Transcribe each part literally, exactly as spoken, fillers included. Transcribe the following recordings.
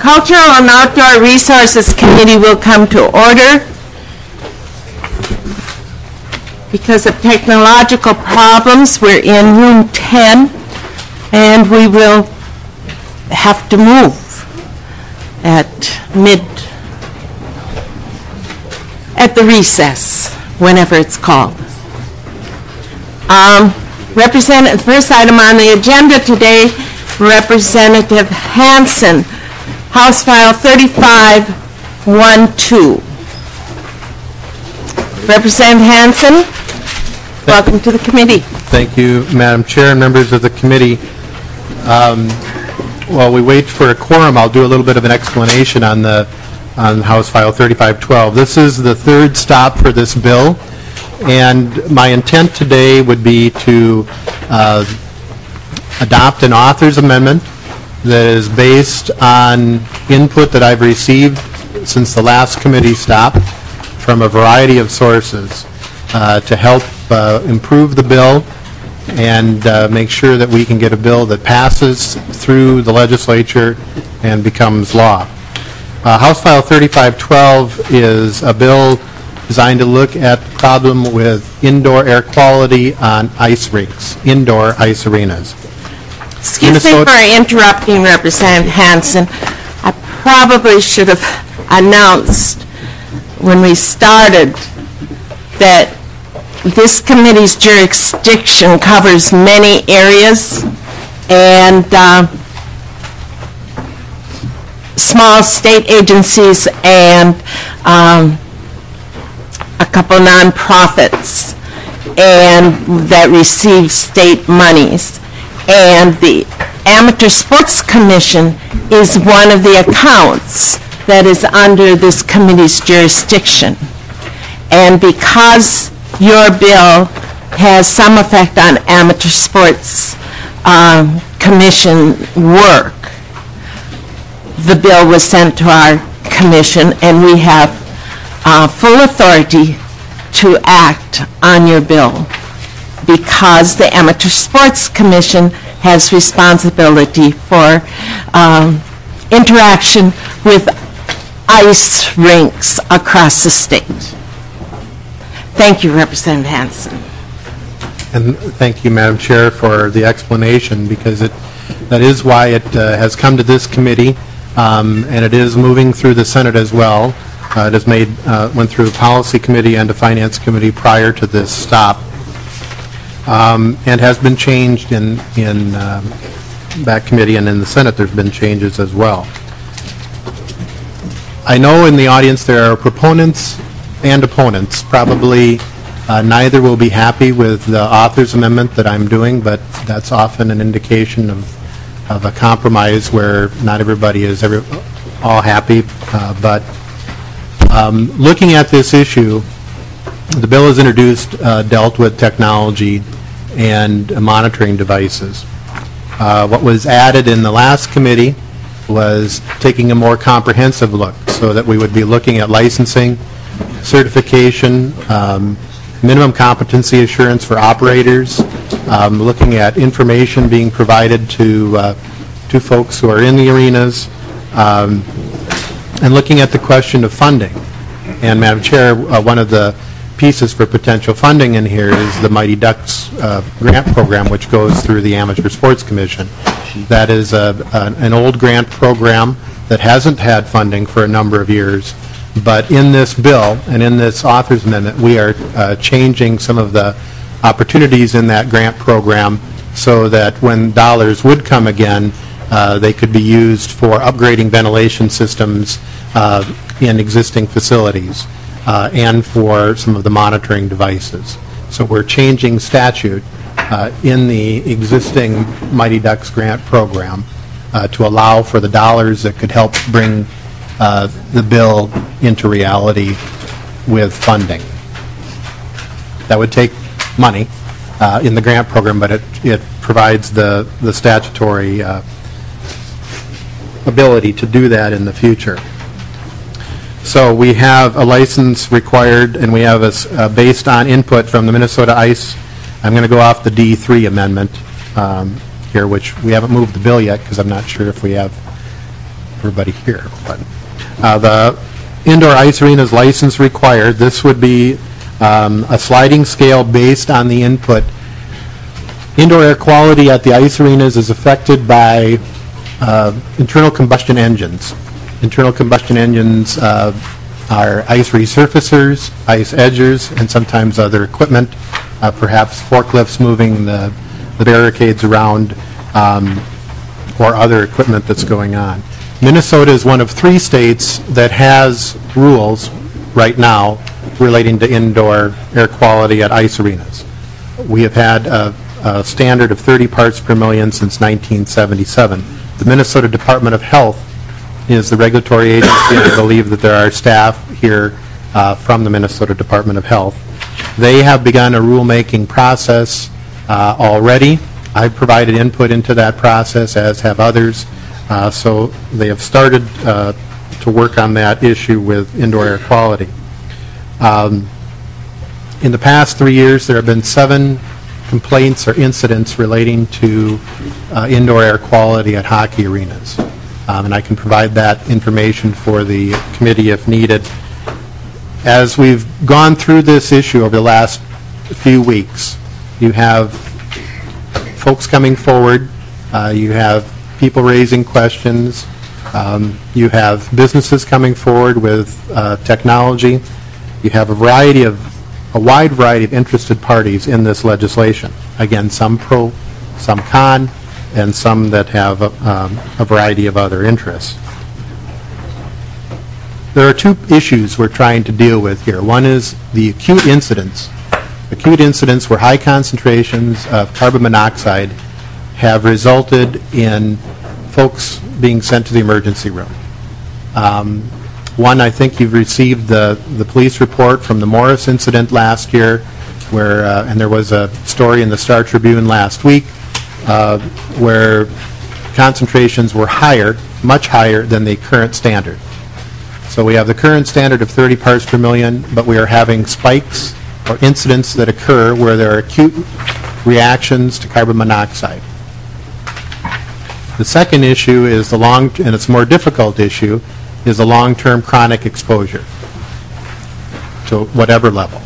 Cultural and Outdoor Resources Committee will come to order. Because of technological problems, we're in room ten, and we will have to move at mid, at the recess, whenever it's called. Um, Representative, first item on the agenda today, Representative Hansen, House File thirty-five twelve. Representative Hansen, welcome to the committee. Thank you, Madam Chair and members of the committee. Um, while we wait for a quorum, I'll do a little bit of an explanation on the on House File thirty-five twelve. This is the third stop for this bill, and my intent today would be to uh, adopt an author's amendment that is based on input that I've received since the last committee stop from a variety of sources uh, to help uh, improve the bill and uh, make sure that we can get a bill that passes through the legislature and becomes law. Uh, House File thirty-five twelve is a bill designed to look at the problem with indoor air quality on ice rinks, indoor ice arenas. Excuse me for interrupting, Representative Hansen. I probably should have announced when we started that this committee's jurisdiction covers many areas, and uh, small state agencies and um, a couple nonprofits and that receive state monies. And the Amateur Sports Commission is one of the accounts that is under this committee's jurisdiction. And because your bill has some effect on Amateur Sports um, Commission work, the bill was sent to our commission, and we have uh, full authority to act on your bill, because the Amateur Sports Commission has responsibility for um, interaction with ice rinks across the state. Thank you, Representative Hansen. And thank you, Madam Chair, for the explanation, because it that is why it uh, has come to this committee, um, and it is moving through the Senate as well. Uh, it has made uh, went through a policy committee and a finance committee prior to this stop. Um, and has been changed in, in um, that committee, and in the Senate there's been changes as well. I know in the audience there are proponents and opponents. Probably uh, neither will be happy with the author's amendment that I'm doing, but that's often an indication of, of a compromise where not everybody is every, all happy. Uh, but um, looking at this issue, the bill is introduced, uh, dealt with technology and uh, monitoring devices. Uh, what was added in the last committee was taking a more comprehensive look, so that we would be looking at licensing, certification, um, minimum competency assurance for operators, um, looking at information being provided to, uh, to folks who are in the arenas, um, and looking at the question of funding. And Madam Chair, uh, one of the pieces for potential funding in here is the Mighty Ducks uh, grant program, which goes through the Amateur Sports Commission. That is a, a, an old grant program that hasn't had funding for a number of years, but in this bill and in this author's amendment, we are uh, changing some of the opportunities in that grant program so that when dollars would come again, uh, they could be used for upgrading ventilation systems uh, in existing facilities. Uh, and for some of the monitoring devices. So we're changing statute uh, in the existing Mighty Ducks grant program uh, to allow for the dollars that could help bring uh, the bill into reality with funding. That would take money uh, in the grant program, but it, it provides the, the statutory uh, ability to do that in the future. So we have a license required, and we have a, uh, based on input from the Minnesota Ice. I'm going to go off the D three amendment um, here, which we haven't moved the bill yet because I'm not sure if we have everybody here. But uh, the indoor ice arenas license required. This would be um, a sliding scale based on the input. Indoor air quality at the ice arenas is affected by uh, internal combustion engines. Internal combustion engines uh, are ice resurfacers, ice edgers, and sometimes other equipment, uh, perhaps forklifts moving the, the barricades around, um, or other equipment that's going on. Minnesota is one of three states that has rules right now relating to indoor air quality at ice arenas. We have had a, a standard of thirty parts per million since nineteen seventy-seven. The Minnesota Department of Health is the regulatory agency, and I believe that there are staff here uh, from the Minnesota Department of Health. They have begun a rulemaking process uh, already. I've provided input into that process, as have others. Uh, so they have started uh, to work on that issue with indoor air quality. Um, in the past three years, there have been seven complaints or incidents relating to uh, indoor air quality at hockey arenas. Um, and I can provide that information for the committee if needed. As we've gone through this issue over the last few weeks, you have folks coming forward, uh, you have people raising questions, um, you have businesses coming forward with uh, technology, you have a variety of, a wide variety of interested parties in this legislation. Again, some pro, some con, and some that have a, um, a variety of other interests. There are two issues we're trying to deal with here. One is the acute incidents. Acute incidents where high concentrations of carbon monoxide have resulted in folks being sent to the emergency room. Um, one, I think you've received the, the police report from the Morris incident last year, where, uh, and there was a story in the Star Tribune last week, uh, where concentrations were higher, much higher than the current standard. So we have the current standard of thirty parts per million, but we are having spikes or incidents that occur where there are acute reactions to carbon monoxide. The second issue is the long, and it's a more difficult issue, is the long-term chronic exposure to whatever level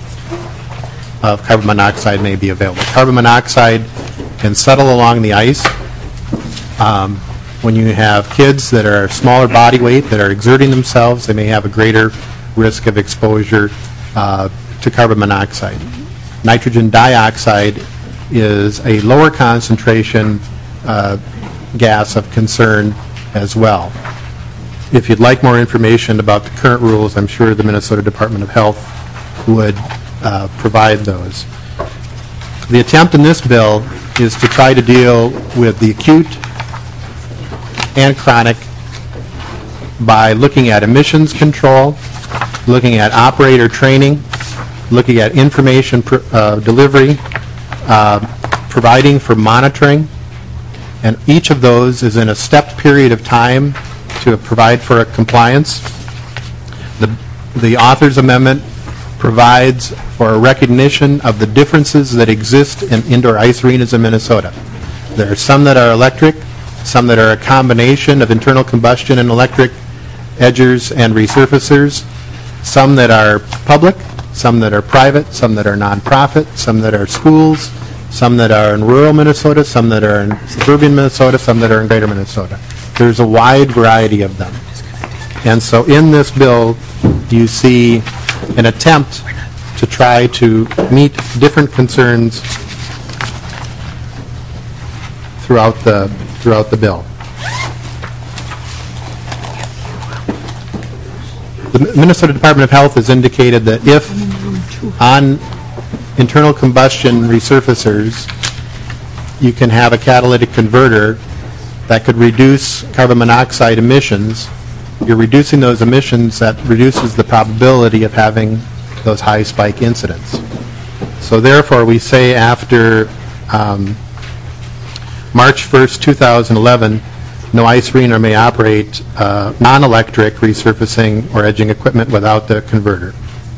of carbon monoxide may be available. Carbon monoxide can settle along the ice. Um, when you have kids that are smaller body weight that are exerting themselves, they may have a greater risk of exposure uh, to carbon monoxide. Nitrogen dioxide is a lower concentration uh, gas of concern as well. If you'd like more information about the current rules, I'm sure the Minnesota Department of Health would uh, provide those. The attempt in this bill is to try to deal with the acute and chronic by looking at emissions control, looking at operator training, looking at information pr uh, delivery, uh, providing for monitoring, and each of those is in a stepped period of time to provide for a compliance. The, the author's amendment provides for a recognition of the differences that exist in indoor ice arenas in Minnesota. There are some that are electric, some that are a combination of internal combustion and electric edgers and resurfacers, some that are public, some that are private, some that are nonprofit, some that are schools, some that are in rural Minnesota, some that are in suburban Minnesota, some that are in greater Minnesota. There's a wide variety of them. And so in this bill, you see an attempt to try to meet different concerns throughout the, throughout the bill. The Minnesota Department of Health has indicated that if on internal combustion resurfacers you can have a catalytic converter that could reduce carbon monoxide emissions, you're reducing those emissions, that reduces the probability of having those high spike incidents. So therefore we say after um, March first, two thousand eleven, no ice arena may operate uh, non-electric resurfacing or edging equipment without the converter.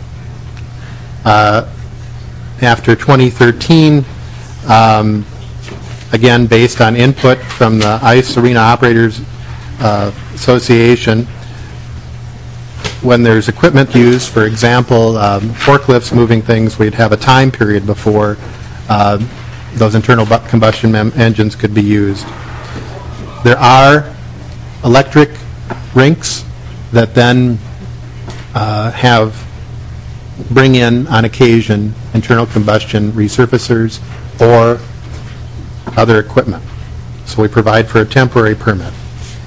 Uh, after twenty thirteen, um, again based on input from the ice arena operators uh, Association, when there's equipment used, for example, um, forklifts moving things, we'd have a time period before uh, those internal bu- combustion mem- engines could be used. There are electric rinks that then uh, have, bring in on occasion internal combustion resurfacers or other equipment. So we provide for a temporary permit.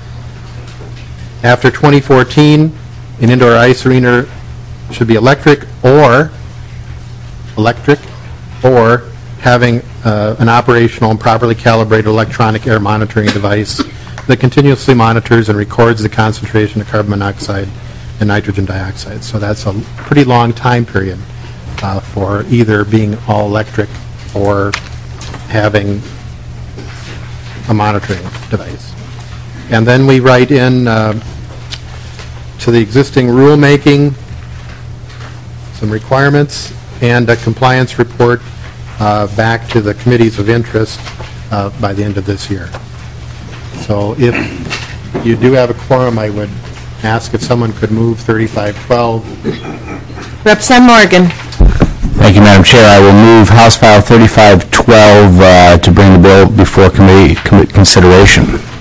After twenty fourteen, an indoor ice arena should be electric or electric or having uh, an operational and properly calibrated electronic air monitoring device that continuously monitors and records the concentration of carbon monoxide and nitrogen dioxide. So that's a pretty long time period uh, for either being all electric or having a monitoring device. And then we write in uh, to the existing rulemaking some requirements and a compliance report uh, back to the committees of interest uh, by the end of this year. So if you do have a quorum, I would ask if someone could move thirty-five twelve. Representative Morgan. Thank you, Madam Chair. I will move House File thirty-five twelve uh, to bring the bill before committee com- consideration.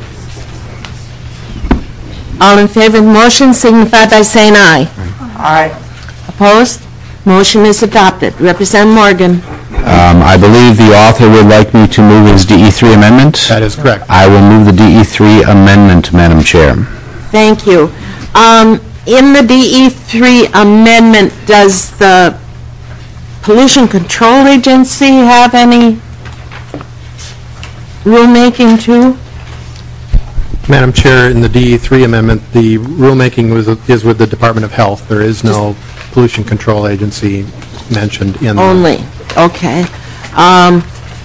All in favor of the motion signify by saying aye. Aye. Opposed? Motion is adopted. Representative Morgan. Um, I believe the author would like me to move his D E three amendment. That is correct. I will move the D E three amendment, Madam Chair. Thank you. Um, in the D E three amendment, does the Pollution Control Agency have any rulemaking too? Madam Chair, in the D E three amendment, the rulemaking was, is with the Department of Health. There is no Pollution Control Agency mentioned in the... Only, okay. Um,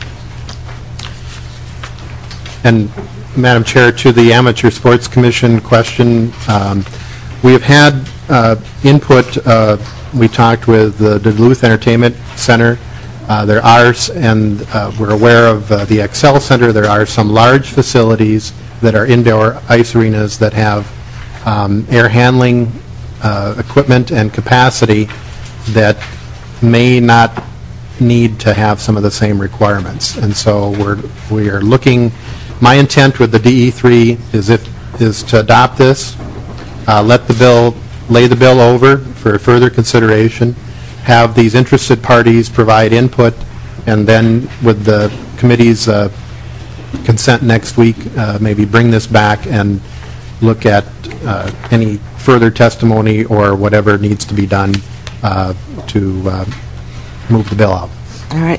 And, Madam Chair, to the Amateur Sports Commission question, um, we have had uh, input. Uh, we talked with the Duluth Entertainment Center. Uh, there are, s- and uh, we're aware of uh, the Excel Center, there are some large facilities that are indoor ice arenas that have um, air handling uh, equipment and capacity that may not need to have some of the same requirements. And so we're, we are looking, my intent with the D E three is if, is to adopt this, uh, let the bill, lay the bill over for further consideration, have these interested parties provide input, and then with the committee's uh, consent next week, uh, maybe bring this back and look at uh, any further testimony or whatever needs to be done uh, to uh, move the bill out. all right.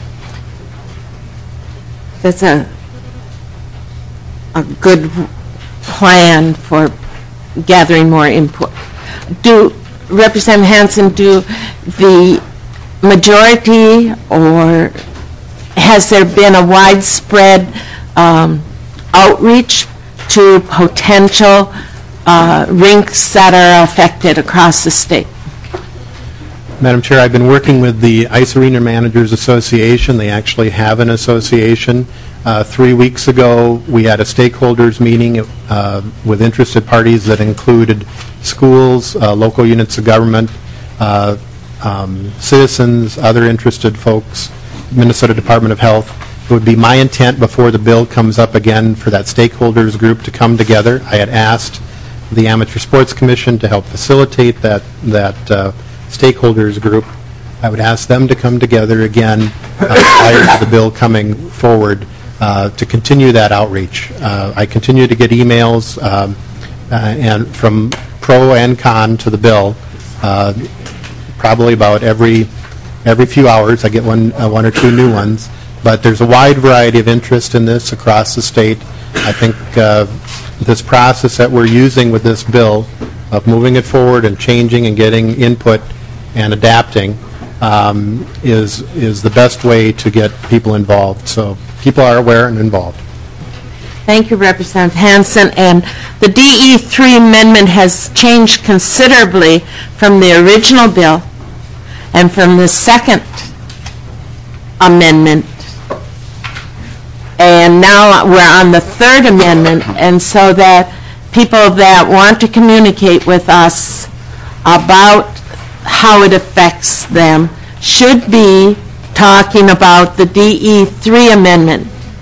That's a, a good plan for gathering more input. Do, Representative Hansen, do the majority, or has there been a widespread um, outreach to potential uh, rinks that are affected across the state? Madam Chair, I've been working with the Ice Arena Managers Association. They actually have an association. Uh, three weeks ago, we had a stakeholders meeting uh, with interested parties that included schools, uh, local units of government, uh, um, citizens, other interested folks, Minnesota Department of Health. It would be my intent before the bill comes up again for that stakeholders group to come together. I had asked the Amateur Sports Commission to help facilitate that, that uh, stakeholders group. I would ask them to come together again uh, prior to the bill coming forward uh, to continue that outreach. Uh, I continue to get emails um, uh, and from pro and con to the bill. Uh, probably about every every few hours I get one uh, one or two new ones. But there's a wide variety of interest in this across the state. I think uh, this process that we're using with this bill of moving it forward and changing and getting input and adapting um, is is the best way to get people involved. So people are aware and involved. Thank you, Representative Hansen. And the D E three amendment has changed considerably from the original bill and from the second amendment. And now we're on the third amendment, and so that people that want to communicate with us about how it affects them should be talking about the D E three amendment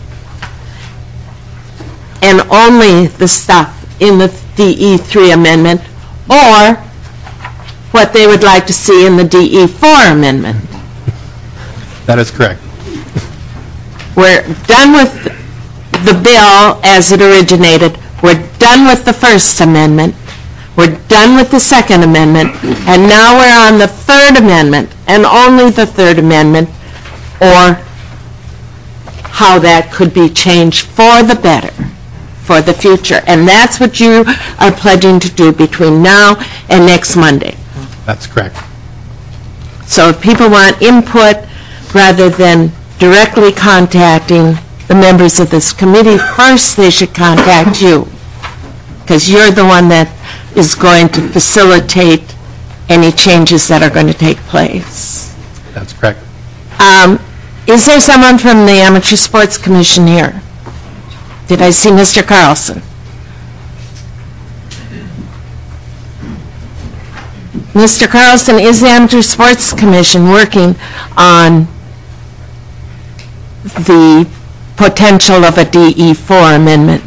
and only the stuff in the D E three amendment, or what they would like to see in the D E four amendment. That is correct. We're done with the bill as it originated. We're done with the First Amendment. We're done with the Second Amendment. And now we're on the Third Amendment, and only the Third Amendment, or how that could be changed for the better, for the future. And that's what you are pledging to do between now and next Monday. That's correct. So if people want input, rather than directly contacting the members of this committee, first they should contact you, because you're the one that is going to facilitate any changes that are going to take place. That's correct. Um, is there someone from the Amateur Sports Commission here? Did I see Mister Carlson? Mister Carlson, is the Amateur Sports Commission working on the potential of a D E four amendment?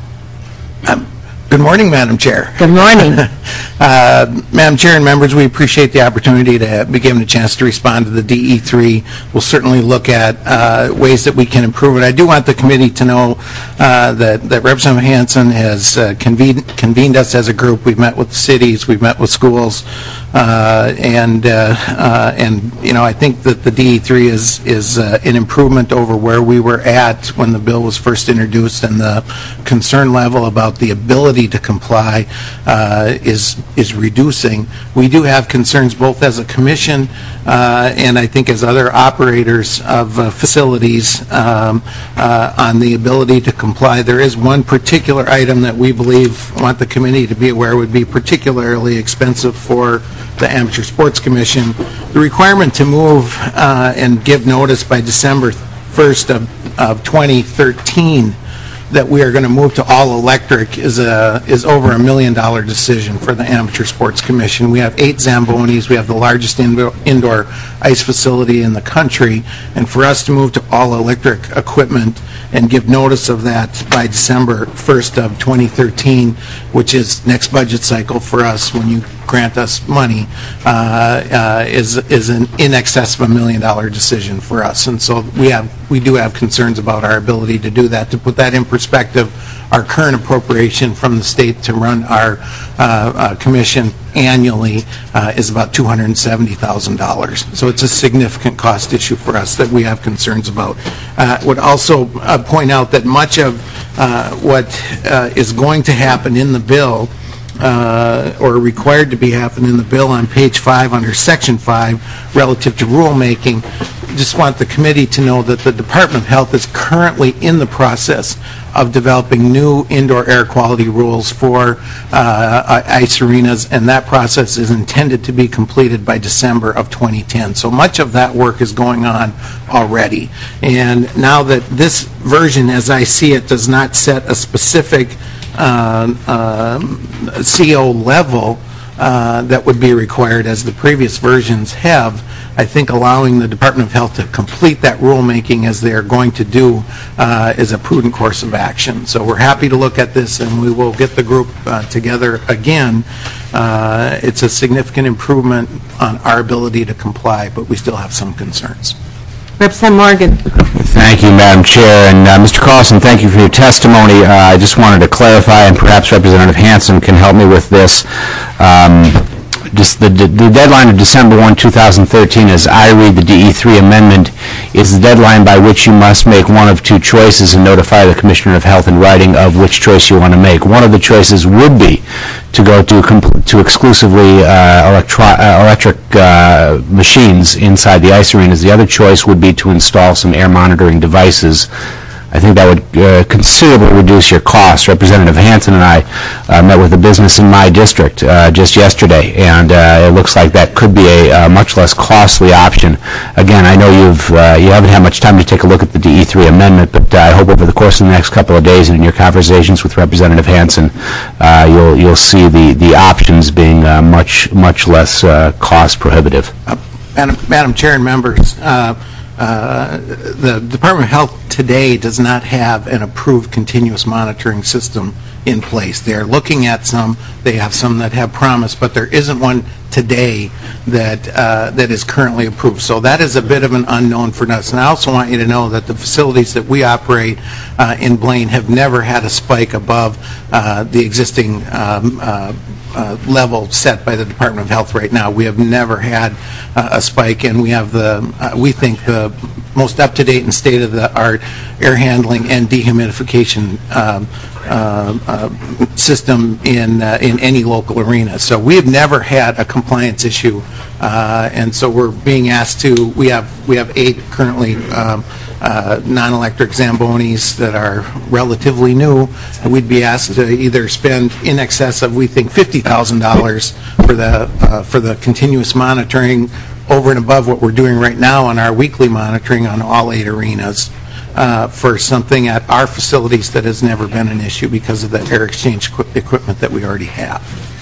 Um, Good morning, Madam Chair. Good morning. Uh, Madam Chair and members, we appreciate the opportunity to be given a chance to respond to the D E three. We'll certainly look at uh, ways that we can improve it. I do want the committee to know uh, that, that Representative Hansen has uh, convened, convened us as a group. We've met with the cities, we've met with schools, uh, and uh, uh, and you know, I think that the D E three is is uh, an improvement over where we were at when the bill was first introduced, and the concern level about the ability to comply uh, is is reducing. We do have concerns both as a commission uh, and I think as other operators of uh, facilities um, uh, on the ability to comply. There is one particular item that we believe, want the committee to be aware, would be particularly expensive for the Amateur Sports Commission. The requirement to move uh, and give notice by December first of, of twenty thirteen that we are going to move to all electric is a is over a million dollar decision for the Amateur Sports Commission. We have eight Zambonis. We have the largest indoor, indoor ice facility in the country, and for us to move to all electric equipment and give notice of that by December first of twenty thirteen, which is next budget cycle for us when you grant us money, uh, uh, is is an in excess of a million dollar decision for us. And so we have we do have concerns about our ability to do that. To put that in perspective, our current appropriation from the state to run our uh, uh, commission annually uh, is about two hundred seventy thousand dollars. So it's a significant cost issue for us that we have concerns about. I uh, would also uh, point out that much of uh, what uh, is going to happen in the bill Uh, or required to be happening in the bill on page five under section five relative to rulemaking. Just want the committee to know that the Department of Health is currently in the process of developing new indoor air quality rules for uh, ice arenas, and that process is intended to be completed by December of twenty ten. So much of that work is going on already. And now that this version, as I see it, does not set a specific Uh, uh, C O level uh, that would be required as the previous versions have, I think allowing the Department of Health to complete that rulemaking as they are going to do uh, is a prudent course of action. So we're happy to look at this, and we will get the group uh, together again. Uh, it's a significant improvement on our ability to comply, but we still have some concerns. Representative Morgan. Thank you, Madam Chair. And uh, Mister Carlson, thank you for your testimony. Uh, I just wanted to clarify, and perhaps Representative Hansen can help me with this. Um, just the, the deadline of December first, two thousand thirteen, as I read the D E three amendment, is the deadline by which you must make one of two choices and notify the Commissioner of Health in writing of which choice you want to make. One of the choices would be to go to to exclusively uh, electro uh, electric uh, machines inside the ice arenas. The other choice would be to install some air monitoring devices I think that would uh, considerably reduce your costs. Representative Hanson and I uh, met with a business in my district uh, just yesterday, and uh, it looks like that could be a, a much less costly option. Again, I know you've uh, you haven't had much time to take a look at the D E three amendment, but uh, I hope over the course of the next couple of days and in your conversations with Representative Hanson, uh, you'll you'll see the the options being uh, much much less uh, cost prohibitive. Uh, Madam, Madam Chair and members, uh, uh, the Department of Health today does not have an approved continuous monitoring system in place. They're looking at some. They have some that have promised, but there isn't one today that uh, that is currently approved. So that is a bit of an unknown for us. And I also want you to know that the facilities that we operate uh, in Blaine have never had a spike above uh, the existing um, uh, uh, level set by the Department of Health right now. We have never had uh, a spike, and we have the uh, we think the most up-to-date and state-of-the-art air handling and dehumidification um, uh, uh, system in uh, in any local arena. So we have never had a compliance issue, uh, and so we're being asked to. We have we have eight currently um, uh, non-electric Zambonis that are relatively new, and we'd be asked to either spend in excess of, we think, fifty thousand dollars for the uh, for the continuous monitoring, over and above what we're doing right now on our weekly monitoring on all eight arenas, uh, for something at our facilities that has never been an issue because of the air exchange equi equipment that we already have.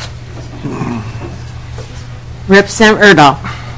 Representative Erdahl.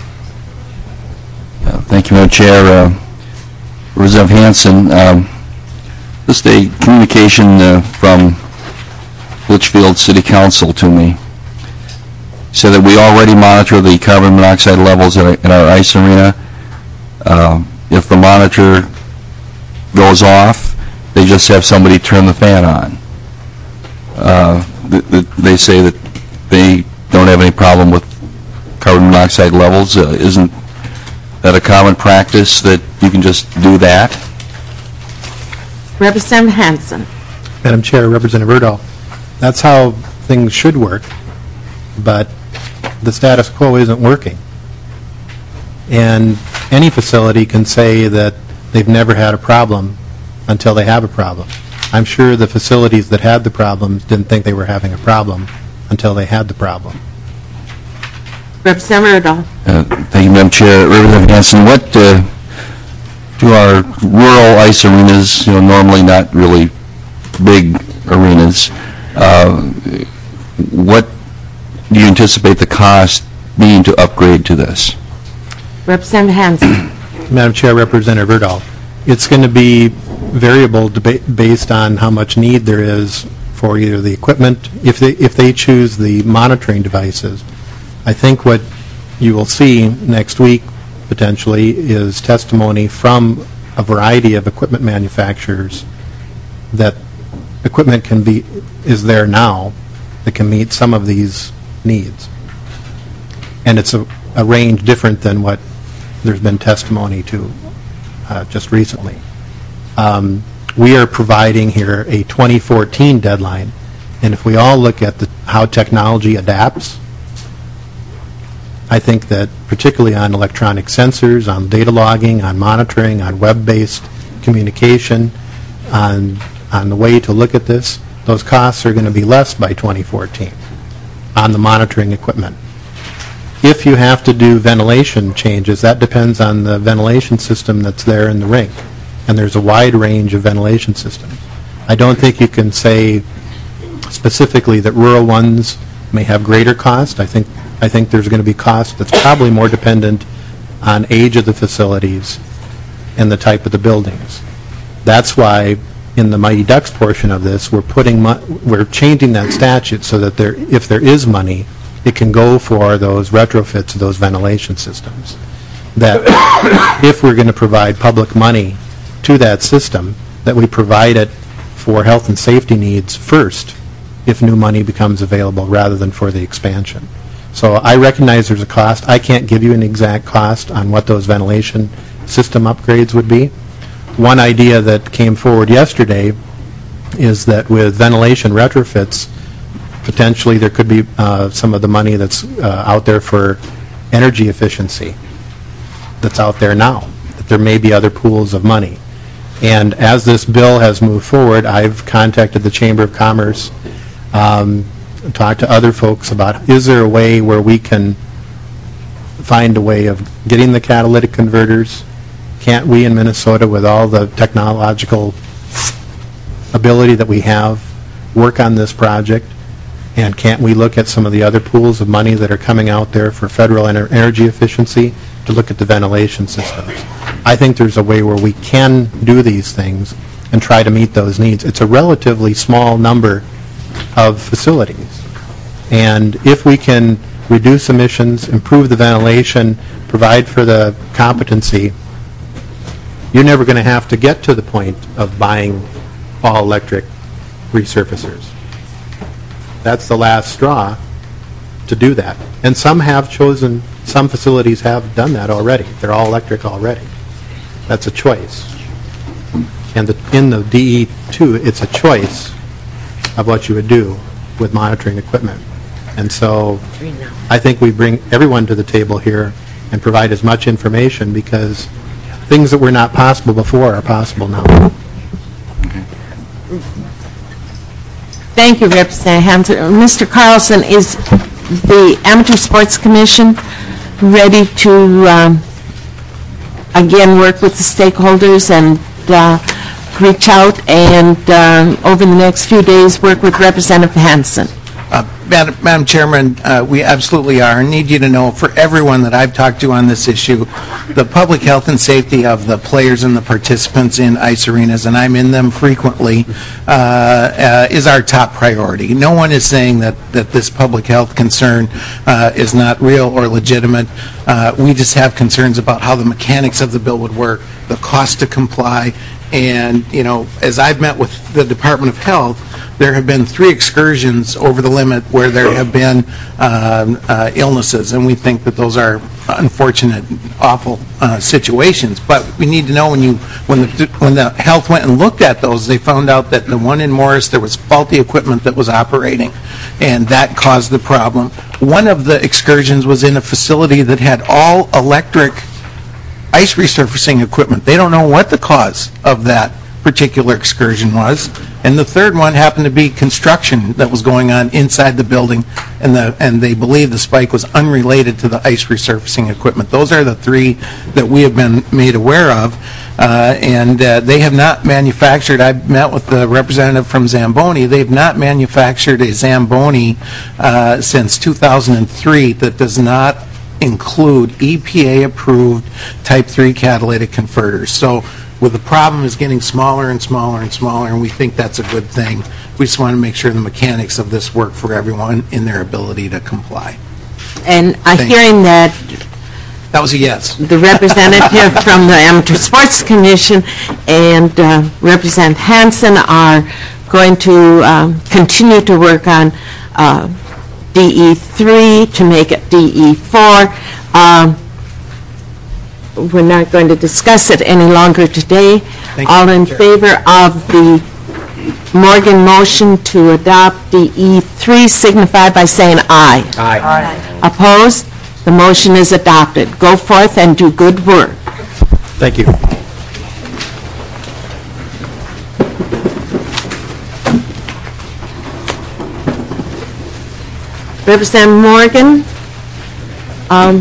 Uh, thank you, Madam Chair. Uh, Representative Hanson, um, just a communication uh, from Litchfield City Council to me. Said that we already monitor the carbon monoxide levels in our, in our ice arena. Uh, if the monitor goes off, they just have somebody turn the fan on. Uh, th th they say that they don't have any problem with carbon monoxide levels. Uh, isn't that a common practice that you can just do that? Representative Hanson. Madam Chair, Representative Erdahl, that's how things should work, but the status quo isn't working. And any facility can say that they've never had a problem until they have a problem. I'm sure the facilities that had the problems didn't think they were having a problem until they had the problem. Representative Erdahl. Uh, thank you, Madam Chair. Representative Hanson, what uh, do our rural ice arenas, you know, normally not really big arenas, uh, what do you anticipate the cost being to upgrade to this? Representative Hanson. Madam Chair, Representative Erdahl, it's going to be variable deba- based on how much need there is for either the equipment, if they, if they choose the monitoring devices. I think what you will see next week, potentially, is testimony from a variety of equipment manufacturers that equipment can be, is there now that can meet some of these needs. And it's a, a range different than what there's been testimony to uh, just recently. Um, we are providing here a twenty fourteen deadline, and if we all look at the, how technology adapts, I think that particularly on electronic sensors, on data logging, on monitoring, on web-based communication, on, on the way to look at this, those costs are going to be less by twenty fourteen on the monitoring equipment. If you have to do ventilation changes, that depends on the ventilation system that's there in the rink, and there's a wide range of ventilation systems. I don't think you can say specifically that rural ones may have greater cost. I think I think there's going to be cost that's probably more dependent on age of the facilities and the type of the buildings. That's why in the Mighty Ducks portion of this, we're putting mo we're changing that statute so that there, if there is money, it can go for those retrofits of those ventilation systems. That if we're going to provide public money to that system, that we provide it for health and safety needs first, if new money becomes available, rather than for the expansion. So I recognize there's a cost. I can't give you an exact cost on what those ventilation system upgrades would be. One idea that came forward yesterday is that with ventilation retrofits, potentially there could be uh, some of the money that's uh, out there for energy efficiency that's out there now, that there may be other pools of money. And as this bill has moved forward, I've contacted the Chamber of Commerce, um, talked to other folks about, is there a way where we can find a way of getting the catalytic converters? Can't we in Minnesota, with all the technological ability that we have, work on this project? And can't we look at some of the other pools of money that are coming out there for federal ener- energy efficiency to look at the ventilation systems? I think there's a way where we can do these things and try to meet those needs. It's a relatively small number of facilities. And if we can reduce emissions, improve the ventilation, provide for the competency, you're never going to have to get to the point of buying all-electric resurfacers. That's the last straw to do that. And some have chosen, some facilities have done that already. They're all electric already. That's a choice. And the, in the D E two, it's a choice of what you would do with monitoring equipment. And so I think we bring everyone to the table here and provide as much information, because things that were not possible before are possible now. Thank you, Representative Hanson. Mister Carlson, is the Amateur Sports Commission ready to, um, again, work with the stakeholders and uh, reach out and, um, over the next few days, work with Representative Hanson? Uh, Madam, Madam Chairman, uh, we absolutely are. I need you to know, for everyone that I've talked to on this issue, the public health and safety of the players and the participants in ice arenas, and I'm in them frequently, uh, uh, is our top priority. No one is saying that, that this public health concern uh, is not real or legitimate. Uh, we just have concerns about how the mechanics of the bill would work, the cost to comply, and, you know, as I've met with the Department of Health, there have been three excursions over the limit where there have been um, uh, illnesses, and we think that those are unfortunate, awful uh, situations. But we need to know, when you when the when the health went and looked at those, they found out that the one in Morris, there was faulty equipment that was operating, and that caused the problem. One of the excursions was in a facility that had all electric ice resurfacing equipment. They don't know what the cause of that particular excursion was. And the third one happened to be construction that was going on inside the building, and the and they believe the spike was unrelated to the ice resurfacing equipment. Those are the three that we have been made aware of, uh, and uh, they have not manufactured. I met with the representative from Zamboni. They've not manufactured a Zamboni uh, since two thousand three that does not include E P A-approved Type three catalytic converters. So, with the problem is getting smaller and smaller and smaller, and we think that's a good thing. We just want to make sure the mechanics of this work for everyone in their ability to comply. And I'm Thank hearing that That was a yes. the representative from the Amateur Sports Commission and uh, Representative Hanson are going to um, continue to work on uh, D E three to make it D E four. Um, We're not going to discuss it any longer today. Thank you, All in Chair. favor of the Morgan motion to adopt D E three signify by saying aye. Aye. Opposed? The motion is adopted. Go forth and do good work. Thank you. Representative Morgan, um,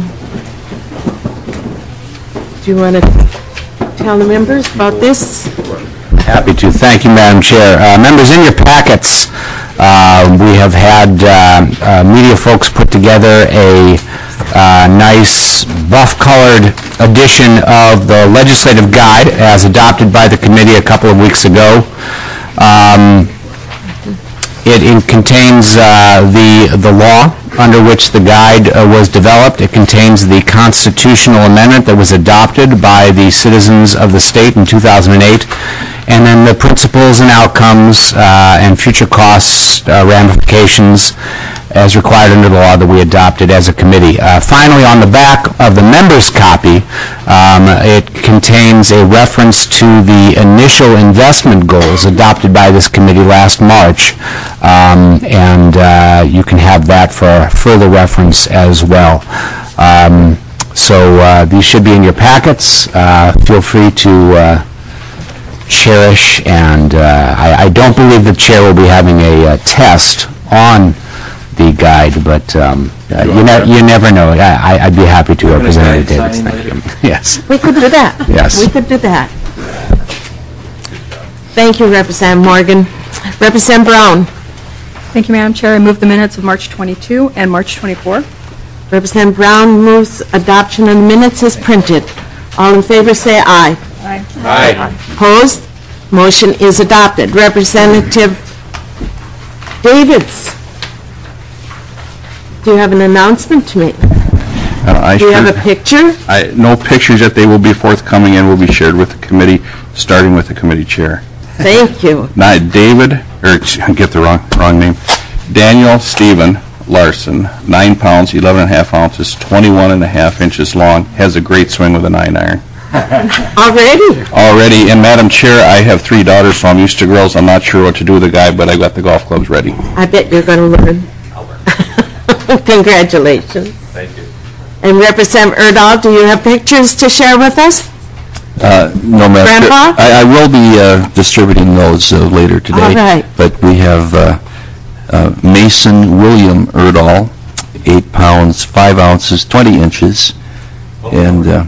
do you want to tell the members about this? Happy to. Thank you, Madam Chair. Uh, Members, in your packets, uh, we have had uh, uh, media folks put together a uh, nice buff-colored edition of the legislative guide as adopted by the committee a couple of weeks ago. Um, It it contains uh, the the law under which the guide uh, was developed. It contains the constitutional amendment that was adopted by the citizens of the state in two thousand eight, and then the principles and outcomes uh, and future costs, uh, ramifications as required under the law that we adopted as a committee. Uh, Finally, on the back of the member's copy, um, it contains a reference to the initial investment goals adopted by this committee last March, um, and uh, you can have that for further reference as well. Um, So uh, these should be in your packets. Uh, Feel free to uh, cherish, and uh, I I don't believe the chair will be having a uh, test on the guide, but um, uh, you ne- you never know. I- I- I'd be happy to, Representative Davids. Thank you. Yes. We could do that. Yes. We could do that. Thank you, Representative Morgan. Representative Brown. Thank you, Madam Chair. I move the minutes of March twenty-second and March twenty-fourth. Representative Brown moves adoption of the minutes as printed. All in favor say aye. Aye. Aye. Opposed? Motion is adopted. Representative Davids, do you have an announcement to make? Uh, I Do you have a sure- picture? I- No pictures yet. They will be forthcoming and will be shared with the committee, starting with the committee chair. Thank you. Now, David, or I get the wrong, wrong name, Daniel Stephen Larson, nine pounds, eleven and a half ounces, twenty-one and a half inches long, has a great swing with a nine iron. Already? Already, and Madam Chair, I have three daughters, so I'm used to girls. I'm not sure what to do with the guy, but I got the golf clubs ready. I bet you're going to learn. Congratulations. Thank you. And Representative Erdahl, do you have pictures to share with us? Uh, No, Madam Chair. Grandpa? I I will be uh, distributing those uh, later today. All right. But we have uh, uh, Mason William Erdahl, eight pounds, five ounces, twenty inches, and uh,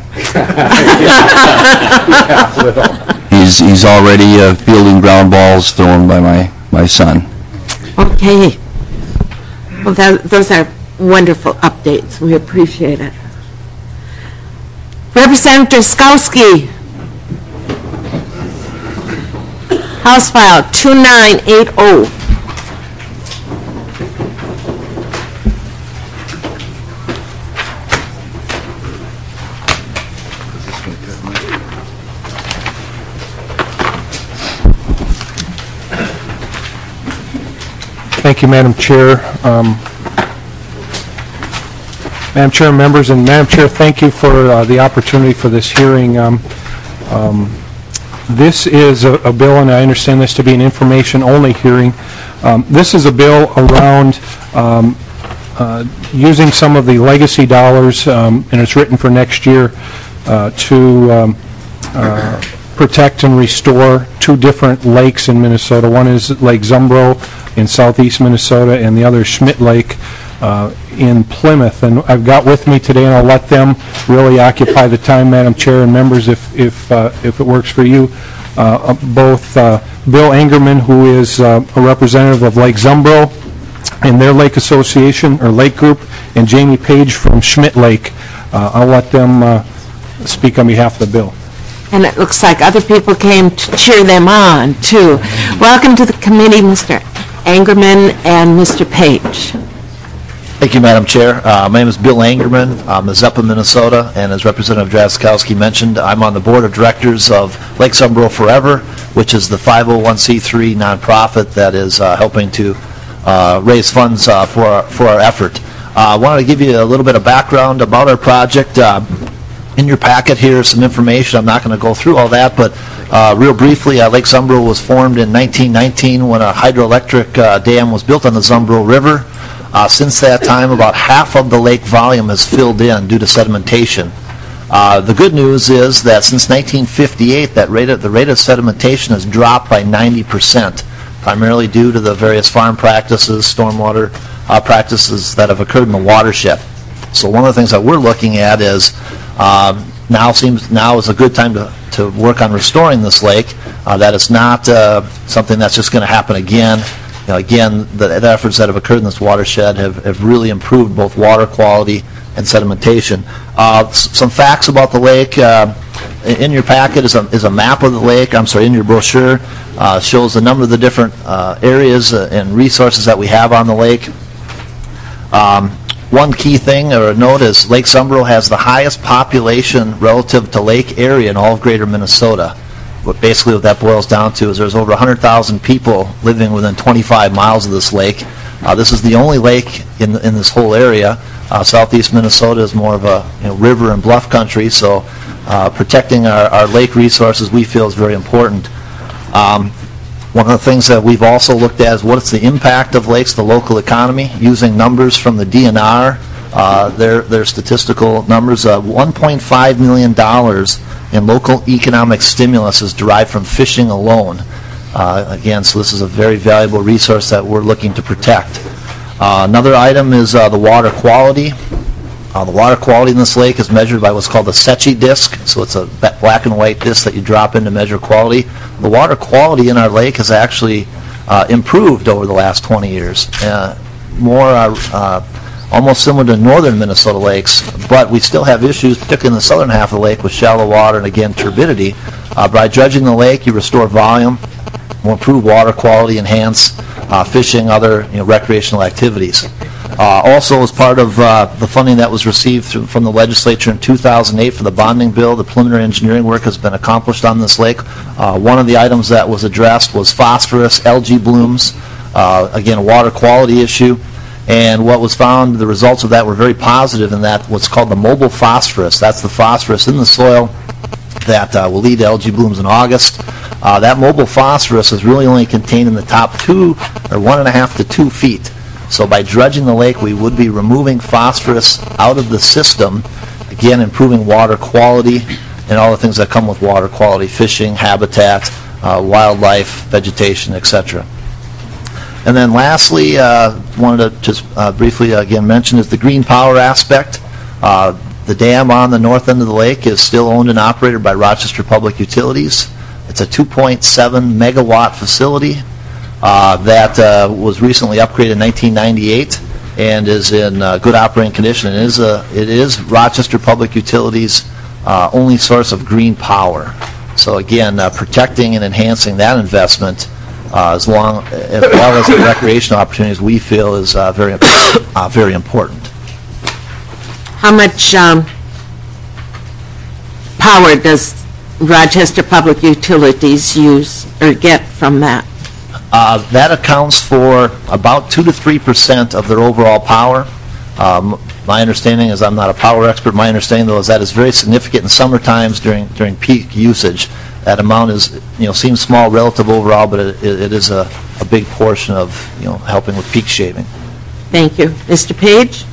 he's he's already uh, fielding ground balls thrown by my my son. Okay. Well, that, those are wonderful updates. We appreciate it. Representative Skowski. House File two nine eight zero. Thank you, Madam Chair. Um, Madam Chair, members, and Madam Chair, thank you for uh, the opportunity for this hearing. Um, um, This is a a bill, and I understand this to be an information-only hearing. Um, This is a bill around um, uh, using some of the legacy dollars, um, and it's written for next year, uh, to um, uh, protect and restore two different lakes in Minnesota. One is Lake Zumbro in southeast Minnesota, and the other is Schmidt Lake uh, in Plymouth. And I've got with me today, and I'll let them really occupy the time, Madam Chair and members, if if uh, if it works for you, uh, both uh, Bill Angerman, who is uh, a representative of Lake Zumbro and their lake association, or lake group, and Jamie Page from Schmidt Lake. Uh, I'll let them uh, speak on behalf of the bill. And it looks like other people came to cheer them on, too. Welcome to the committee, Mister Angerman and Mister Page. Thank you, Madam Chair. Uh, My name is Bill Angerman. I'm a Mazeppa, Minnesota, and as Representative Drazkowski mentioned, I'm on the board of directors of Lake Zumbro Forever, which is the five oh one c three nonprofit that is uh, helping to uh, raise funds uh, for our, for our effort. Uh, I wanted to give you a little bit of background about our project. Uh, In your packet here is some information. I'm not going to go through all that, but uh, real briefly, uh, Lake Zumbro was formed in nineteen nineteen when a hydroelectric uh, dam was built on the Zumbro River. Uh, since that time, about half of the lake volume has filled in due to sedimentation. Uh, the good news is that since nineteen fifty-eight, that rate of, the rate of sedimentation has dropped by ninety percent, primarily due to the various farm practices, stormwater uh, practices that have occurred in the watershed. So one of the things that we're looking at is uh, now seems now is a good time to, to work on restoring this lake. Uh, that it's not uh, something that's just going to happen again. You know, again, the, the efforts that have occurred in this watershed have, have really improved both water quality and sedimentation. Uh, s- some facts about the lake. Uh, in your packet is a, is a map of the lake. I'm sorry, in your brochure uh, shows a number of the different uh, areas uh, and resources that we have on the lake. Um, One key thing or a note is Lake Zumbro has the highest population relative to lake area in all of greater Minnesota. What basically what that boils down to is there's over one hundred thousand people living within twenty-five miles of this lake. Uh, this is the only lake in in this whole area. Uh, southeast Minnesota is more of a you know, river and bluff country, so uh, protecting our, our lake resources we feel is very important. Um, One of the things that we've also looked at is what's the impact of lakes to the local economy, using numbers from the D N R uh, their their statistical numbers. Uh, one point five million dollars in local economic stimulus is derived from fishing alone. Uh, again, so this is a very valuable resource that we're looking to protect. Uh, another item is uh, the water quality. Uh, the water quality in this lake is measured by what's called the Secchi disc. So it's a black and white disc that you drop in to measure quality. The water quality in our lake has actually uh, improved over the last twenty years. Uh, more, uh, uh, almost similar to northern Minnesota lakes, but we still have issues, particularly in the southern half of the lake, with shallow water and, again, turbidity. Uh, by dredging the lake, you restore volume, will improve water quality, enhance uh, fishing, other you know, recreational activities. Uh, also, as part of uh, the funding that was received through, from the legislature in two thousand eight for the bonding bill, the preliminary engineering work has been accomplished on this lake. Uh, one of the items that was addressed was phosphorus, algae blooms, uh, again, a water quality issue. And what was found, the results of that were very positive in that what's called the mobile phosphorus, that's the phosphorus in the soil that uh, will lead to algae blooms in August. Uh, that mobile phosphorus is really only contained in the top two or one and a half to two feet. So by dredging the lake, we would be removing phosphorus out of the system, again improving water quality and all the things that come with water quality, fishing, habitat, uh, wildlife, vegetation, et cetera. And then lastly, uh, wanted to just uh, briefly again mention is the green power aspect. Uh, the dam on the north end of the lake is still owned and operated by Rochester Public Utilities. It's a two point seven megawatt facility uh, that uh, was recently upgraded in nineteen ninety-eight and is in uh, good operating condition. It is, a, it is Rochester Public Utilities' uh, only source of green power. So again, uh, protecting and enhancing that investment uh, as long as well as the recreational opportunities we feel is uh, very uh, very important. How much um, power does Rochester Public Utilities use or get from that? Uh, that accounts for about two to three percent of their overall power. Um, my understanding is, I'm not a power expert, my understanding though is that is very significant in summer times during during peak usage. That amount is, you know, seems small relative overall, but it, it is a, a big portion of, you know, helping with peak shaving. Thank you. Mister Page?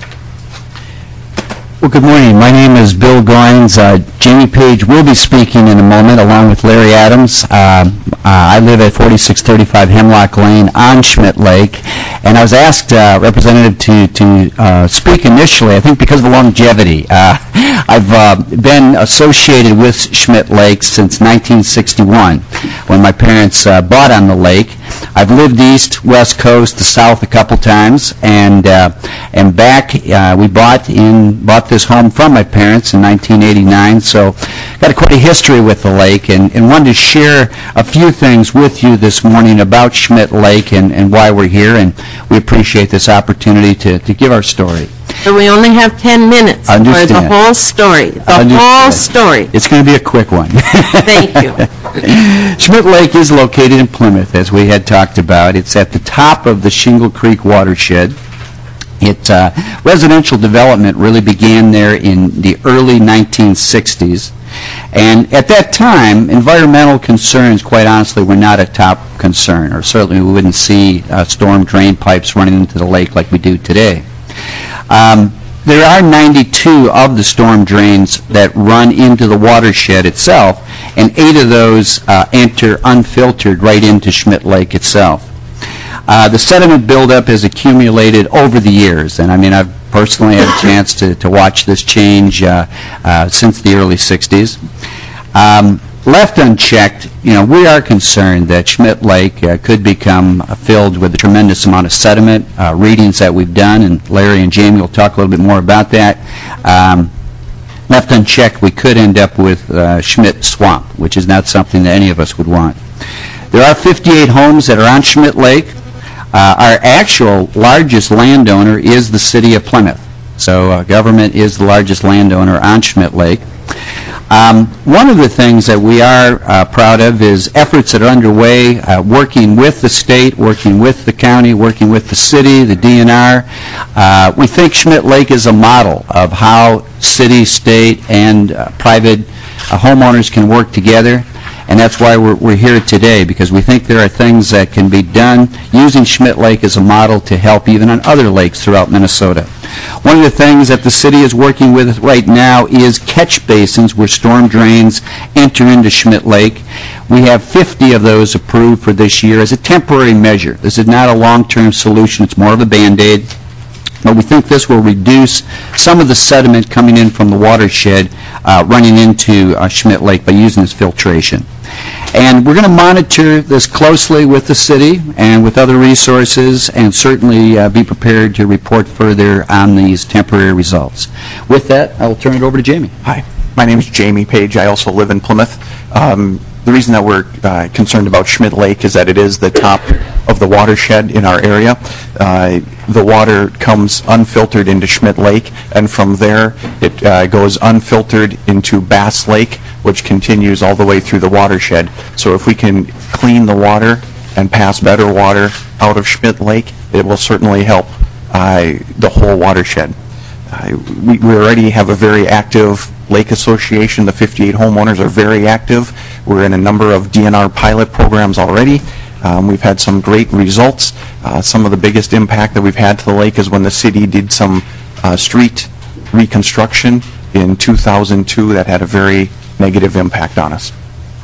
Well, good morning. My name is Bill Goins. Uh, Jamie Page will be speaking in a moment, along with Larry Adams. Uh, uh, I live at forty-six thirty-five Hemlock Lane on Schmidt Lake, and I was asked, uh, Representative, to, to uh, speak initially, I think because of the longevity. Uh, I've uh, been associated with Schmidt Lake since nineteen sixty-one, when my parents uh, bought on the lake. I've lived east, west coast, the south a couple times, and uh, and back. Uh, we bought in bought this home from my parents in nineteen eighty-nine, so got quite a history with the lake, and, and wanted to share a few things with you this morning about Schmidt Lake and, and why we're here, and we appreciate this opportunity to, to give our story. So we only have ten minutes for Understand. the whole story. The Understand. whole story. It's going to be a quick one. Thank you. Schmidt Lake is located in Plymouth, as we had talked about. It's at the top of the Shingle Creek watershed. It, uh, residential development really began there in the early nineteen sixties. And at that time, environmental concerns, quite honestly, were not a top concern, or certainly we wouldn't see uh, storm drain pipes running into the lake like we do today. Um, there are ninety-two of the storm drains that run into the watershed itself, and eight of those uh, enter unfiltered right into Schmidt Lake itself. Uh, the sediment buildup has accumulated over the years, and I mean, I've personally had a chance to, to watch this change uh, uh, since the early sixties. Um, left unchecked, you know, we are concerned that Schmidt Lake uh, could become uh, filled with a tremendous amount of sediment. Uh, readings that we've done, and Larry and Jamie will talk a little bit more about that. Um, left unchecked, we could end up with uh, Schmidt Swamp, which is not something that any of us would want. There are fifty-eight homes that are on Schmidt Lake. Uh, our actual largest landowner is the city of Plymouth. So uh, government is the largest landowner on Schmidt Lake. Um, one of the things that we are uh, proud of is efforts that are underway, uh, working with the state, working with the county, working with the city, the D N R. Uh, we think Schmidt Lake is a model of how city, state, and uh, private uh, homeowners can work together. And that's why we're, we're here today, because we think there are things that can be done using Schmidt Lake as a model to help even on other lakes throughout Minnesota. One of the things that the city is working with right now is catch basins where storm drains enter into Schmidt Lake. We have fifty of those approved for this year as a temporary measure. This is not a long-term solution. It's more of a Band-Aid. But we think this will reduce some of the sediment coming in from the watershed uh, running into uh, Schmidt Lake by using this filtration. And we're going to monitor this closely with the city and with other resources, and certainly uh, be prepared to report further on these temporary results. With that, I will turn it over to Jamie. Hi, my name is Jamie Page. I also live in Plymouth. Um, the reason that we're uh, concerned about Schmidt Lake is that it is the top of the watershed in our area. Uh, the water comes unfiltered into Schmidt Lake, and from there it uh, goes unfiltered into Bass Lake, which continues all the way through the watershed. So if we can clean the water and pass better water out of Schmidt Lake, it will certainly help uh, the whole watershed. Uh, we, we already have a very active lake association. The fifty-eight homeowners are very active. We're in a number of D N R pilot programs already. Um, we've had some great results. Uh, some of the biggest impact that we've had to the lake is when the city did some uh, street reconstruction in two thousand two that had a very negative impact on us.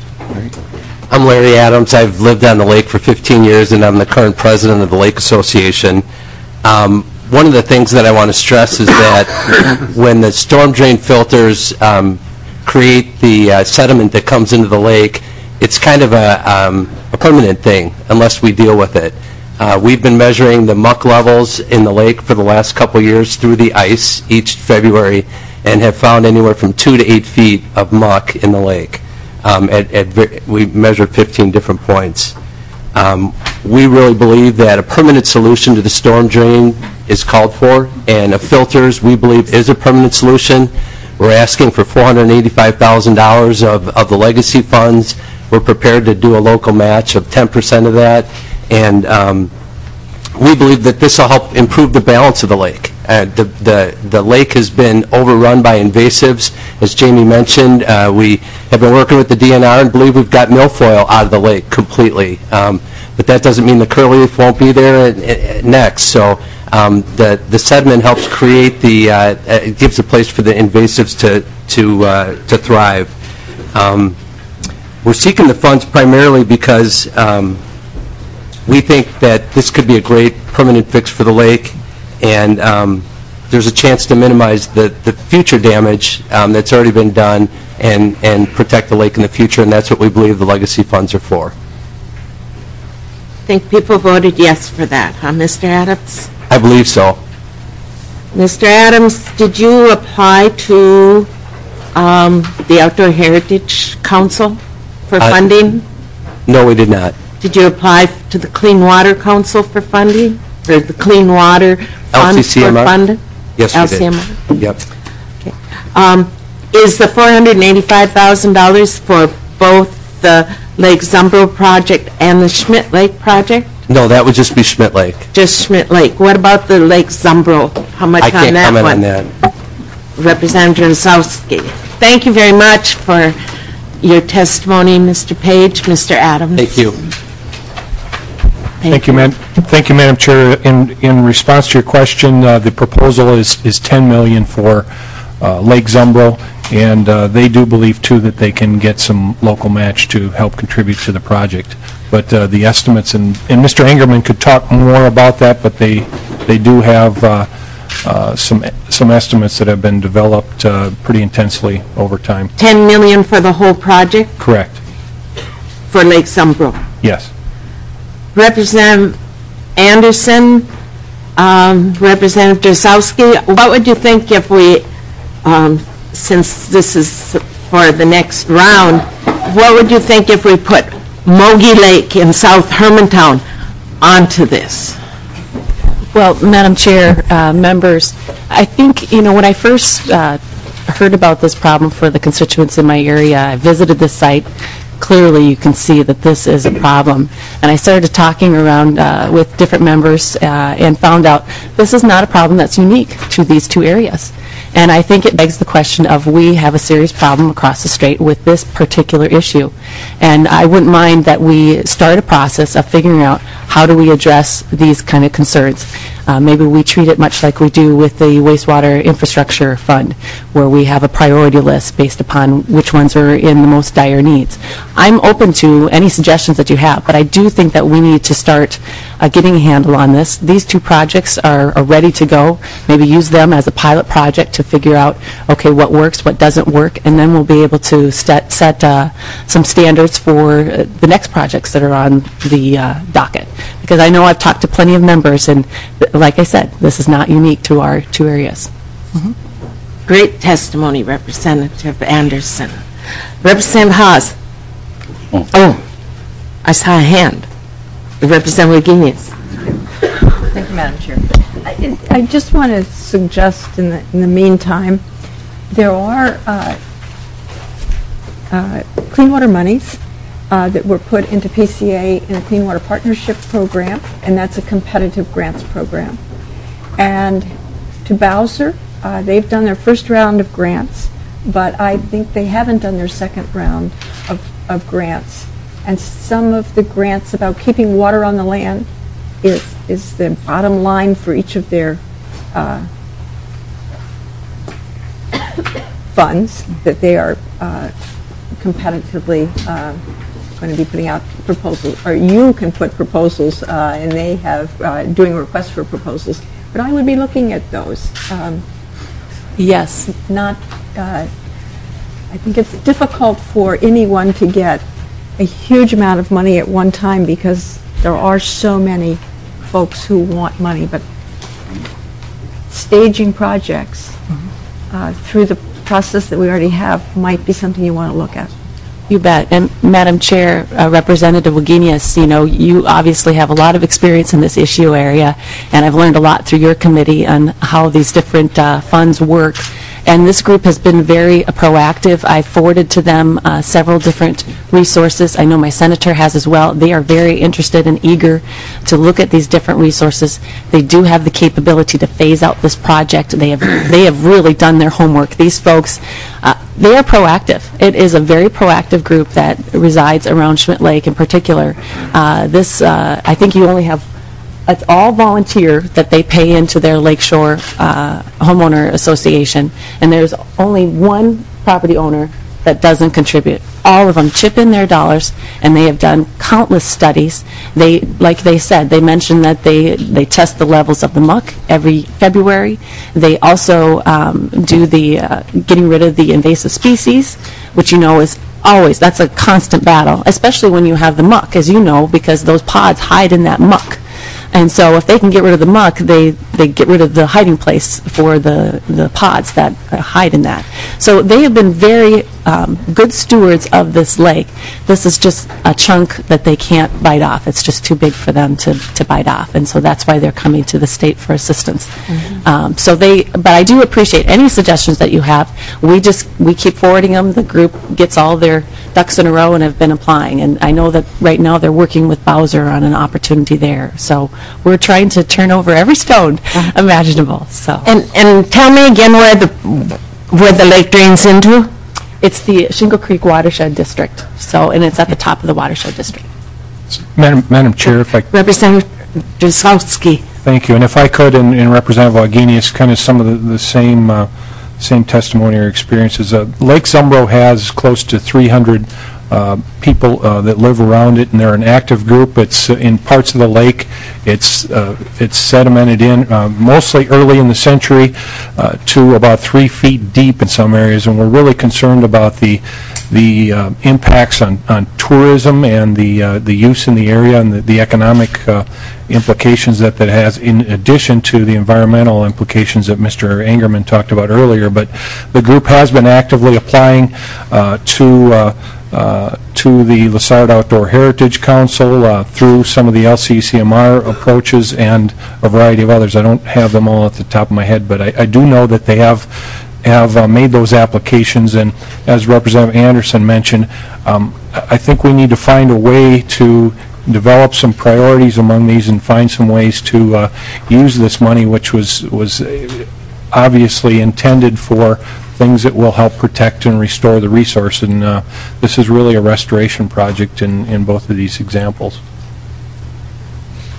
I'm Larry Adams. I've lived on the lake for fifteen years, and I'm the current president of the Lake Association. Um, one of the things that I want to stress is that when the storm drain filters um, create the uh, sediment that comes into the lake, it's kind of a, um, a permanent thing unless we deal with it. Uh, we've been measuring the muck levels in the lake for the last couple years through the ice each February, and have found anywhere from two to eight feet of muck in the lake. Um, at, at, we measured fifteen different points. Um, we really believe that a permanent solution to the storm drain is called for, and a filters, we believe, is a permanent solution. We're asking for four hundred eighty-five thousand dollars of, of the legacy funds. We're prepared to do a local match of ten percent of that, and um, we believe that this will help improve the balance of the lake. Uh, the, the, the lake has been overrun by invasives. As Jamie mentioned, uh, we have been working with the D N R and believe we've got milfoil out of the lake completely. Um, but that doesn't mean the curlew won't be there at, at next. So um, the, the sediment helps create the, uh, it gives a place for the invasives to, to, uh, to thrive. Um, we're seeking the funds primarily because um, we think that this could be a great permanent fix for the lake, and um, there's a chance to minimize the, the future damage um, that's already been done and, and protect the lake in the future, and that's what we believe the legacy funds are for. I think people voted yes for that, huh, Mister Adams? I believe so. Mister Adams, did you apply to um, the Outdoor Heritage Council for Uh, funding? No, we did not. Did you apply to the Clean Water Council for funding? Or the Clean Water Fund for L C C M R? funding? Yes, we L C M R? did. Yep. Um, Is the four hundred eighty-five thousand dollars for both the Lake Zumbro project and the Schmidt Lake project? No, that would just be Schmidt Lake. Just Schmidt Lake. What about the Lake Zumbro? How much I on can't that comment one? on that. Representative Zasowski. Thank you very much for your testimony, Mister Page. Mister Adams. Thank you. Thank you, Madam. Thank you, Madam Chair. In in response to your question, uh, the proposal is is ten million dollars for uh, Lake Zumbro, and uh, they do believe too that they can get some local match to help contribute to the project. But uh, the estimates, and and Mister Engerman could talk more about that, but they they do have uh, uh, some some estimates that have been developed uh, pretty intensely over time. ten million dollars for the whole project Correct. for Lake Zumbro. Yes. Representative Anderson, um, Representative Jasowski, what would you think if we, um, since this is for the next round, what would you think if we put Mogi Lake in South Hermantown onto this? Well, Madam Chair, uh, members, I think, you know, when I first uh, heard about this problem for the constituents in my area, I visited the site. Clearly, you can see that this is a problem. And I started talking around uh, with different members uh, and found out this is not a problem that's unique to these two areas. And I think it begs the question of we have a serious problem across the strait with this particular issue. And I wouldn't mind that we start a process of figuring out how do we address these kind of concerns. Uh, maybe we treat it much like we do with the wastewater infrastructure fund, where we have a priority list based upon which ones are in the most dire needs. I'm open to any suggestions that you have, but I do think that we need to start uh, getting a handle on this. These two projects are, are ready to go. Maybe use them as a pilot project to figure out, okay, what works, what doesn't work, and then we'll be able to set, set uh, some standards for uh, the next projects that are on the uh, docket. Because I know I've talked to plenty of members, and th- like I said, this is not unique to our two areas. Mm-hmm. Great testimony, Representative Anderson. Representative Haas. Oh. Oh, I saw a hand. Representative Guinness. Thank you, Madam Chair. I, I just want to suggest in the, in the meantime, there are uh, uh, clean water monies uh, that were put into P C A in a Clean Water Partnership Program, and that's a competitive grants program. And to Bowser, uh, they've done their first round of grants, but I think they haven't done their second round of, of grants. And some of the grants about keeping water on the land is, is the bottom line for each of their uh, funds that they are uh, competitively uh, going to be putting out proposals, or you can put proposals, uh, and they have uh, doing requests for proposals. But I would be looking at those. Um, yes. Not. Uh, I think it's difficult for anyone to get a huge amount of money at one time because there are so many folks who want money. But staging projects mm-hmm. uh, through the process that we already have might be something you want to look at. You bet. And Madam Chair, uh, Representative Wagenius, you know, you obviously have a lot of experience in this issue area, and I've learned a lot through your committee on how these different uh, funds work. And this group has been very uh, proactive. I forwarded to them uh, several different resources. I know my senator has as well. They are very interested and eager to look at these different resources. They do have the capability to phase out this project. They have they have really done their homework. These folks, uh, they are proactive. It is a very proactive group that resides around Schmidt Lake in particular. Uh, this, uh, I think you only have it's all volunteer that they pay into their Lakeshore uh, Homeowner Association, and there's only one property owner that doesn't contribute. All of them chip in their dollars, and they have done countless studies. They, like they said, they mentioned that they, they test the levels of the muck every February. They also um, do the uh, getting rid of the invasive species, which you know is always, that's a constant battle, especially when you have the muck, as you know, because those pods hide in that muck. And so if they can get rid of the muck, they, they get rid of the hiding place for the, the pods that hide in that. So they have been very um, good stewards of this lake. This is just a chunk that they can't bite off. It's just too big for them to, to bite off. And so that's why they're coming to the state for assistance. Mm-hmm. um, so they, but I do appreciate any suggestions that you have. We just, we keep forwarding them. The group gets all their ducks in a row and have been applying. And I know that right now they're working with Bowser on an opportunity there. So we're trying to turn over every stone imaginable. So and and tell me again where the where the lake drains into. It's the Shingle Creek Watershed District. So and it's at the top of the watershed district. Madam Madam Chair, if I Representative Dusowski. Thank you. And if I could, in, in Representative Wagenius, kind of some of the, the same uh, same testimony or experiences. Uh, Lake Zumbro has close to three hundred uh, people uh, that live around it, and they're an active group. It's uh, in parts of the lake. It's uh, it's sedimented in uh, mostly early in the century uh, to about three feet deep in some areas, and we're really concerned about the the uh, impacts on, on tourism and the uh, the use in the area and the, the economic uh, implications that that has, in addition to the environmental implications that Mister Angerman talked about earlier. But the group has been actively applying uh, to uh, uh, to the Lessard Outdoor Heritage Council uh, through some of the L C C M R approaches and a variety of others. I don't have them all at the top of my head, but I, I do know that they have have uh, made those applications, and as Representative Anderson mentioned, um, I think we need to find a way to develop some priorities among these and find some ways to uh, use this money, which was was obviously intended for things that will help protect and restore the resource. And uh, this is really a restoration project in, in both of these examples.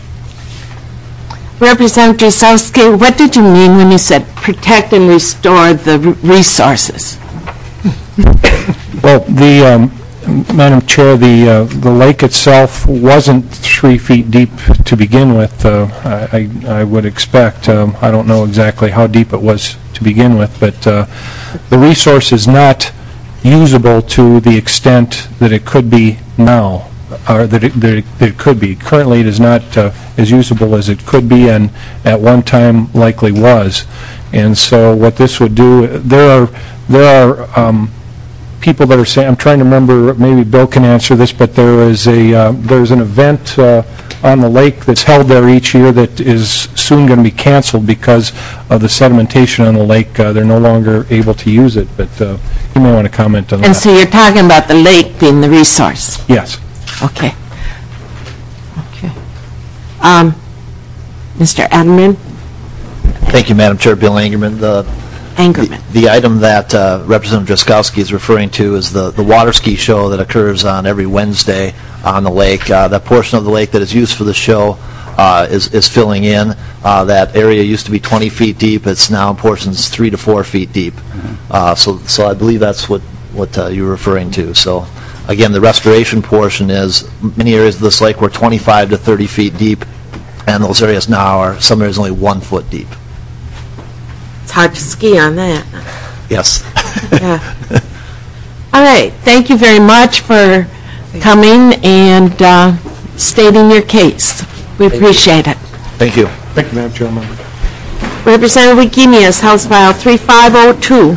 Representative Drazkowski, what did you mean when you said protect and restore the r- resources? Well, the, um, Madam Chair, the, uh, the lake itself wasn't three feet deep to begin with, uh, I, I would expect. Um, I don't know exactly how deep it was to begin with, but uh, the resource is not usable to the extent that it could be now, or that it, that it, that it could be. Currently, it is not uh, as usable as it could be, and at one time likely was. And so what this would do, there are, there are um, people that are saying, I'm trying to remember, maybe Bill can answer this, but there is a, uh, there's an event uh, on the lake that's held there each year that is soon going to be canceled because of the sedimentation on the lake. Uh, they're no longer able to use it, but uh, you may want to comment on that. And so you're talking about the lake being the resource? Yes. Okay. Okay. Um, Mister Admin? Thank you, Madam Chair. Bill Angerman. The Angerman. The, the item that uh, Representative Drazkowski is referring to is the, the water ski show that occurs on every Wednesday on the lake. Uh, that portion of the lake that is used for the show uh, is, is filling in. Uh, that area used to be twenty feet deep. It's now in portions three to four feet deep. Mm-hmm. uh, so, so I believe that's what, what uh, you're referring to. So, again, the restoration portion is many areas of this lake were twenty-five to thirty feet deep, and those areas now are, some areas only one foot deep. It's hard to ski on that. Yes. Yeah. All right. Thank you very much for coming and uh, stating your case. We appreciate it. Thank you. Thank you, Madam Chairman. Representative Wigemius, House File three five oh two.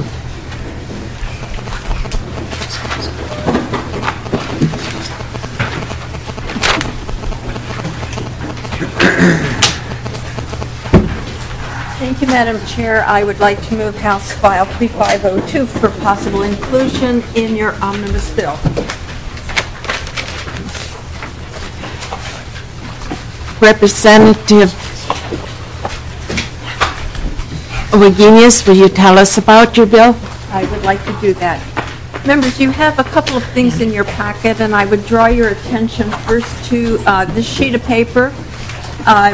Thank you, Madam Chair. I would like to move House File three five oh two for possible inclusion in your omnibus bill. Representative Wigemius, will you tell us about your bill? I would like to do that. Members, you have a couple of things in your packet, and I would draw your attention first to uh, this sheet of paper. Uh,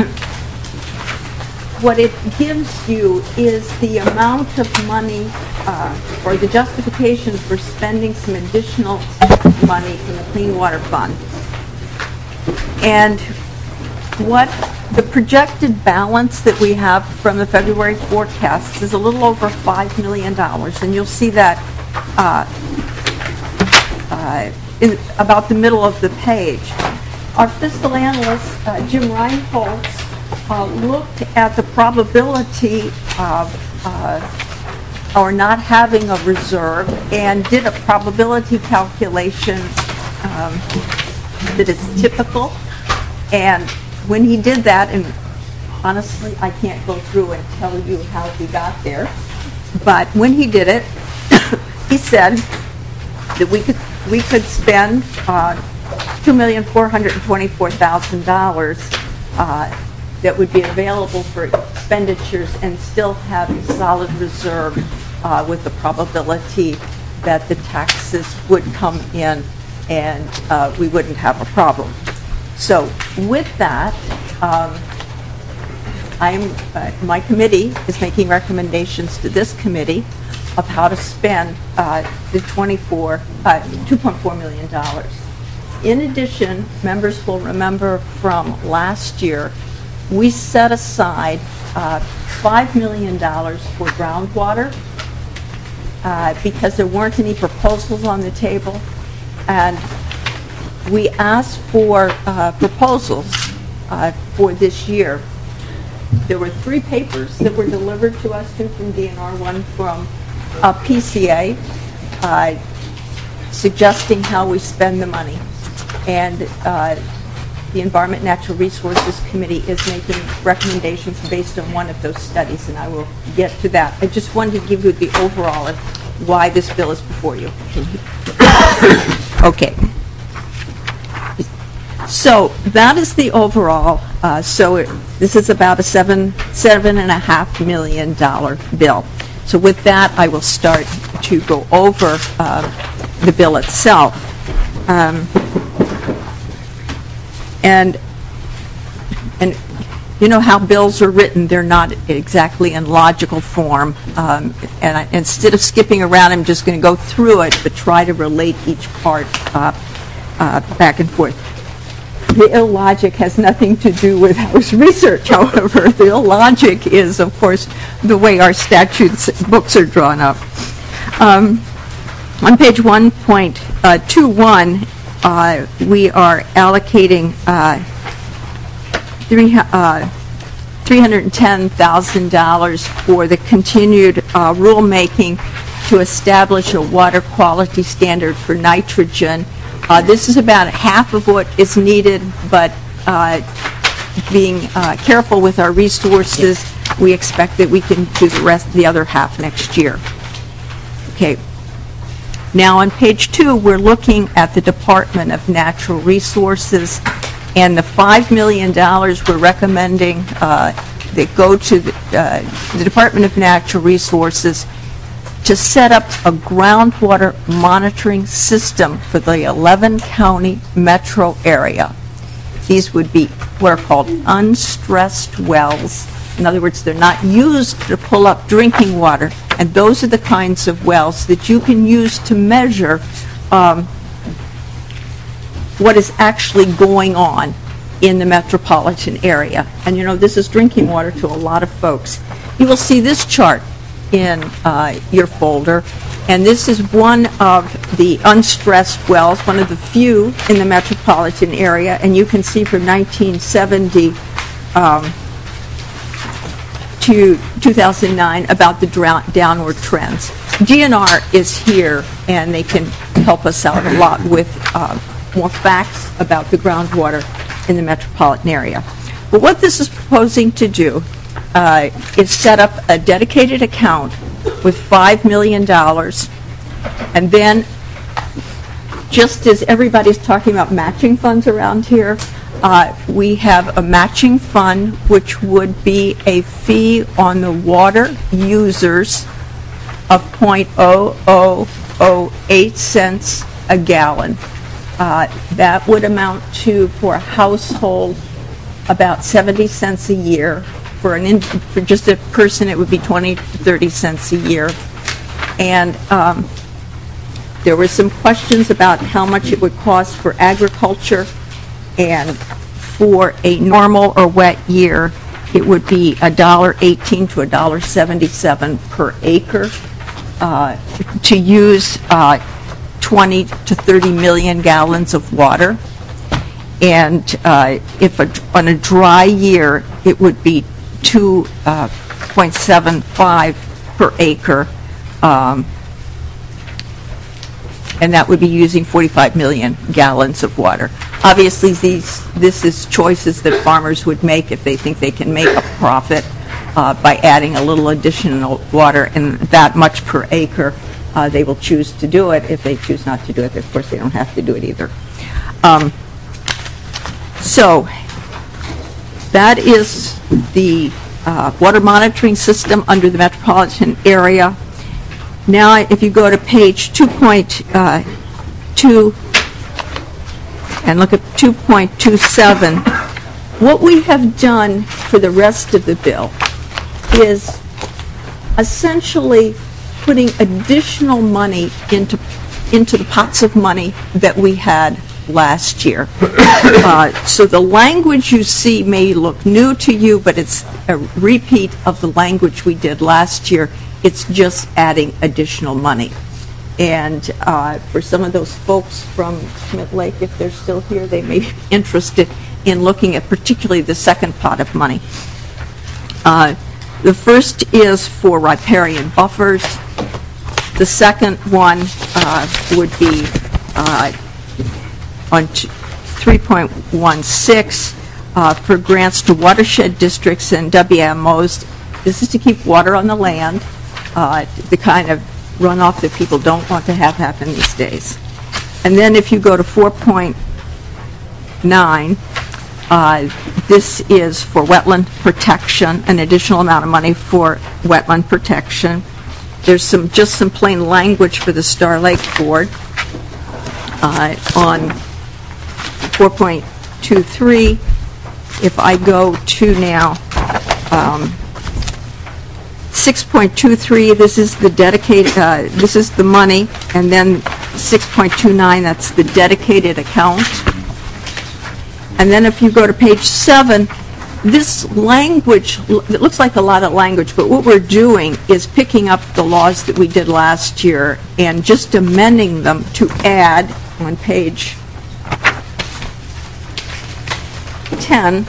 what it gives you is the amount of money uh, or the justification for spending some additional money from the Clean Water Fund. And what the projected balance that we have from the February forecast is a little over five million dollars, and you'll see that uh, uh, in about the middle of the page. Our fiscal analyst, uh, Jim Reinholz, uh, looked at the probability of uh, our not having a reserve and did a probability calculation um, that is typical. And when he did that, and honestly, I can't go through and tell you how he got there, but when he did it, he said that we could we could spend uh, two million four hundred twenty-four thousand dollars uh, that would be available for expenditures and still have a solid reserve uh, with the probability that the taxes would come in and uh, we wouldn't have a problem. So with that, um, I'm, uh, my committee is making recommendations to this committee of how to spend uh, the twenty-four, uh, two point four million dollars. In addition, members will remember from last year, we set aside uh, five million dollars for groundwater uh, because there weren't any proposals on the table, and we asked for uh, proposals uh, for this year. There were three papers that were delivered to us, two from D N R, one from uh, P C A, uh, suggesting how we spend the money. And uh, the Environment and Natural Resources Committee is making recommendations based on one of those studies, and I will get to that. I just wanted to give you the overall of why this bill is before you. Okay. So that is the overall. Uh, so it, this is about a seven, seven and a half million dollar bill. So with that, I will start to go over uh, the bill itself. Um, and and you know how bills are written, they're not exactly in logical form. Um, and I, instead of skipping around, I'm just going to go through it, but try to relate each part uh, uh, back and forth. The illogic has nothing to do with House research, however. The illogic is, of course, the way our statutes books are drawn up. Um, on page one point two one, uh, we are allocating uh, three, uh, three hundred ten thousand dollars for the continued uh, rulemaking to establish a water quality standard for nitrogen. Uh, this is about half of what is needed, but uh, being uh, careful with our resources, we expect that we can do the rest, the other half next year. Okay. Now on page two, we're looking at the Department of Natural Resources, and the five million dollars we're recommending uh, that go to the, uh, the Department of Natural Resources to set up a groundwater monitoring system for the eleven county metro area. These would be what are called unstressed wells. In other words, they're not used to pull up drinking water, and those are the kinds of wells that you can use to measure um, what is actually going on in the metropolitan area. And you know, this is drinking water to a lot of folks. You will see this chart in uh, your folder, and this is one of the unstressed wells, one of the few in the metropolitan area, and you can see from nineteen seventy um, to two thousand nine about the downward trends. D N R is here, and they can help us out a lot with uh, more facts about the groundwater in the metropolitan area. But what this is proposing to do uh, is set up a dedicated account with five million dollars, and then, just as everybody's talking about matching funds around here, Uh, we have a matching fund, which would be a fee on the water users of zero point zero zero zero eight cents a gallon. Uh, that would amount to, for a household, about seventy cents a year. For an in, for just a person, it would be twenty to thirty cents a year. And um, there were some questions about how much it would cost for agriculture. And for a normal or wet year, it would be one dollar eighteen to one dollar seventy-seven per acre uh, to use uh, twenty to thirty million gallons of water. And uh, if a, on a dry year, it would be two point seven five per acre. Um, and that would be using forty-five million gallons of water. Obviously, these, this is choices that farmers would make if they think they can make a profit uh, by adding a little additional water, and that much per acre, uh, they will choose to do it. If they choose not to do it, of course, they don't have to do it either. Um, so, that is the uh, water monitoring system under the metropolitan area. Now, if you go to page two point two and look at two point two seven, what we have done for the rest of the bill is essentially putting additional money into into the pots of money that we had last year. Uh, so the language you see may look new to you, but it's a repeat of the language we did last year. It's just adding additional money. And uh, for some of those folks from Schmidt Lake, if they're still here, they may be interested in looking at particularly the second pot of money. Uh, the first is for riparian buffers. The second one uh, would be uh, on three point one six uh, for grants to watershed districts and W M Os. This is to keep water on the land, uh, the kind of runoff that people don't want to have happen these days. And then if you go to four point nine, uh, this is for wetland protection, an additional amount of money for wetland protection. There's some just some plain language for the Star Lake Board. Uh, on four point two three, if I go to now, um, six point two three, this is the dedicated, uh, this is the money, and then six point two nine, that's the dedicated account. And then if you go to page seven, this language, it looks like a lot of language, but what we're doing is picking up the laws that we did last year and just amending them to add on page ten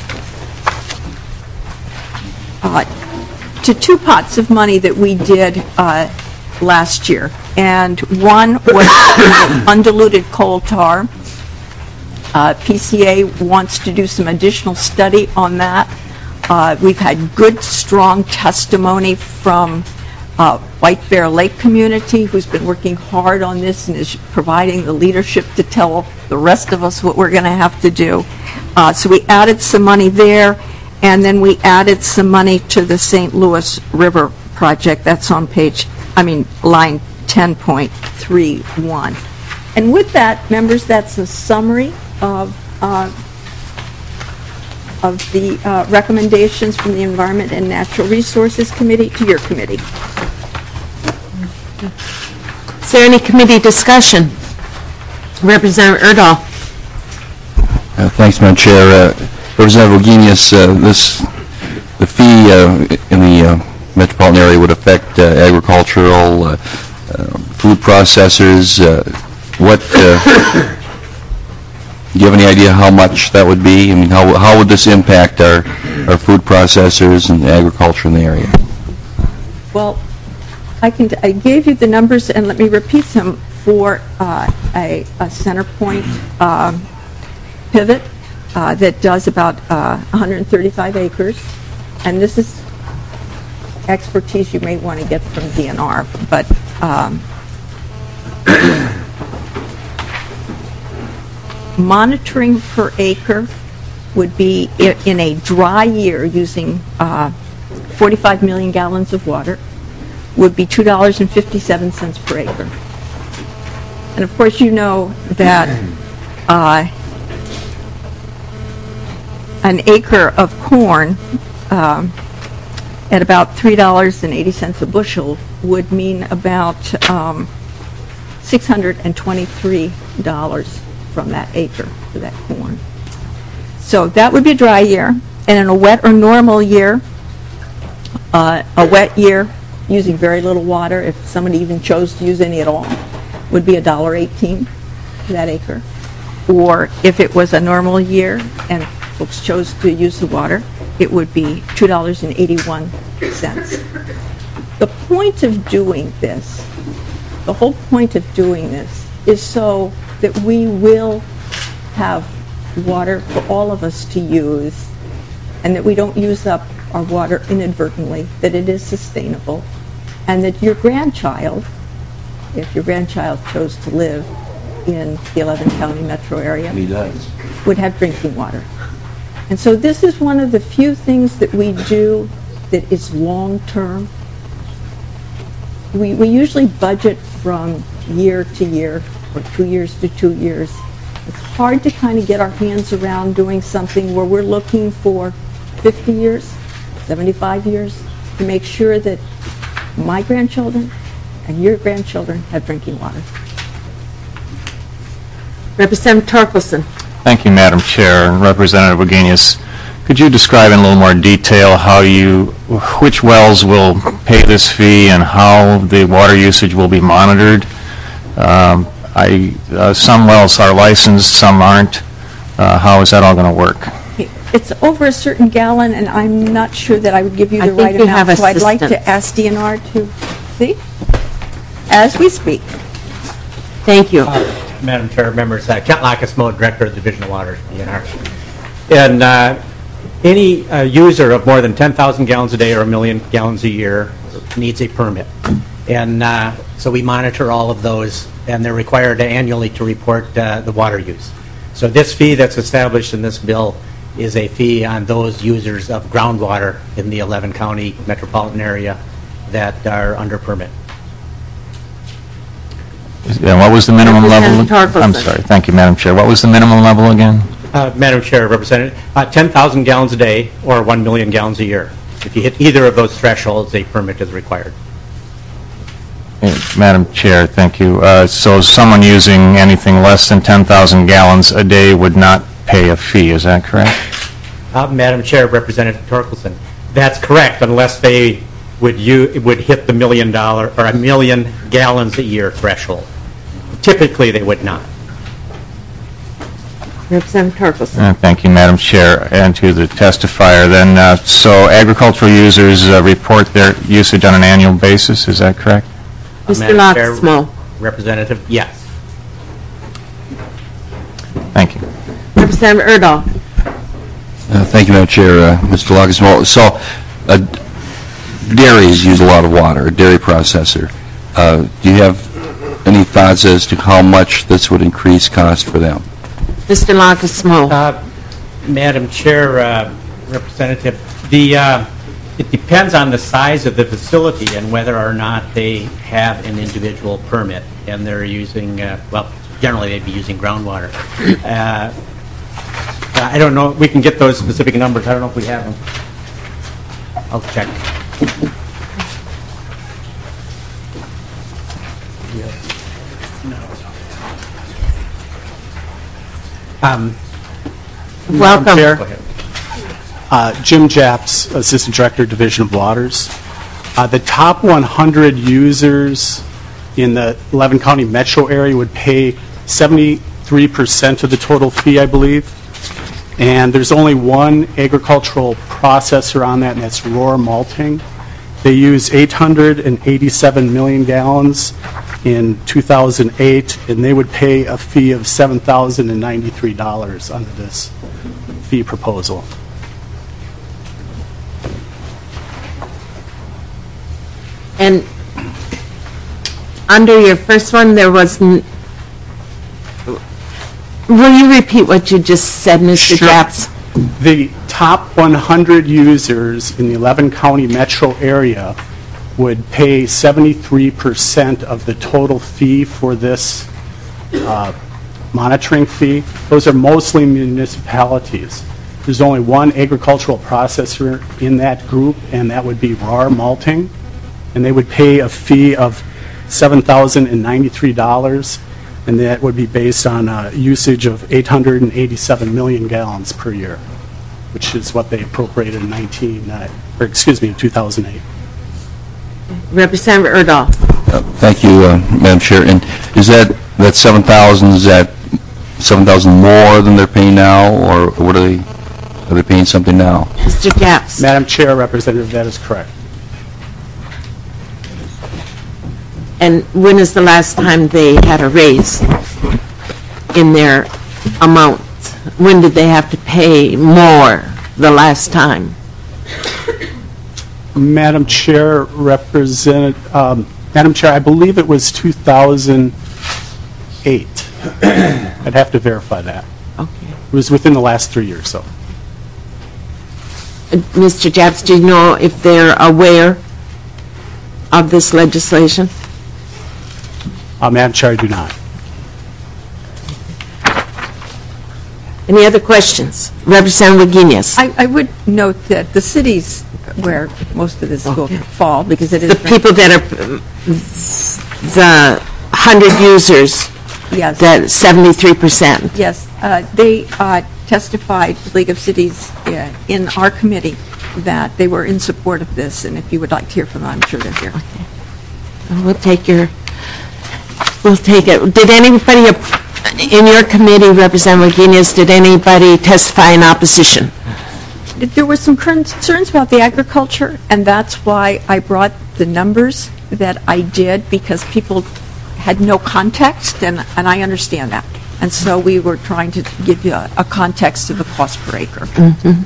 uh, to two pots of money that we did uh, last year. And one was undiluted coal tar. Uh, P C A wants to do some additional study on that. Uh, we've had good, strong testimony from uh, White Bear Lake community, who's been working hard on this and is providing the leadership to tell the rest of us what we're going to have to do. Uh, so we added some money there, and then we added some money to the Saint Louis River project. That's on page, I mean, line ten point three one. And with that, members, that's a summary of uh, of the uh, recommendations from the Environment and Natural Resources Committee to your committee. Is there any committee discussion? Representative Erdahl. Uh, Thanks, Madam Chair. Uh, Representative Wagenius, uh, this, the fee uh, in the uh, metropolitan area would affect uh, agricultural, uh, uh, food processors. Uh, what, uh, do you have any idea how much that would be? I mean, how, how would this impact our, our food processors and agriculture in the area? Well, I can. I gave you the numbers, and let me repeat them for uh, a, a center point um, pivot uh, that does about uh, one hundred thirty-five acres, and this is expertise you may want to get from D N R, but um, monitoring per acre would be i- in a dry year using uh, forty-five million gallons of water would be two dollars and fifty-seven cents per acre. And of course you know that uh, an acre of corn um, at about three dollars and eighty cents a bushel would mean about um, six hundred twenty-three dollars from that acre for that corn. So that would be a dry year. And in a wet or normal year, uh, a wet year using very little water, if somebody even chose to use any at all, would be one dollar and eighteen cents for that acre. Or if it was a normal year and folks chose to use the water, it would be two dollars and eighty-one cents. The point of doing this, the whole point of doing this is so that we will have water for all of us to use, and that we don't use up our water inadvertently, that it is sustainable, and that your grandchild, if your grandchild chose to live in the eleven county metro area, He does. would have drinking water. And so this is one of the few things that we do that is long-term. We, we usually budget from year to year, or two years to two years. It's hard to kind of get our hands around doing something where we're looking for fifty years, seventy-five years, to make sure that my grandchildren and your grandchildren have drinking water. Representative Torkelson. Thank you, Madam Chair. And Representative Wagenius, could you describe in a little more detail how you, which wells will pay this fee and how the water usage will be monitored? Um, I, uh, some wells are licensed, some aren't. Uh, how is that all going to work? It's over a certain gallon, and I'm not sure that I would give you I the think right you amount. have So I'd like to assistance. ask D N R to see as we speak. Thank you. Madam Chair, members, uh, Kent Lackas-Moe, Director of the Division of Water, D N R. And uh, any uh, user of more than ten thousand gallons a day or a million gallons a year needs a permit. And uh, so we monitor all of those, and they're required annually to report uh, the water use. So this fee that's established in this bill is a fee on those users of groundwater in the eleven county metropolitan area that are under permit. And what was the minimum level? Representative Torkelson. I'm sorry. Thank you, Madam Chair. What was the minimum level again? Uh, Madam Chair, Representative, uh, ten thousand gallons a day or one million gallons a year. If you hit either of those thresholds, a permit is required. Madam Chair, thank you. Uh, So someone using anything less than ten thousand gallons a day would not pay a fee, is that correct? Uh, Madam Chair, Representative Torkelson, that's correct, unless they would you would hit the million dollar or a million gallons a year threshold. Typically, they would not. Representative Torkelson. Uh, Thank you, Madam Chair. And to the testifier, then, uh, so agricultural users uh, report their usage on an annual basis, is that correct? Uh, Mister Madam Chair, Loxmo. Representative, yes. Thank you. Representative Erdahl. Uh, Thank you, Madam Chair. Uh, Mister Lockersmall. So, uh, dairies use a lot of water, a dairy processor. Uh, do you have any thoughts as to how much this would increase cost for them? Mister Loxmo. Uh, Madam Chair, uh, Representative, the uh, it depends on the size of the facility and whether or not they have an individual permit, and they're using, uh, well, generally they'd be using groundwater. Uh, I don't know, we can get those specific numbers, I don't know if we have them. I'll check. Um, Welcome. Madam Chair. Go ahead. Uh, Jim Japs, Assistant Director, Division of Waters. Uh, The top one hundred users in the eleven county metro area would pay seventy-three percent of the total fee, I believe. And there's only one agricultural processor on that, and that's Roar Malting. They use eight hundred eighty-seven million gallons in two thousand eight, and they would pay a fee of seven thousand ninety-three dollars under this fee proposal. And under your first one, there was, n- will you repeat what you just said, Mister Sure. Japs? The top one hundred users in the eleven county metro area would pay seventy-three percent of the total fee for this uh, monitoring fee. Those are mostly municipalities. There's only one agricultural processor in that group, and that would be Roar Malting, and they would pay a fee of seven thousand ninety-three dollars, and that would be based on uh, usage of eight hundred eighty-seven million gallons per year, which is what they appropriated in nineteen, uh, or excuse me, in two thousand eight. Representative Erdahl. Uh, Thank you, uh, Madam Chair. And is that, that seven thousand, is that seven thousand more than they're paying now, or what are they, are they paying something now? Mister Japs. Madam Chair, Representative, that is correct. And when is the last time they had a raise in their amount? When did they have to pay more the last time? Madam Chair, Representative, um, Madam Chair, I believe it was two thousand eight. I'd have to verify that. Okay. It was within the last three years, so. Uh, Mister Japs, do you know if they're aware of this legislation? Uh, Madam Chair, I do not. Any other questions? Representative Wagenius. I, I would note that the cities where most of this will fall, because it is... The people that are, um, the one hundred users, Yes. that seventy-three percent. Yes, uh, they uh, testified, the League of Cities, uh, in our committee, that they were in support of this, and if you would like to hear from them, I'm sure they're here. We'll take your, we'll take it. Did anybody, op- in your committee, Representative Wagenius, did anybody testify in opposition? There were some concerns about the agriculture, and that's why I brought the numbers that I did, because people had no context, and, and I understand that. And so we were trying to give you a, a context to the cost per acre. Mm-hmm.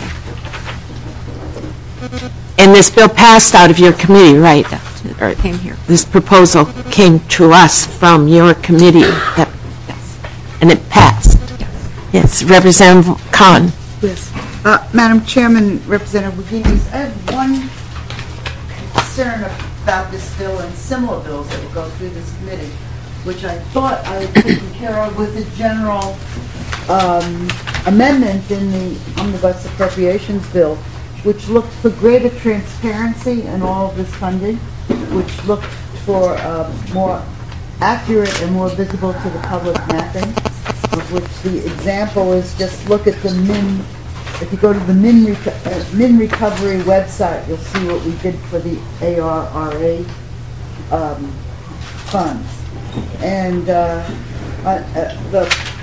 And this bill passed out of your committee, right? It came here. This proposal came to us from your committee, that, and it passed. Yes, Representative Khan. Yes. Uh, Madam Chairman, Representative Wagenius, I have one concern about this bill and similar bills that will go through this committee, which I thought I had taken care of with the general um, amendment in the Omnibus Appropriations Bill, which looked for greater transparency in all of this funding, which looked for uh, more accurate and more visible to the public mapping, of which the example is just look at the min, if you go to the min, reco uh, min recovery website, you'll see what we did for the A R R A um, funds. And uh, uh, uh, the,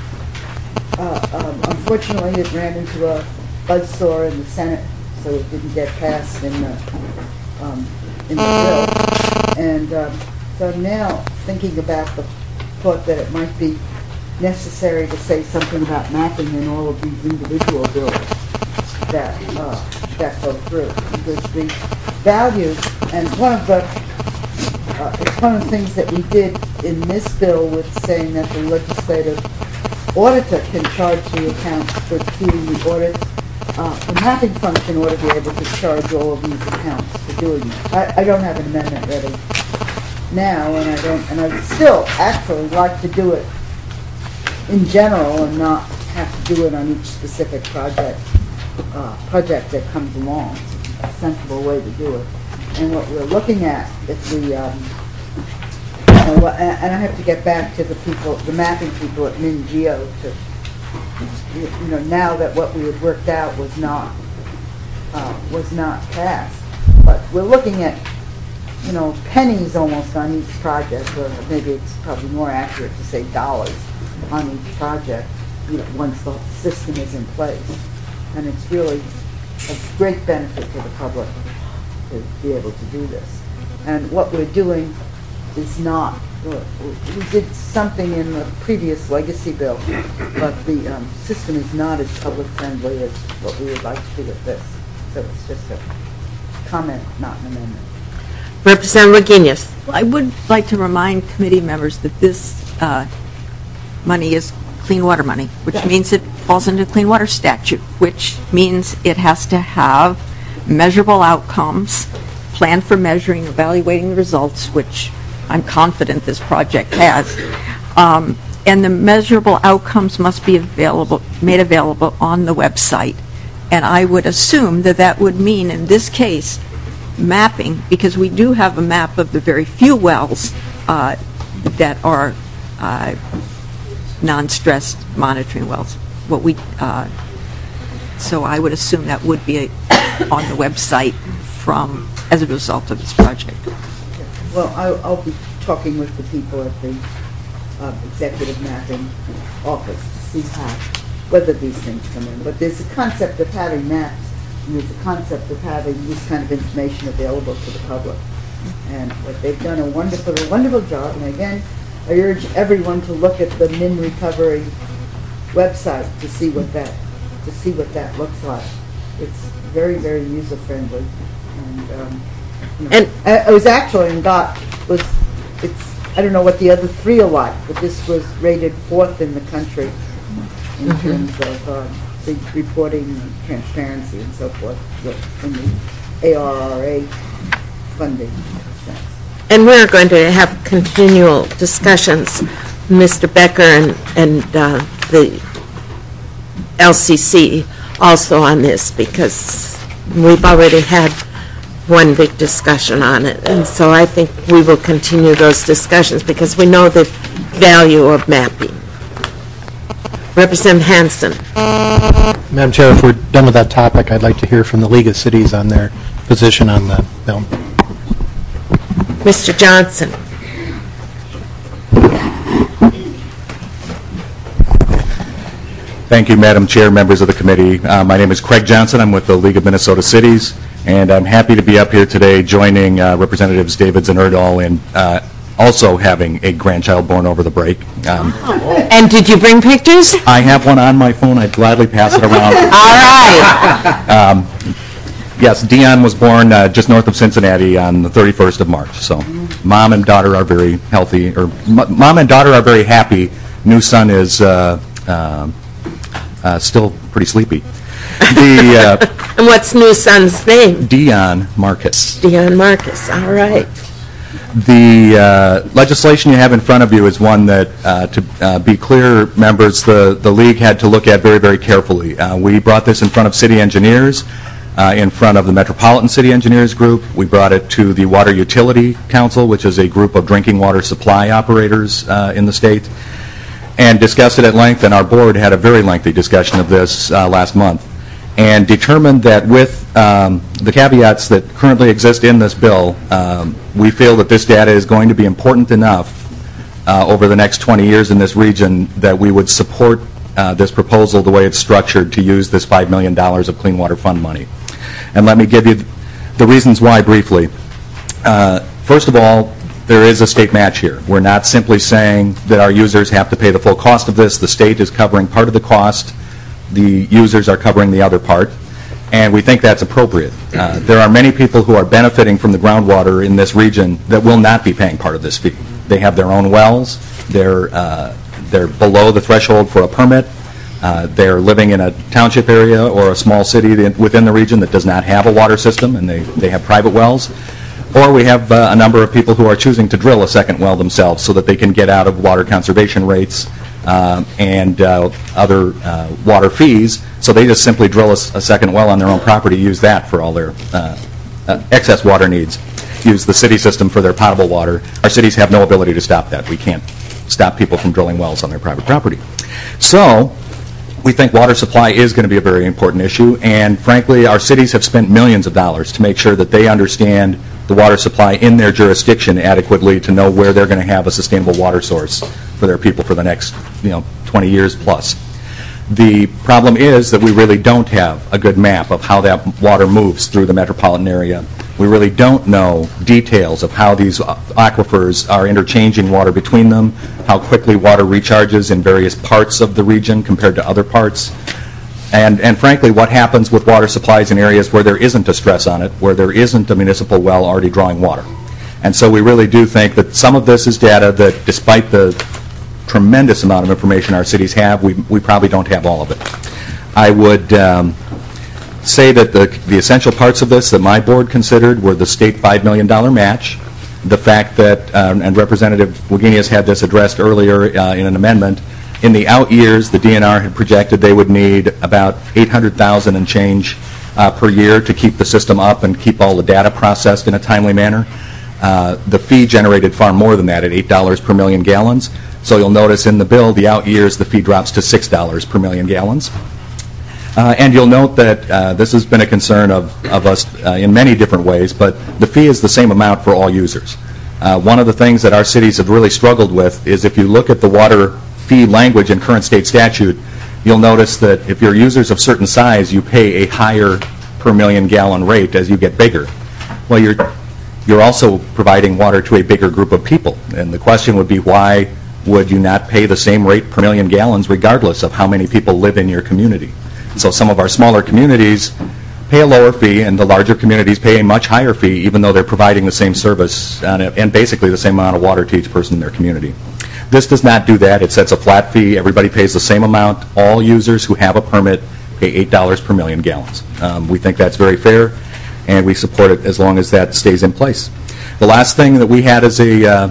uh, um, unfortunately, it ran into a buzzsaw in the Senate, so it didn't get passed in the, um, in the bill. And um, so now, thinking about the thought that it might be necessary to say something about mapping in all of these individual bills that uh, that go through, because the values, and one of the uh, it's one of the things that we did in this bill with saying that the legislative auditor can charge the accounts for doing the audits. Uh, the mapping function ought to be able to charge all of these accounts for doing it. I, I don't have an amendment ready now, and I don't, and I'd still actually like to do it in general and not have to do it on each specific project uh, project that comes along. It's a sensible way to do it. And what we're looking at, if we, um, you know, what- and and I have to get back to the people, the mapping people at MinGeo to, you you know, now that what we had worked out was not uh, was not passed, but we're looking at, you know, pennies almost on each project, or maybe it's probably more accurate to say dollars on each project, you know, once the system is in place. And it's really a great benefit to the public to be able to do this. And what we're doing is not, we did something in the previous legacy bill, but the um, system is not as public friendly as what we would like to do with this. So it's just a comment, not an amendment. Representative Wagenius. I would like to remind committee members that this uh, money is clean water money, which means it falls into the clean water statute, which means it has to have measurable outcomes, plan for measuring, evaluating the results, which I'm confident this project has. Um, and the measurable outcomes must be available, made available on the website. And I would assume that that would mean, in this case, mapping, because we do have a map of the very few wells uh, that are uh, non-stressed monitoring wells. What we, uh, so I would assume that would be a, on the website from, as a result of this project. Well, I'll, I'll be talking with the people at the uh, executive mapping office to see how, whether these things come in. But there's a concept of having maps, and there's a concept of having this kind of information available to the public. And what they've done a wonderful, a wonderful job. And again, I urge everyone to look at the Min Recovery website to see what that to see what that looks like. It's very, very user friendly. And, um, you know, And- I, I was actually and got was it's I don't know what the other three are like, but this was rated fourth in the country in Mhm. terms of uh, the reporting and transparency and so forth with- in the A R R A funding sense. And we're going to have continual discussions, Mister Becker and, and uh, the L C C also on this, because we've already had one big discussion on it. And so I think we will continue those discussions because we know the value of mapping. Representative Hansen. Madam Chair, if we're done with that topic, I'd like to hear from the League of Cities on their position on the bill. Mister Johnson. Thank you, Madam Chair, members of the committee. Uh, my name is Craig Johnson. I'm with the League of Minnesota Cities, and I'm happy to be up here today joining uh, Representatives Davids and Erdahl in uh, also having a grandchild born over the break. Um, And did you bring pictures? I have one on my phone. I'd gladly pass it around. All right. Um, yes, Dion was born uh, just north of Cincinnati on the thirty-first of March. So mom and daughter are very healthy, or m- mom and daughter are very happy. New son is uh, uh, uh, still pretty sleepy. The, uh, And what's new son's name? Dion Marcus. Dion Marcus, all right. The uh, legislation you have in front of you is one that, uh, to uh, be clear, members, the, the league had to look at very, very carefully. Uh, we brought this in front of city engineers, uh, in front of the Metropolitan City Engineers Group. We brought it to the Water Utility Council, which is a group of drinking water supply operators uh, in the state, and discussed it at length, and our board had a very lengthy discussion of this uh, last month, and determined that with um, the caveats that currently exist in this bill, um, we feel that this data is going to be important enough uh, over the next twenty years in this region that we would support uh, this proposal the way it's structured to use this five million dollars of Clean Water Fund money. And let me give you the reasons why briefly. Uh, first of all, there is a state match here. We're not simply saying that our users have to pay the full cost of this. The state is covering part of the cost. The users are covering the other part, and we think that's appropriate. Uh, there are many people who are benefiting from the groundwater in this region that will not be paying part of this fee. They have their own wells. They're, uh, they're below the threshold for a permit. Uh, they're living in a township area or a small city within the region that does not have a water system, and they, they have private wells. Or we have uh, a number of people who are choosing to drill a second well themselves so that they can get out of water conservation rates uh, and uh, other uh, water fees. So they just simply drill a, a second well on their own property, use that for all their uh, uh, excess water needs, use the city system for their potable water. Our cities have no ability to stop that. We can't stop people from drilling wells on their private property. So we think water supply is going to be a very important issue, and frankly, our cities have spent millions of dollars to make sure that they understand the water supply in their jurisdiction adequately to know where they're going to have a sustainable water source for their people for the next, you know, twenty years plus. The problem is that we really don't have a good map of how that water moves through the metropolitan area. We really don't know details of how these aquifers are interchanging water between them, how quickly water recharges in various parts of the region compared to other parts. And, and frankly, what happens with water supplies in areas where there isn't a stress on it, where there isn't a municipal well already drawing water. And so we really do think that some of this is data that, despite the tremendous amount of information our cities have, we, we probably don't have all of it. I would um, say that the, the essential parts of this that my board considered were the state five million dollar match, the fact that, um, and Representative Wagenius had this addressed earlier uh, in an amendment, in the out years, the D N R had projected they would need about eight hundred thousand dollars and change uh, per year to keep the system up and keep all the data processed in a timely manner. Uh, the fee generated far more than that at eight dollars per million gallons. So you'll notice in the bill, the out years, the fee drops to six dollars per million gallons. Uh, and you'll note that uh, this has been a concern of, of us uh, in many different ways, but the fee is the same amount for all users. Uh, one of the things that our cities have really struggled with is if you look at the water fee language in current state statute, you'll notice that if you're users of certain size, you pay a higher per million gallon rate as you get bigger. Well, you're, you're also providing water to a bigger group of people. And the question would be, why would you not pay the same rate per million gallons regardless of how many people live in your community? So some of our smaller communities pay a lower fee, and the larger communities pay a much higher fee, even though they're providing the same service and, and basically the same amount of water to each person in their community. This does not do that. It sets a flat fee. Everybody pays the same amount. All users who have a permit pay eight dollars per million gallons. Um, we think that's very fair, and we support it as long as that stays in place. The last thing that we had as a uh,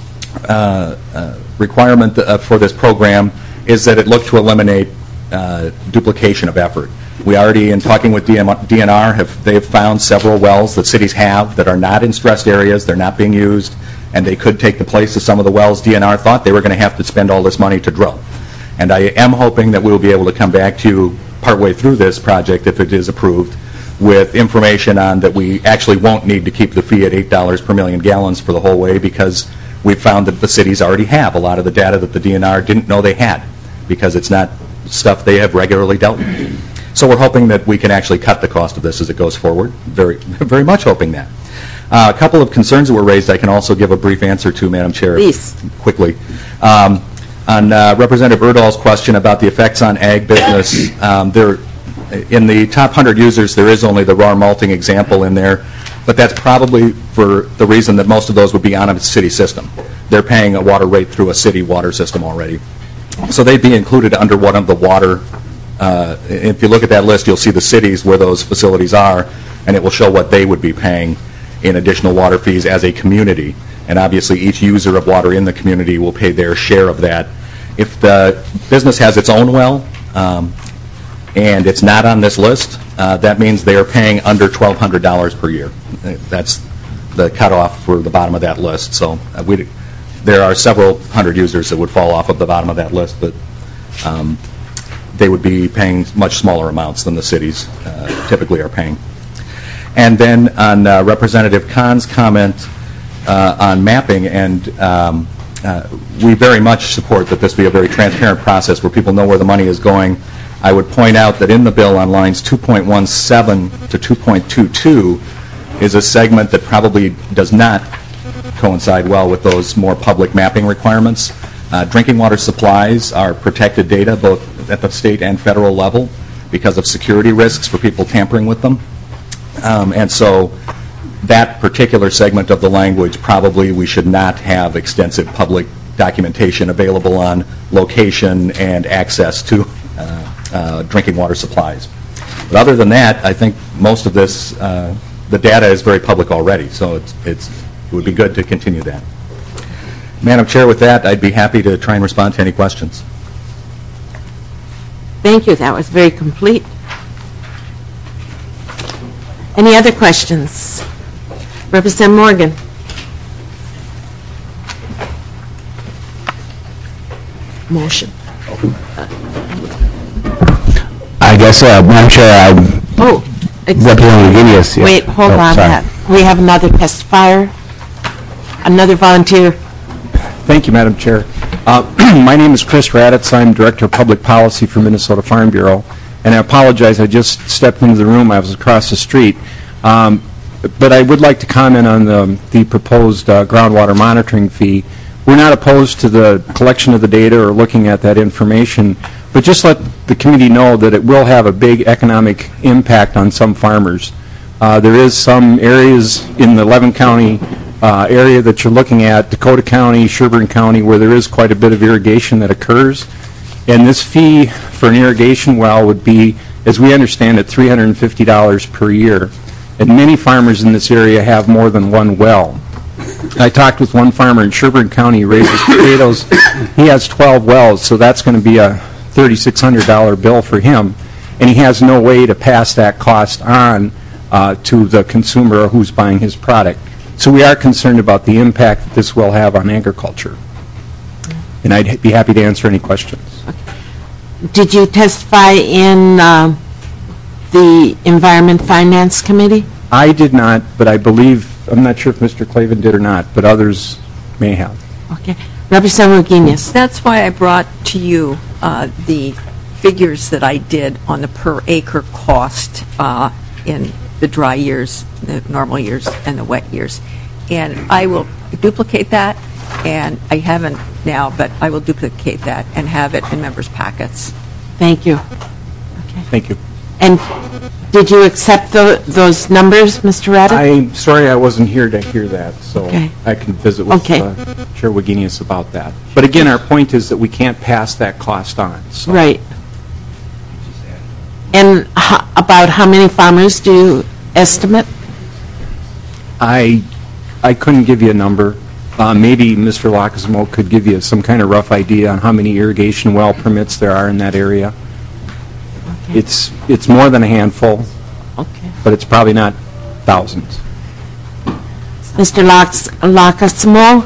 uh, uh, requirement uh, for this program is that it looked to eliminate uh, duplication of effort. We already, in talking with D N R, have they've found several wells that cities have that are not in stressed areas. They're not being used, and they could take the place of some of the wells D N R thought they were going to have to spend all this money to drill. And I am hoping that we'll be able to come back to you partway through this project, if it is approved, with information on that we actually won't need to keep the fee at eight dollars per million gallons for the whole way, because we've found that the cities already have a lot of the data that the D N R didn't know they had, because it's not stuff they have regularly dealt with. So we're hoping that we can actually cut the cost of this as it goes forward. Very, very much hoping that. Uh, a couple of concerns that were raised I can also give a brief answer to, Madam Chair, Please. quickly. Um, on uh, Representative Erdahl's question about the effects on ag business, um, there, in the top one hundred users, there is only the raw malting example in there, but that's probably for the reason that most of those would be on a city system. They're paying a water rate through a city water system already. So they'd be included under one of the water. Uh, if you look at that list, you'll see the cities where those facilities are, and it will show what they would be paying in additional water fees as a community. and obviously each user of water in the community will pay their share of that. If the business has its own well, um, and it's not on this list, uh, that means they are paying under twelve hundred dollars per year. That's the cutoff for the bottom of that list. So uh, we, there are several hundred users that would fall off of the bottom of that list, but um, they would be paying much smaller amounts than the cities uh, typically are paying. And then on uh, Representative Kahn's comment uh, on mapping, and um, uh, we very much support that this be a very transparent process where people know where the money is going. I would point out that in the bill on lines two point one seven to two point two two is a segment that probably does not coincide well with those more public mapping requirements. Uh, drinking water supplies are protected data both at the state and federal level because of security risks for people tampering with them. Um, and so that particular segment of the language, probably we should not have extensive public documentation available on location and access to uh, uh, drinking water supplies. But other than that, I think most of this, uh, the data is very public already, so it's, it's, it would be good to continue that. Madam Chair, with that, I'd be happy to try and respond to any questions. Thank you. That was very complete. Any other questions? Representative Morgan. Motion. I guess, uh, Madam Chair, I... Oh, Representative Guinness, yeah. Wait, hold Oh, on. sorry. That. We have another testifier, another volunteer. Thank you, Madam Chair. Uh, my name is Chris Raditz. I'm Director of Public Policy for Minnesota Farm Bureau. And I apologize, I just stepped into the room. I was across the street. Um, but I would like to comment on the, the proposed uh, groundwater monitoring fee. We're not opposed to the collection of the data or looking at that information, but just let the committee know that it will have a big economic impact on some farmers. Uh, there is some areas in the eleven county uh, area that you're looking at, Dakota County, Sherburne County, where there is quite a bit of irrigation that occurs. And this fee for an irrigation well would be, as we understand it, three hundred fifty dollars per year. And many farmers in this area have more than one well. I talked with one farmer in Sherburne County who raises potatoes. He has twelve wells, so that's going to be a three thousand six hundred dollar bill for him. And he has no way to pass that cost on uh, to the consumer who's buying his product. So we are concerned about the impact that this will have on agriculture. And I'd be happy to answer any questions. Did you testify in uh, the Environment Finance Committee? I did not, but I believe, I'm not sure if Mister Clavin did or not, but others may have. Okay. Representative Guinness. That's why I brought to you uh, the figures that I did on the per acre cost uh, in the dry years, the normal years, and the wet years. And I will duplicate that, and I haven't now, but I will duplicate that and have it in members' packets. Thank you. Okay. Thank you. And did you accept the, those numbers, Mister Raddick? I'm sorry I wasn't here to hear that, so Okay. I can visit with Okay. uh, Chair Wagenius about that. But again, our point is that we can't pass that cost on. So. Right. And ho- about how many farmers do you estimate? I, I couldn't give you a number. Uh, maybe Mister Lockismo could give you some kind of rough idea on how many irrigation well permits there are in that area. Okay. It's it's more than a handful, Okay. but it's probably not thousands. Mister Locks- Lockismo?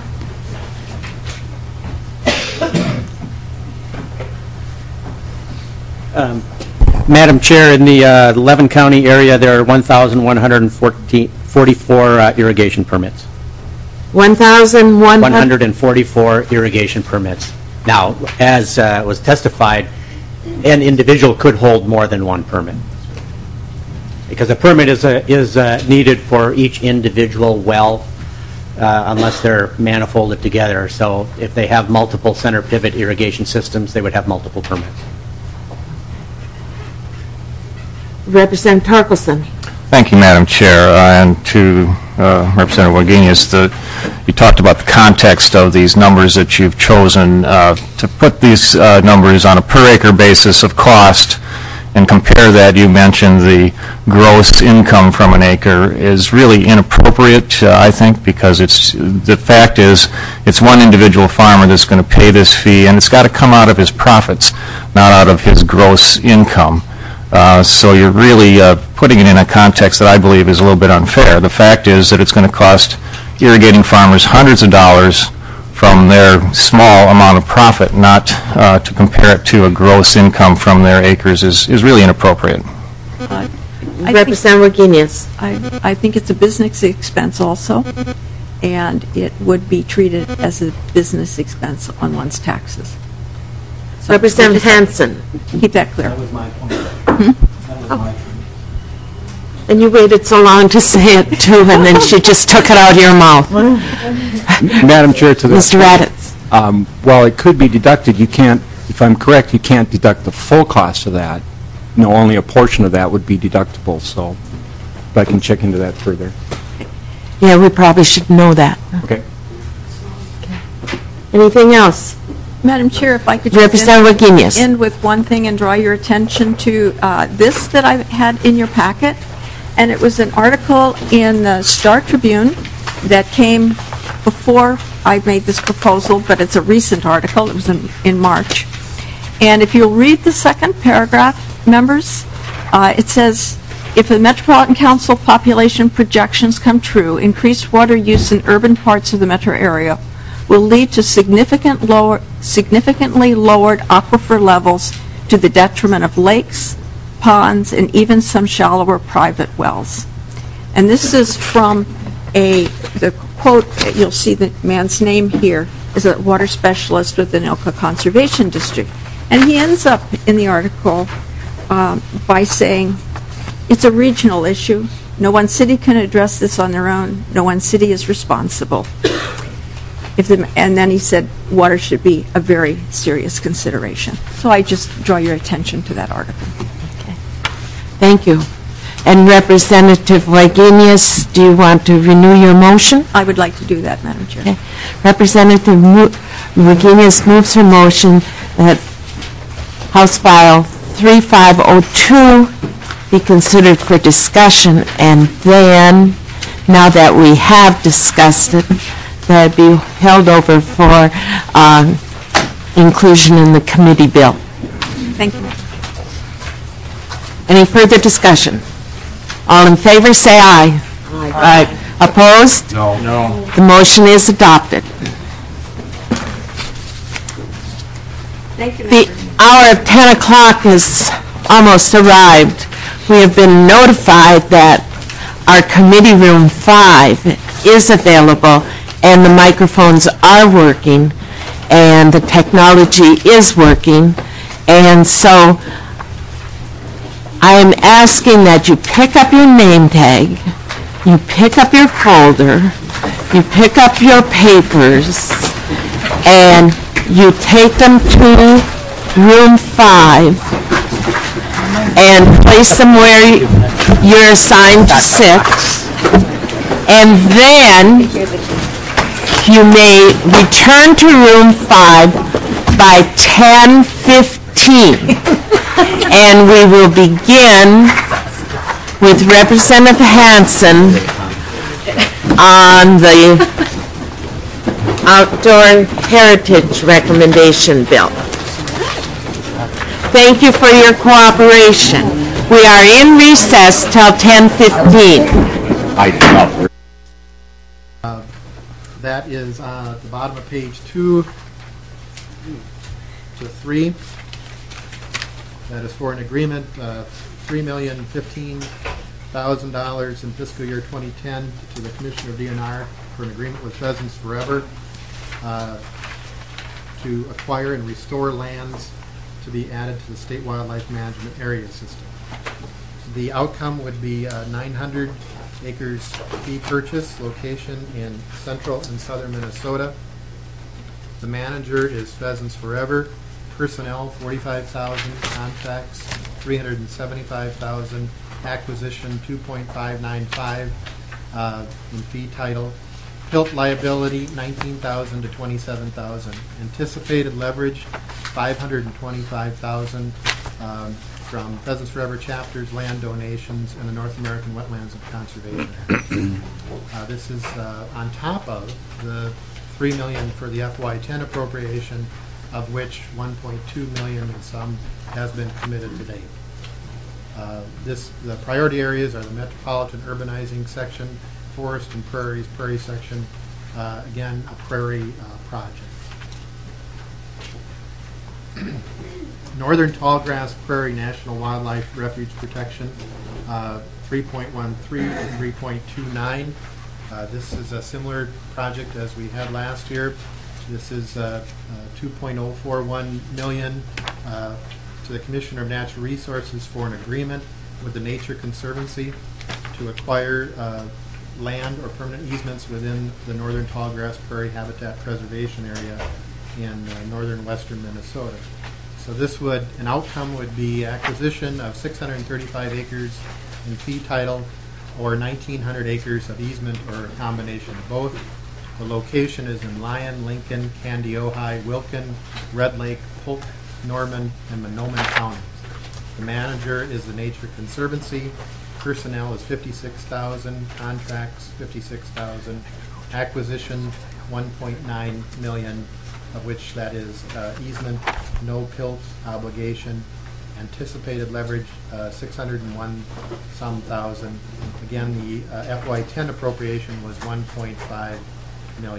Um, Madam Chair, in the uh, eleven county area, there are one thousand one hundred forty-four uh, irrigation permits. one thousand one hundred? one hundred forty-four irrigation permits. Now, as uh, was testified, an individual could hold more than one permit, because a permit is uh, is uh, needed for each individual well, uh, unless they're manifolded together. So if they have multiple center pivot irrigation systems, they would have multiple permits. Representative Torkelson. Thank you, Madam Chair, uh, and to uh, Representative Wagenius. The, you talked about the context of these numbers that you've chosen uh, to put these uh, numbers on a per acre basis of cost and compare that, you mentioned the gross income from an acre is really inappropriate, uh, I think, because it's, the fact is, it's one individual farmer that's going to pay this fee, and it's got to come out of his profits, not out of his gross income. Uh, so you're really uh, putting it in a context that I believe is a little bit unfair. The fact is that it's going to cost irrigating farmers hundreds of dollars from their small amount of profit, not uh, to compare it to a gross income from their acres is, is really inappropriate. Uh, Representative Wagenius. I, I think it's a business expense also, and it would be treated as a business expense on one's taxes. So Representative Hansen. Keep that clear. That was my point. Hmm? That was my point. And you waited so long to say it too, and then she just took it out of your mouth. Madam Chair, to this. Mister Raddatz. Um, while it could be deducted, you can't, if I'm correct, you can't deduct the full cost of that. No, only a portion of that would be deductible, so if I can check into that further. Yeah, we probably should know that. Okay. Anything else? Madam Chair, if I could just Representative end, Wagenius. end with one thing and draw your attention to uh, this that I had in your packet. And it was an article in the Star Tribune that came before I made this proposal, but it's a recent article. It was in, in March. And if you'll read the second paragraph, members, uh, it says, if the Metropolitan Council population projections come true, increased water use in urban parts of the metro area will lead to significant lower, significantly lowered aquifer levels to the detriment of lakes, ponds, and even some shallower private wells. And this is from a, the quote, you'll see the man's name here, is a water specialist with the Anoka Conservation District. And he ends up in the article um, by saying, it's a regional issue. No one city can address this on their own. No one city is responsible. If the, and then he said water should be a very serious consideration. So I just draw your attention to that article. Thank you. And Representative Wagenius, do you want to renew your motion? I would like to do that, Madam Chair. Okay. Representative Wagenius moves her motion that House File three five oh two be considered for discussion, and then, now that we have discussed it, that it be held over for uh, inclusion in the committee bill. Thank you. Any further discussion? All in favor, say aye. Aye. Aye. Opposed? No. No. The motion is adopted. Thank you. The hour of ten o'clock has almost arrived. We have been notified that our committee room five is available and the microphones are working and the technology is working, and so I am asking that you pick up your name tag, you pick up your folder, you pick up your papers, and you take them to room five and place them where you're assigned to sit. And then you may return to room five by ten fifteen. And we will begin with Representative Hansen on the Outdoor Heritage Recommendation Bill. Thank you for your cooperation. We are in recess till ten fifteen. Uh, that is uh, at the bottom of page two to three. That is for an agreement, uh, three million fifteen thousand dollars in fiscal year twenty ten to the Commissioner of D N R for an agreement with Pheasants Forever uh, to acquire and restore lands to be added to the State Wildlife Management Area System. The outcome would be uh, nine hundred acres fee purchase, location in central and southern Minnesota. The manager is Pheasants Forever. Personnel, forty-five thousand, contracts, three hundred seventy-five thousand, acquisition, two point five nine five uh, in fee title. Pilt liability, nineteen thousand to twenty-seven thousand. Anticipated leverage, five hundred twenty-five thousand. Um, from Pheasants Forever chapters, land donations, and the North American Wetlands and Conservation Act. Uh, This is uh, on top of the three million dollars for the F Y ten appropriation, of which one point two million dollars and some has been committed to date. Uh, This, the priority areas are the metropolitan urbanizing section, forest and prairies, prairie section, uh, again, a prairie uh, project. Northern Tallgrass Prairie National Wildlife Refuge Protection, uh, three point one three to three point two nine. Uh, This is a similar project as we had last year. This is uh, uh, two point oh four one million dollars uh, to the Commissioner of Natural Resources for an agreement with the Nature Conservancy to acquire uh, land or permanent easements within the Northern Tallgrass Prairie Habitat Preservation Area in uh, northern western Minnesota. So this would, an outcome would be acquisition of six hundred thirty-five acres in fee title or nineteen hundred acres of easement or a combination of both. The location is in Lyon, Lincoln, Candy, Ojai, Wilkin, Red Lake, Polk, Norman, and Monoman counties. The manager is the Nature Conservancy. Personnel is fifty-six thousand, contracts fifty-six thousand, acquisition one point nine million, of which that is uh, easement, no pilt obligation, anticipated leverage uh, six hundred one some thousand. Again, the uh, F Y ten appropriation was one point five million.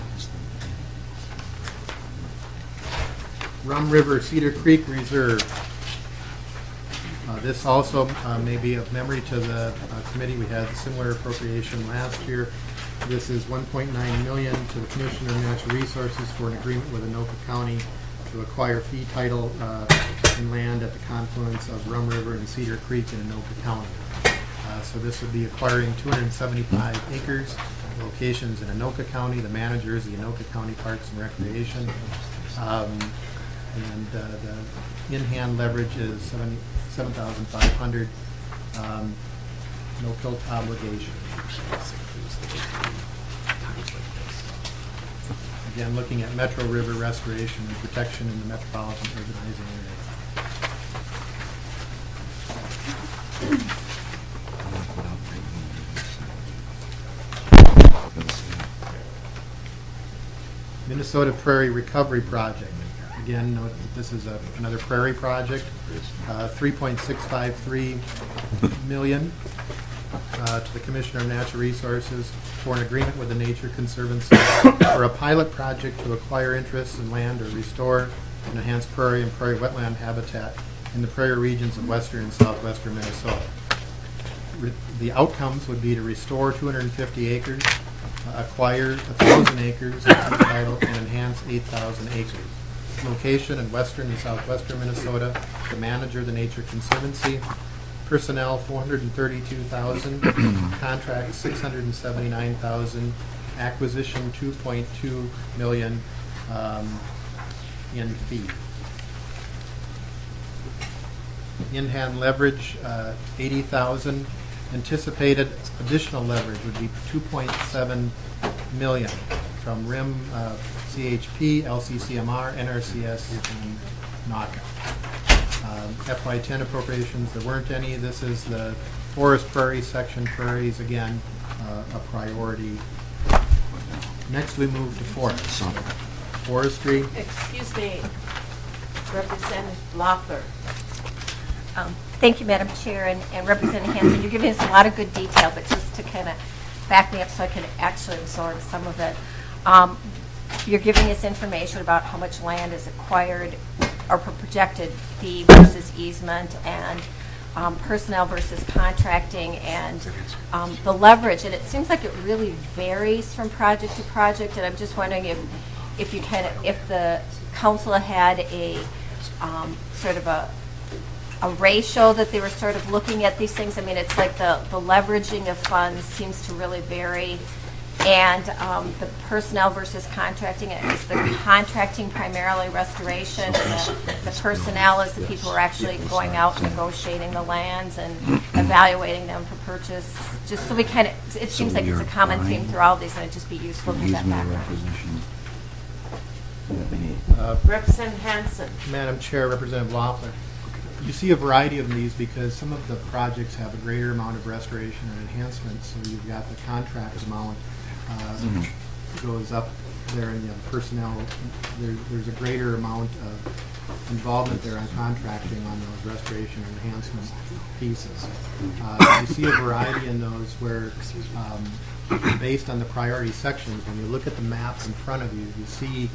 Rum River Cedar Creek Reserve. Uh, this also uh, may be of memory to the uh, committee. We had a similar appropriation last year. This is one point nine million dollars to the Commissioner of Natural Resources for an agreement with Anoka County to acquire fee title uh, in land at the confluence of Rum River and Cedar Creek in Anoka County. Uh, so this would be acquiring two hundred seventy-five acres, locations in Anoka County. The manager is the Anoka County Parks and Recreation. Um, and uh, the in-hand leverage is seven thousand five hundred dollars, um, no pilt obligation. Again, looking at Metro River restoration and protection in the metropolitan urbanizing area. Minnesota Prairie Recovery Project. Again, note that this is a, another prairie project. Uh, three point six five three million dollars uh, to the Commissioner of Natural Resources for an agreement with the Nature Conservancy for a pilot project to acquire interests in land or restore and enhance prairie and prairie wetland habitat in the prairie regions of western and southwestern Minnesota. Re the outcomes would be to restore two hundred fifty acres, uh, acquire one thousand acres in fee title, and enhance eight thousand acres. Location in western and southwestern Minnesota. The manager, the Nature Conservancy. Personnel, four hundred thirty-two thousand. Contract, six hundred seventy-nine thousand. Acquisition, two point two million dollars um, in fee. In-hand leverage, uh, eighty thousand. Anticipated additional leverage would be two point seven million dollars from R I M, uh, C H P, L C C M R, N R C S, and NACA. Um, F Y ten appropriations, there weren't any. This is the forest prairie section, prairies, again, uh, a priority. Next we move to forest. Forestry. Excuse me, Representative Loeffler. Um, thank you, Madam Chair, and, and Representative Hanson. You're giving us a lot of good detail, but just to kind of back me up so I can actually absorb some of it. Um, you're giving us information about how much land is acquired or projected fee versus easement and um, personnel versus contracting and um, the leverage. And it seems like it really varies from project to project. And I'm just wondering if, if you kind of, if the council had a um, sort of a a ratio that they were sort of looking at these things. I mean, it's like the, the leveraging of funds seems to really vary. And um, the personnel versus contracting, is the contracting primarily restoration, and the, the personnel is the people who are actually going out and negotiating the lands and evaluating them for purchase. Just so we kind of, it seems like it's a common theme through all of these, and it'd just be useful to get that background. Uh, Representative Hanson. Madam Chair, Representative Loeffler. You see a variety of these because some of the projects have a greater amount of restoration and enhancement, so you've got the contract amount uh, Mm-hmm. goes up there, and you have personnel, there, there's a greater amount of involvement there on contracting on those restoration and enhancement pieces. Uh, you see a variety in those where, um, based on the priority sections, when you look at the map in front of you, you see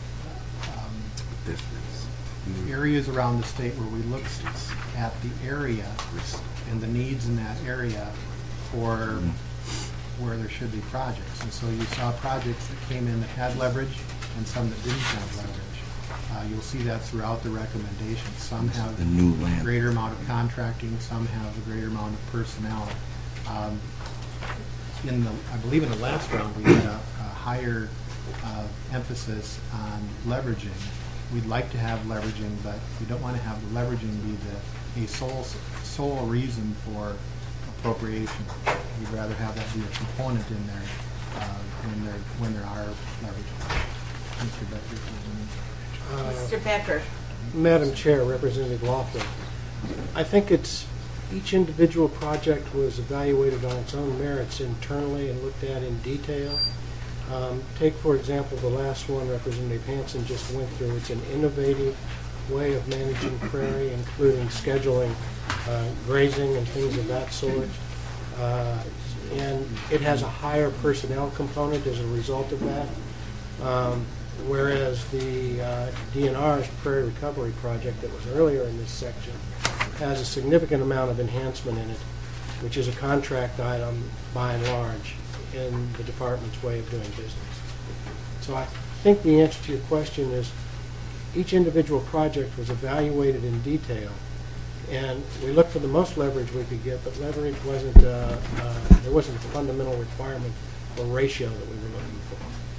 um, areas around the state where we look at the area and the needs in that area for where there should be projects. And so you saw projects that came in that had leverage and some that didn't have leverage. Uh, you'll see that throughout the recommendations. Some have The new a land. greater amount of contracting, some have a greater amount of personnel. Um, in the, I believe in the last round, we had a, a higher uh, emphasis on leveraging. We'd like to have leveraging, but we don't want to have the leveraging be the a sole sole reason for appropriation. We'd rather have that be a component in there uh, when there when there are leverage. Mister Becker. Uh, Mister Becker. Madam Chair, Representative Loeffler, I think it's each individual project was evaluated on its own merits internally and looked at in detail. Um, take, for example, the last one Representative Hansen just went through. It's an innovative way of managing prairie, including scheduling uh, grazing and things of that sort. Uh, and it has a higher personnel component as a result of that. Um, whereas the uh, D N R's Prairie Recovery Project that was earlier in this section has a significant amount of enhancement in it, which is a contract item by and large in the department's way of doing business. So I think the answer to your question is each individual project was evaluated in detail, and we looked for the most leverage we could get, but leverage wasn't, uh, uh, there wasn't a fundamental requirement or ratio that we were looking for.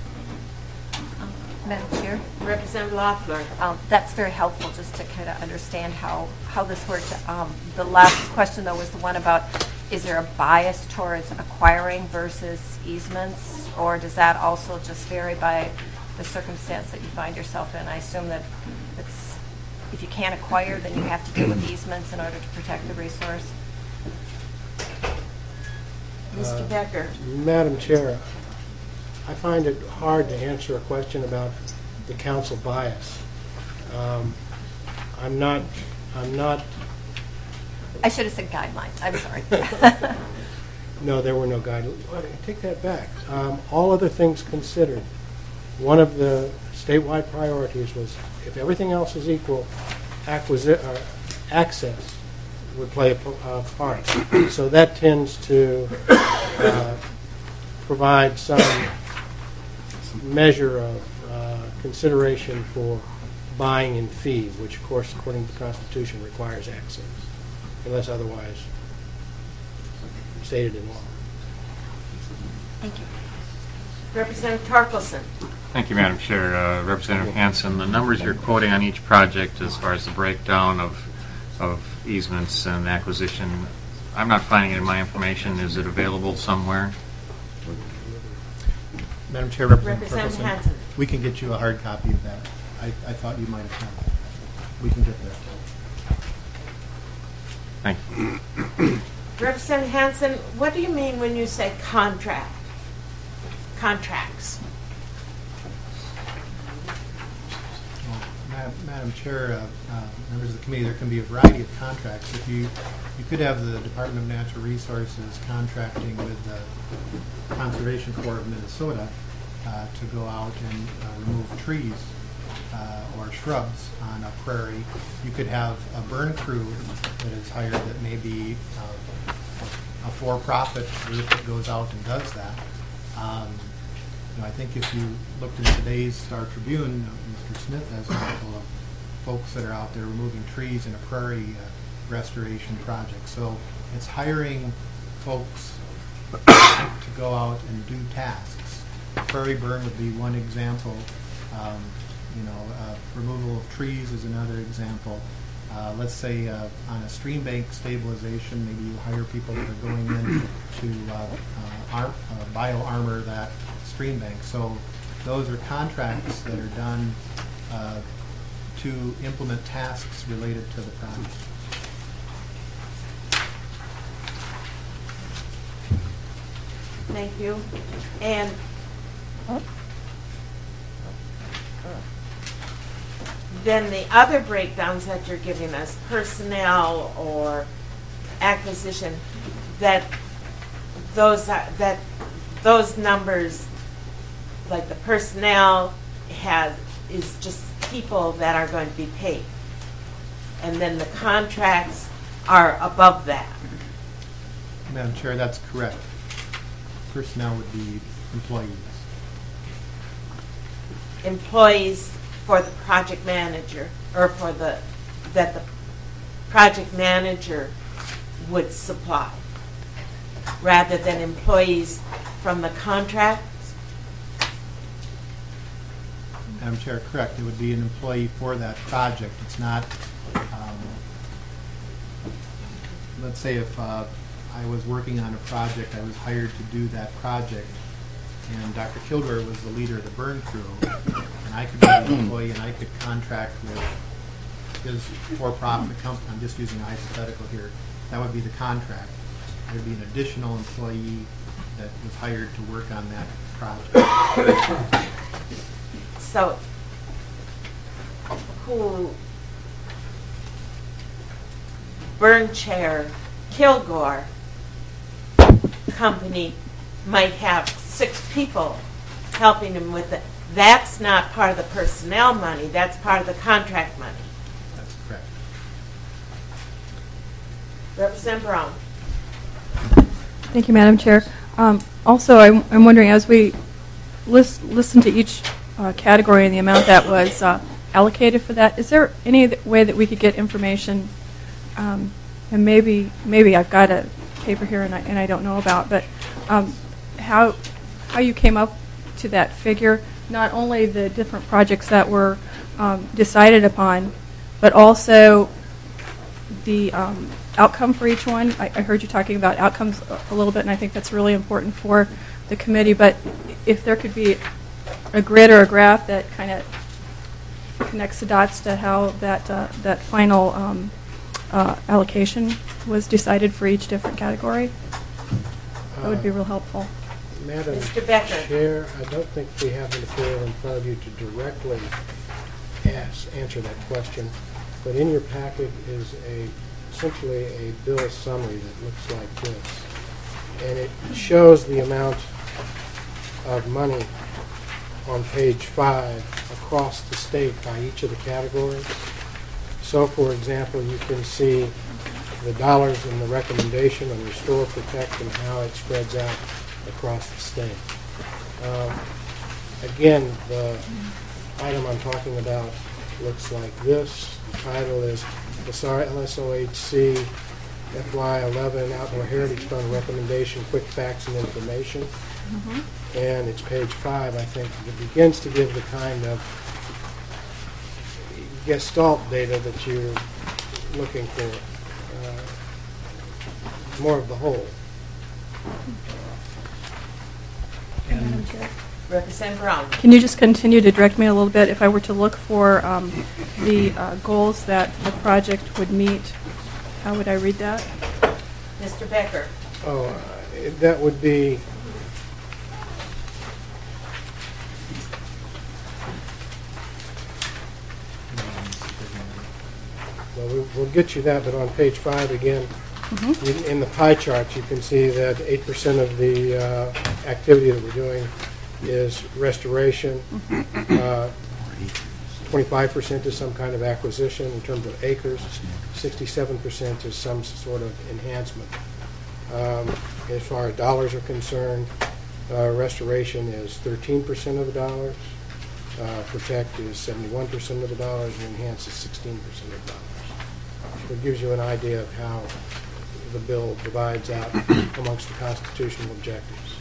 Madam Chair. Representative Loeffler. Um, that's very helpful just to kind of understand how, how this works. Um, the last question, though, was the one about is there a bias towards acquiring versus easements, or does that also just vary by the circumstance that you find yourself in? I assume that it's, if you can't acquire, then you have to deal with easements in order to protect the resource. Mister Uh, Becker. Madam Chair, I find it hard to answer a question about the council bias. Um, I'm not, I'm not. I should have said guidelines. I'm sorry. No, there were no guidelines. I take that back. Um, all other things considered, one of the statewide priorities was, if everything else is equal, acquisi- uh, access would play a, a part. So that tends to uh, provide some measure of uh, consideration for buying in fee, which, of course, according to the Constitution, requires access, unless otherwise stated in law. Thank you. Representative Tarkelson. Thank you, Madam Chair. Uh, Representative Hansen, the numbers you're quoting on each project as far as the breakdown of, of easements and acquisition, I'm not finding it in my information. Is it available somewhere? Madam Chair, Representative Representative Torkelson, Hansen. we can get you a hard copy of that. I, I thought you might have had that. We can get that. Thank you. Representative Hansen, what do you mean when you say contract? Contracts? Well, Madam, Madam Chair, uh, uh, members of the committee, there can be a variety of contracts. If you, you could have the Department of Natural Resources contracting with the Conservation Corps of Minnesota uh, to go out and uh, remove trees uh, or shrubs on a prairie. You could have a burn crew that is hired that may be uh, a for-profit group that goes out and does that. Um, you know, I think if you looked in today's Star Tribune, uh, Mister Smith has a couple of folks that are out there removing trees in a prairie uh, restoration project. So it's hiring folks to go out and do tasks. Prairie burn would be one example. Um, you know, uh, removal of trees is another example. Uh, let's say uh, on a stream bank stabilization, maybe you hire people that are going in to uh, uh, ar- uh, bio-armor that stream bank. So those are contracts that are done uh, to implement tasks related to the project. Thank you. And then the other breakdowns that you're giving us, personnel or acquisition, that those are, that those numbers, like the personnel has is just people that are going to be paid, and then the contracts are above that. Madam Chair, that's correct. Personnel would be employees. Employees for the project manager, or for the, that the project manager would supply, rather than employees from the contracts? Madam Chair, correct. It would be an employee for that project. It's not, um, let's say if uh, I was working on a project, I was hired to do that project, and Doctor Kilgore was the leader of the burn crew, and I could be an employee and I could contract with his for-profit company. I'm just using a hypothetical here. That would be the contract. There would be an additional employee that was hired to work on that project. So, who burn chair Kilgore company might have six people helping him with it. That's not part of the personnel money. That's part of the contract money. That's correct. Representative Brown. Thank you, Madam Chair. Um, also, I'm, I'm wondering, as we list, listen to each uh, category and the amount that was uh, allocated for that, is there any way that we could get information, um, and maybe maybe I've got a paper here and I, and I don't know about, but um, how how you came up to that figure, not only the different projects that were um, decided upon, but also the um, outcome for each one. I, I heard you talking about outcomes a, a little bit, and I think that's really important for the committee, but if there could be a grid or a graph that kind of connects the dots to how that, uh, that final um, uh, allocation was decided for each different category, that would be real helpful. Madam Mister Becker. Chair, I don't think we have the material in front of you to directly ask, answer that question, but in your packet is a essentially a bill summary that looks like this, and it shows the amount of money on page five across the state by each of the categories. So, for example, you can see the dollars in the recommendation on restore, protect, and how it spreads out across the state. Um, again, the item I'm talking about looks like this. The title is the L S O H C F Y eleven Outdoor Heritage Fund Recommendation, Quick Facts and Information. Mm-hmm. And it's page five, I think, that begins to give the kind of gestalt data that you're looking for, uh, more of the whole. And Representative Brown. Can you just continue to direct me a little bit? If I were to look for um, the uh, goals that the project would meet, how would I read that? Mister Becker. Oh, uh, that would be well, we, we'll get you that, but on page five again, mm-hmm. in, in the pie chart, you can see that eight percent of the uh, activity that we're doing is restoration. Mm-hmm. uh, twenty-five percent is some kind of acquisition in terms of acres. sixty-seven percent is some sort of enhancement. Um, as far as dollars are concerned, uh, restoration is thirteen percent of the dollars. Uh, protect is seventy-one percent of the dollars, and enhance is sixteen percent of the dollars. So it gives you an idea of how the bill divides out amongst the constitutional objectives.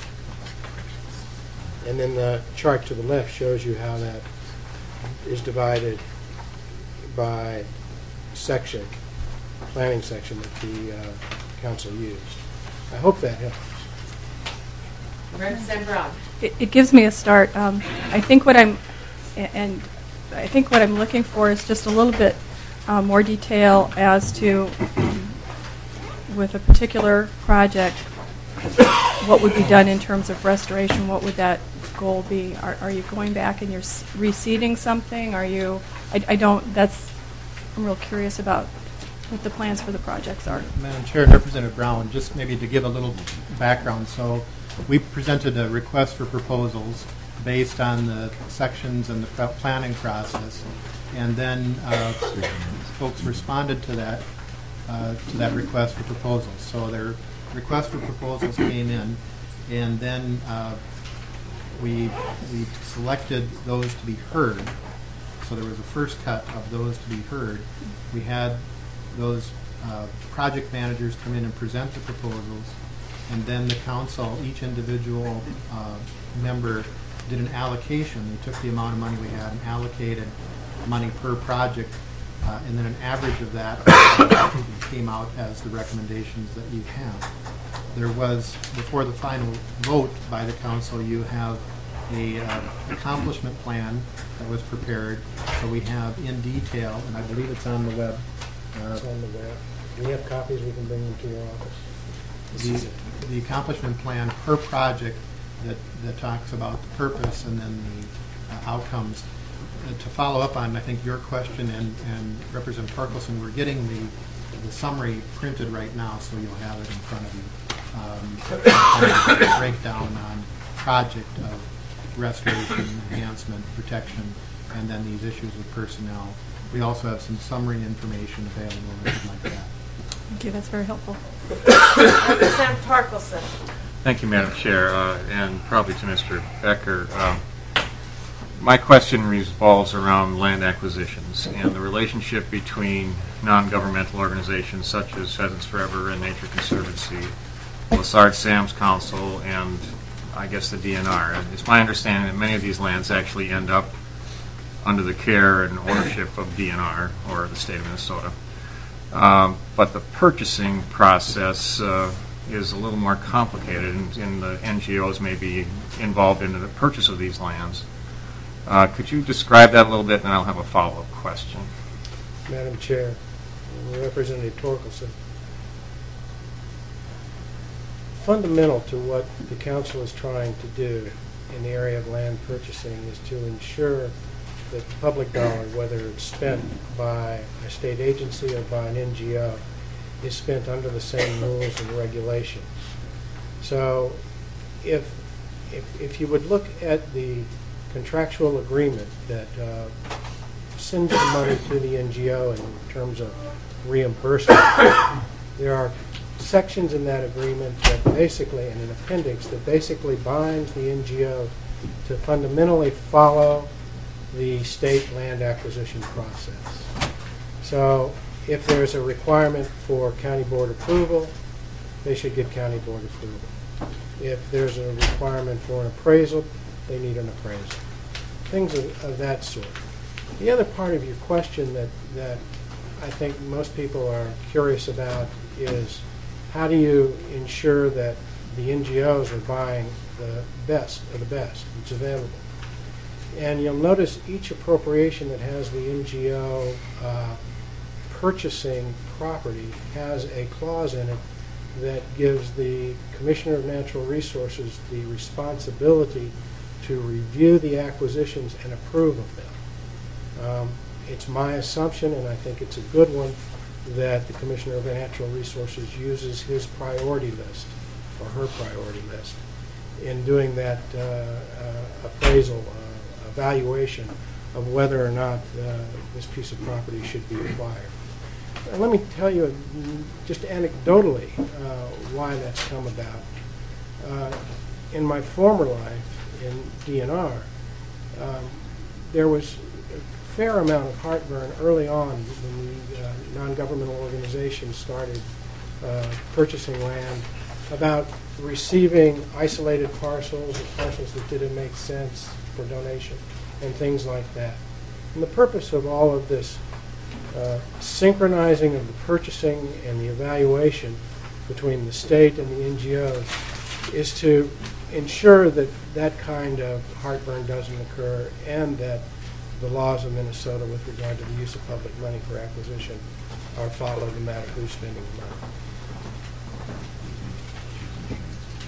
And then the chart to the left shows you how that is divided by section, planning section that the uh, council used. I hope that helps. Representative Brown. It, it gives me a start. Um, I think what I'm, and I think what I'm looking for is just a little bit uh, more detail as to, um, with a particular project, what would be done in terms of restoration? What would that goal be? Are, are you going back and you're s- reseeding something? Are you, I, I don't, that's, I'm real curious about what the plans for the projects are. Madam Chair and Representative Brown, just maybe to give a little background. So we presented a request for proposals based on the sections and the pre- planning process, and then uh, folks responded to that uh, to that request for proposals. So their request for proposals came in, and then uh, we we selected those to be heard. So there was a first cut of those to be heard. We had those uh, project managers come in and present the proposals, and then the council, each individual uh, member did an allocation. They took the amount of money we had and allocated money per project, uh, and then an average of that came out as the recommendations that you have. There was, before the final vote by the council, you have a uh, accomplishment plan that was prepared. So we have in detail, and I believe it's on the web. Uh, It's on the web. We have copies, we can bring them to your office. the, the accomplishment plan per project that, that talks about the purpose and then the uh, outcomes. Uh, to follow up on, I think, your question and, and Representative Torkelson, we're getting the, the summary printed right now, so you'll have it in front of you. Um, breakdown on project of restoration, enhancement, protection, and then these issues with personnel. We also have some summary information available if you'd like that. Thank you, that's very helpful. Representative Torkelson. Thank you, Madam Chair, uh, and probably to Mister Becker. Um, my question revolves around land acquisitions and the relationship between non-governmental organizations such as Pheasants Forever and Nature Conservancy, Lessard Sam's Council, and I guess the D N R. And it's my understanding that many of these lands actually end up under the care and ownership of D N R or the state of Minnesota. Um, but the purchasing process uh, is a little more complicated, and, and the N G Os may be involved in the purchase of these lands. Uh, could you describe that a little bit, and I'll have a follow-up question. Madam Chair, Representative Torkelson. Fundamental to what the council is trying to do in the area of land purchasing is to ensure that the public dollar, whether it's spent by a state agency or by an N G O, is spent under the same rules and regulations. So if, if, if you would look at the contractual agreement that uh, sends the money to the N G O in terms of reimbursement, there are sections in that agreement that basically, and an appendix that basically binds the N G O to fundamentally follow the state land acquisition process. So if there's a requirement for county board approval, they should get county board approval. If there's a requirement for an appraisal, they need an appraisal. Things of, of that sort. The other part of your question that, that I think most people are curious about is how do you ensure that the N G Os are buying the best of the best that's available? And you'll notice each appropriation that has the N G O uh, purchasing property has a clause in it that gives the Commissioner of Natural Resources the responsibility to review the acquisitions and approve of them. Um, it's my assumption, and I think it's a good one, that the Commissioner of Natural Resources uses his priority list or her priority list in doing that uh, uh, appraisal uh, evaluation of whether or not uh, this piece of property should be acquired. And let me tell you just anecdotally uh, why that's come about. Uh, in my former life in D N R, um, there was a fair amount of heartburn early on when the uh, non-governmental organizations started uh, purchasing land about receiving isolated parcels or parcels that didn't make sense for donation and things like that. And the purpose of all of this uh, synchronizing of the purchasing and the evaluation between the state and the N G Os is to ensure that that kind of heartburn doesn't occur and that the laws of Minnesota with regard to the use of public money for acquisition are followed no matter who's spending the money.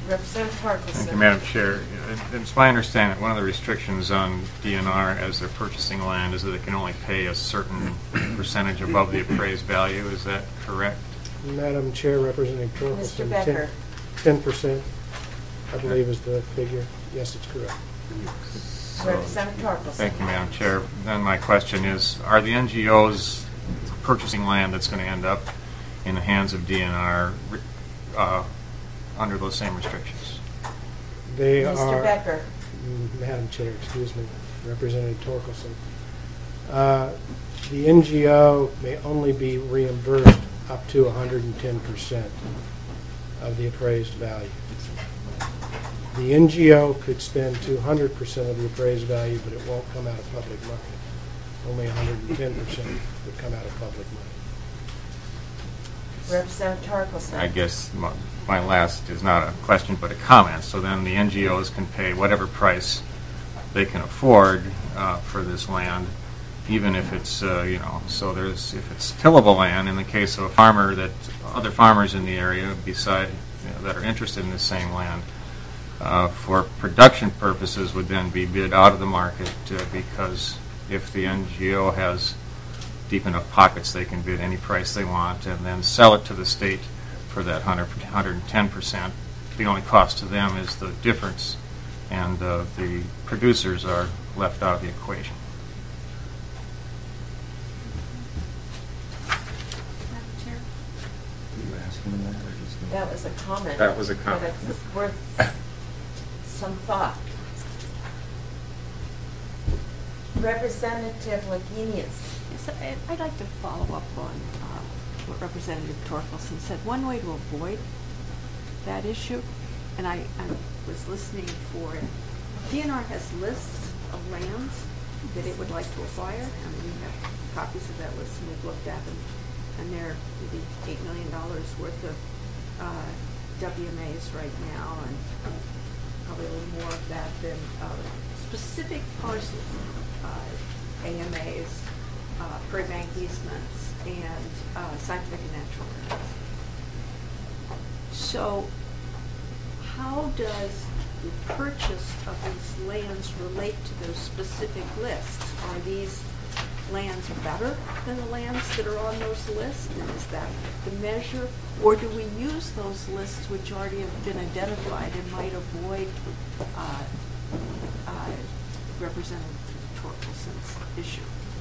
Representative Torkelson. Thank you, Madam Chair. It's my understanding that one of the restrictions on D N R as they're purchasing land is that they can only pay a certain percentage above the appraised value. Is that correct? Madam Chair, Representative Torkelson. Mister Becker. ten percent, I believe, is the figure. Yes, it's correct. Representative Torkelson. Thank you, Madam Chair. Then my question is, are the N G Os purchasing land that's going to end up in the hands of D N R uh, under those same restrictions? They Mister are... Becker. Madam Chair, excuse me, Representative Torkelson. Uh, the N G O may only be reimbursed up to one hundred ten percent of the appraised value. The N G O could spend two hundred percent of the appraised value, but it won't come out of public money. Only one hundred ten percent would come out of public money. Representative Torkelson. I guess my, my last is not a question but a comment. So then the N G Os can pay whatever price they can afford uh, for this land, even if it's, uh, you know, so there's, if it's tillable land, in the case of a farmer that, other farmers in the area beside, you know, that are interested in the same land, uh, for production purposes would then be bid out of the market uh, because if the N G O has deep enough pockets, they can bid any price they want and then sell it to the state for that one hundred ten percent. The only cost to them is the difference, and uh, the producers are left out of the equation. That was a comment. That was a comment. But it's worth some thought. Representative Lagunius. Yes, I- I'd like to follow up on uh, what Representative Torkelson said. One way to avoid that issue, and I, I was listening for it, D N R has lists of lands that it would like to acquire. I mean, we have copies of that list and we've looked at them, and they're maybe eight million dollars worth of uh, W M As right now, and probably a little more of that than uh, specific parcels, uh, A M As, uh, prairie bank easements, and uh, scientific and natural areas. So how does the purchase of these lands relate to those specific lists? Are these lands better than the lands that are on those lists? And is that the measure? Or do we use those lists which already have been identified and might avoid uh, uh, Representative Torkelson's issue?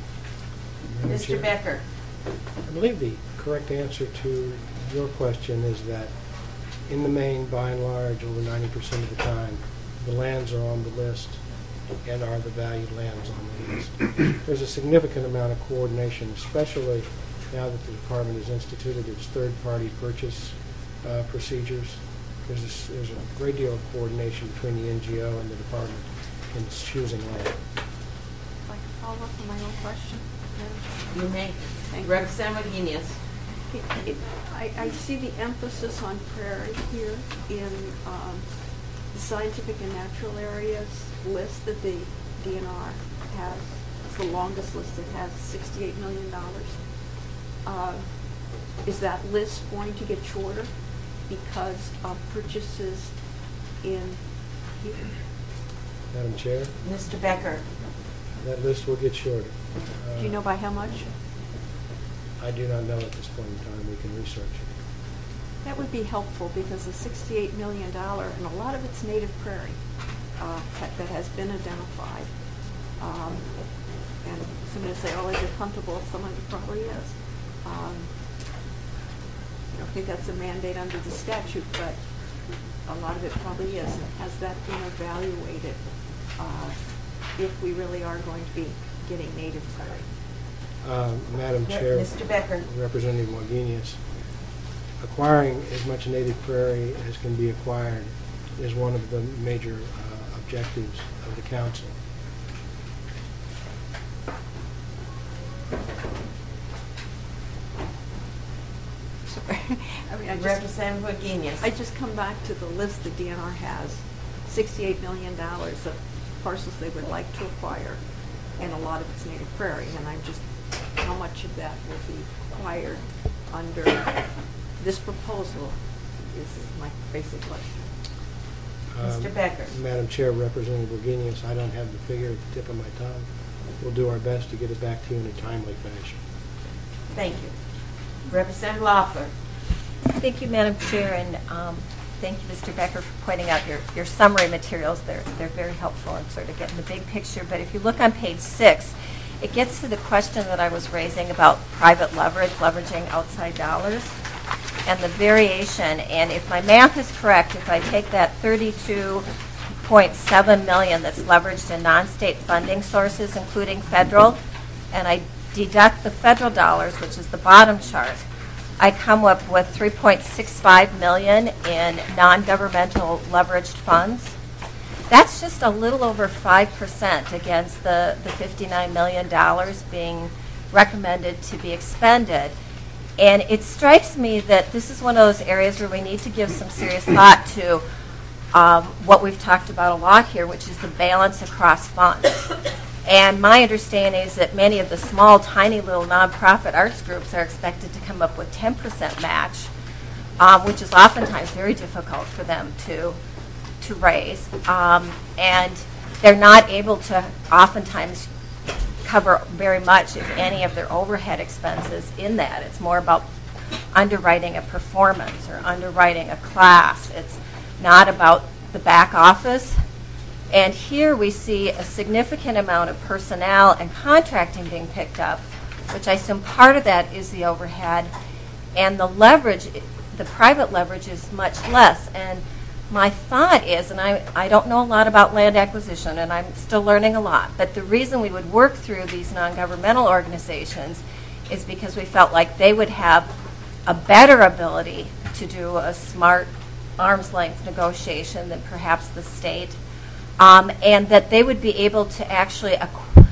Mister Becker. I believe the correct answer to your question is that in the main, by and large, over ninety percent of the time, the lands are on the list and are the valued lands on the list. There's a significant amount of coordination, especially now that the department has instituted its third-party purchase uh, procedures. There's a, there's a great deal of coordination between the N G O and the department in choosing land. I'd like to follow up on my own question. You may. Thank Representative Guinness. It- it- I, I see the emphasis on prairie here in um, the scientific and natural areas list that the D N R has. It's the longest list. It has sixty-eight million dollars. Uh, is that list going to get shorter because of purchases in here? Madam Chair, Mister Becker. that list will get shorter. Do you know by how much? I do not know at this point in time. We can research it. That would be helpful because the sixty-eight million dollars, and a lot of it's native prairie uh, that that has been identified. Um, and somebody will say, oh, is it huntable? Someone probably is. Um, I don't think that's a mandate under the statute, but a lot of it probably is. And has that been evaluated uh, if we really are going to be getting native prairie? Uh, Madam Re- Chair, Mister Becker. Representative Wagenius, acquiring as much native prairie as can be acquired is one of the major uh, objectives of the council. I mean, I just, Representative Guinness. I just come back to the list the D N R has, sixty-eight million dollars of parcels they would like to acquire, and a lot of it's native prairie, and I'm just, how much of that will be acquired under this proposal is my basic question. Mister Becker. Madam Chair, Representative Virginius, I don't have the figure at the tip of my tongue. We'll do our best to get it back to you in a timely fashion. Thank you. Representative Loeffler. Thank you, Madam Chair, and um, thank you, Mister Becker, for pointing out your, your summary materials. They're, they're very helpful in sort of getting the big picture. But if you look on page six, it gets to the question that I was raising about private leverage, leveraging outside dollars, and the variation. And if my math is correct, if I take that thirty-two point seven million dollars that's leveraged in non-state funding sources, including federal, and I deduct the federal dollars, which is the bottom chart, I come up with three point six five million dollars in non-governmental leveraged funds. That's just a little over five percent against the, the fifty-nine million dollars being recommended to be expended. And it strikes me that this is one of those areas where we need to give some serious thought to um, what we've talked about a lot here, which is the balance across funds. And my understanding is that many of the small, tiny little nonprofit arts groups are expected to come up with ten percent match, um, which is oftentimes very difficult for them to to raise. Um, and they're not able to oftentimes cover very much, if any, of their overhead expenses in that. It's more about underwriting a performance or underwriting a class. It's not about the back office. And here we see a significant amount of personnel and contracting being picked up, which I assume part of that is the overhead. And the leverage, the private leverage, is much less. And my thought is, and I, I don't know a lot about land acquisition, and I'm still learning a lot, but the reason we would work through these non-governmental organizations is because we felt like they would have a better ability to do a smart arm's length negotiation than perhaps the state, um, and that they would be able to actually acqu-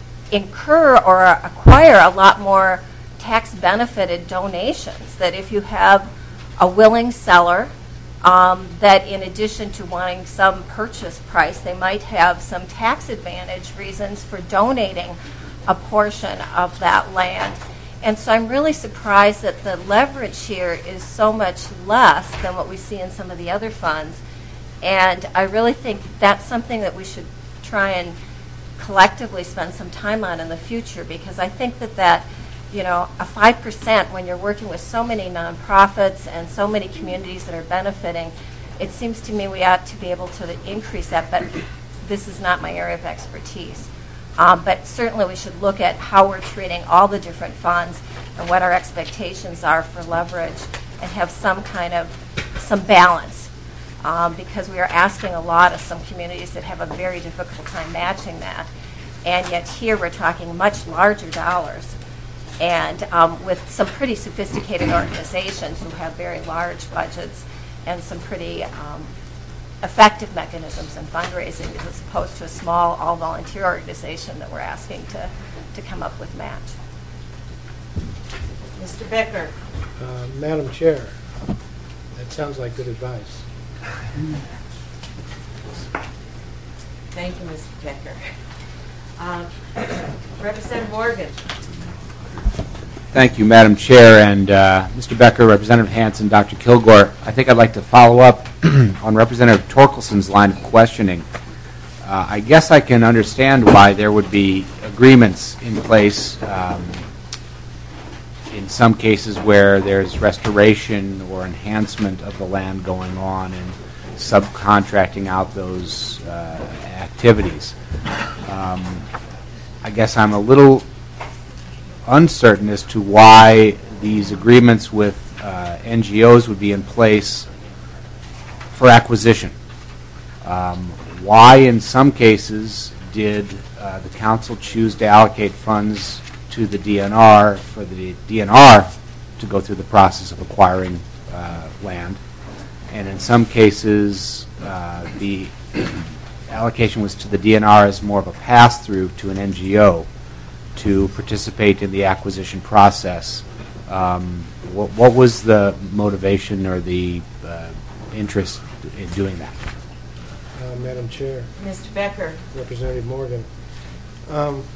incur or acquire a lot more tax-benefited donations, that if you have a willing seller, Um, that in addition to wanting some purchase price, they might have some tax advantage reasons for donating a portion of that land. And so I'm really surprised that the leverage here is so much less than what we see in some of the other funds. And I really think that's something that we should try and collectively spend some time on in the future, because I think that that you know, a five percent when you're working with so many nonprofits and so many communities that are benefiting, it seems to me we ought to be able to increase that, but this is not my area of expertise. Um, but certainly we should look at how we're treating all the different funds and what our expectations are for leverage and have some kind of, some balance, um, because we are asking a lot of some communities that have a very difficult time matching that. And yet here we're talking much larger dollars. And um, with some pretty sophisticated organizations who have very large budgets and some pretty um, effective mechanisms in fundraising, as opposed to a small all-volunteer organization that we're asking to, to come up with match. Mister Becker. Uh, Madam Chair, that sounds like good advice. Thank you, Mister Becker. Um, Representative Morgan. Thank you, Madam Chair, and uh, Mister Becker, Representative Hansen, Doctor Kilgore. I think I'd like to follow up on Representative Torkelson's line of questioning. Uh, I guess I can understand why there would be agreements in place um, in some cases where there's restoration or enhancement of the land going on and subcontracting out those uh, activities. Um, I guess I'm a little uncertain as to why these agreements with uh, N G Os would be in place for acquisition. Um, why, in some cases, did uh, the council choose to allocate funds to the D N R for the D N R to go through the process of acquiring uh, land? And in some cases, uh, the allocation was to the D N R as more of a pass-through to an N G O to participate in the acquisition process. Um, what, what was the motivation or the uh, interest in doing that? Uh, Madam Chair. Mister Becker. Representative Morgan. Um,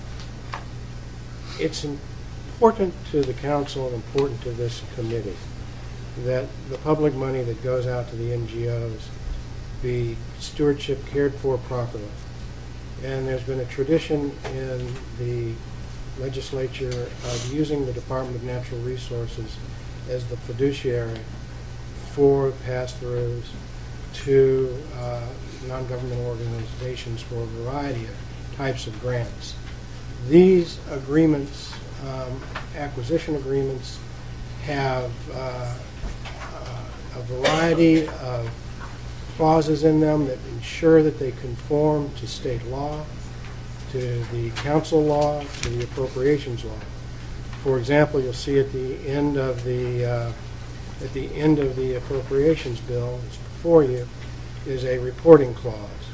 it's important to the council and important to this committee that the public money that goes out to the N G Os be stewardship cared for properly. And there's been a tradition in the legislature of using the Department of Natural Resources as the fiduciary for pass-throughs to uh, non-governmental organizations for a variety of types of grants. These agreements, um, acquisition agreements, have uh, uh, a variety of clauses in them that ensure that they conform to state law, to the council law, to the appropriations law. For example, you'll see at the end of the uh, at the end of the appropriations bill that's before you is a reporting clause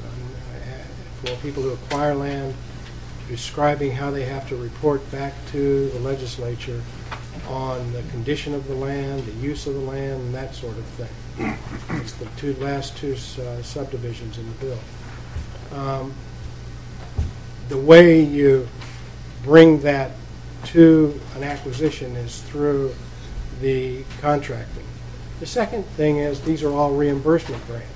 um, for people who acquire land, describing how they have to report back to the legislature on the condition of the land, the use of the land, and that sort of thing. It's the two last two uh, subdivisions in the bill. Um, the way you bring that to an acquisition is through the contracting. The second thing is these are all reimbursement grants.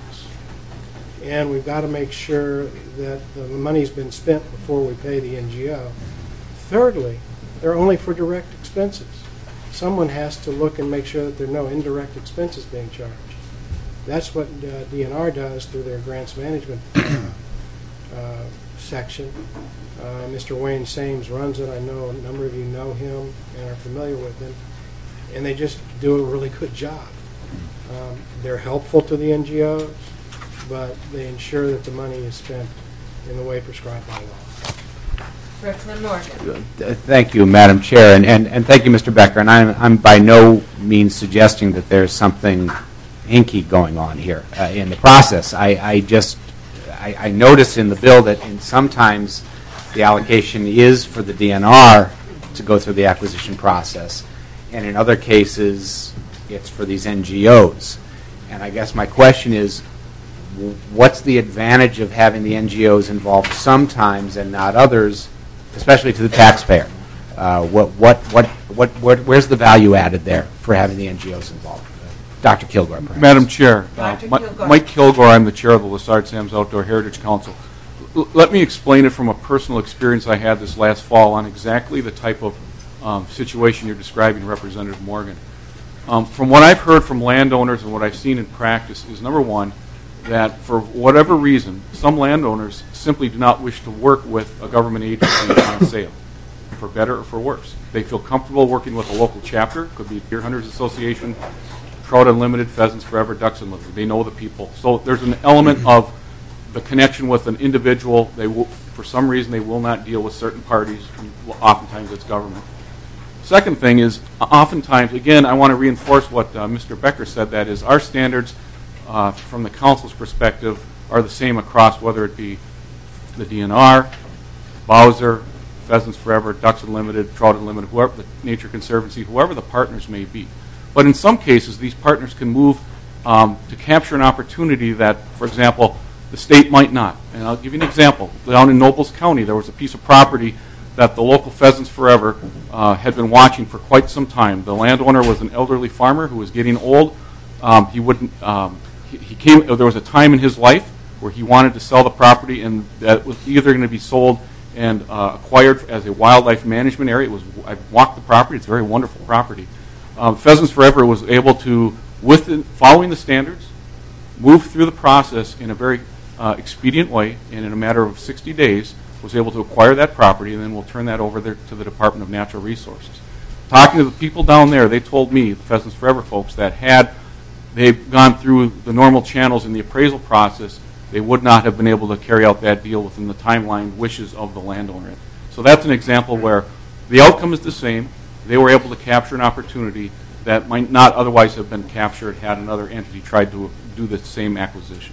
And we've got to make sure that the money's been spent before we pay the N G O. Thirdly, they're only for direct expenses. Someone has to look and make sure that there are no indirect expenses being charged. That's what uh, D N R does through their grants management uh, uh, section. Uh, Mister Wayne Sames runs it. I know a number of you know him and are familiar with him. And they just do a really good job. Um, they're helpful to the N G Os, but they ensure that the money is spent in the way prescribed by law. Representative Morgan. Uh, Thank you, Madam Chair, and, and, and thank you, Mister Becker. And I'm, I'm by no means suggesting that there's something hinky going on here uh, in the process. I, I just, I, I notice in the bill that in sometimes the allocation is for the D N R to go through the acquisition process, and in other cases it's for these N G Os. And I guess my question is, what's the advantage of having the N G Os involved sometimes and not others, especially to the taxpayer? Uh, what, what, what, what, what, where's the value added there for having the N G Os involved? Doctor Kilgore, perhaps. Madam Chair, uh, Doctor Mi- Kilgore. Mike Kilgore, I'm the chair of the Lessard Sam's Outdoor Heritage Council. L- let me explain it from a personal experience I had this last fall on exactly the type of um, situation you're describing, Representative Morgan. Um, from what I've heard from landowners and what I've seen in practice is, number one, that for whatever reason, some landowners simply do not wish to work with a government agency on a sale, for better or for worse. They feel comfortable working with a local chapter, could be Deer Hunters Association, Trout Unlimited, Pheasants Forever, Ducks Unlimited. They know the people. So there's an element of the connection with an individual. They will, for some reason, they will not deal with certain parties. Oftentimes it's government. Second thing is, oftentimes, again, I want to reinforce what uh, Mister Becker said, that is our standards uh, from the council's perspective are the same across, whether it be the D N R, Bowser, Pheasants Forever, Ducks Unlimited, Trout Unlimited, whoever the Nature Conservancy, whoever the partners may be. But in some cases, these partners can move um, to capture an opportunity that, for example, the state might not. And I'll give you an example. Down in Nobles County, there was a piece of property that the local Pheasants Forever uh, had been watching for quite some time. The landowner was an elderly farmer who was getting old. Um, he wouldn't. Um, he, he came. There was a time in his life where he wanted to sell the property, and that was either going to be sold and uh, acquired as a wildlife management area. It was. I walked the property. It's a very wonderful property. Um, Pheasants Forever was able to, within following the standards, move through the process in a very uh, expedient way, and in a matter of sixty days, was able to acquire that property, and then we'll turn that over there to the Department of Natural Resources. Talking to the people down there, they told me, the Pheasants Forever folks, that had they gone through the normal channels in the appraisal process, they would not have been able to carry out that deal within the timeline wishes of the landowner. So that's an example where the outcome is the same. They were able to capture an opportunity that might not otherwise have been captured had another entity tried to do the same acquisition.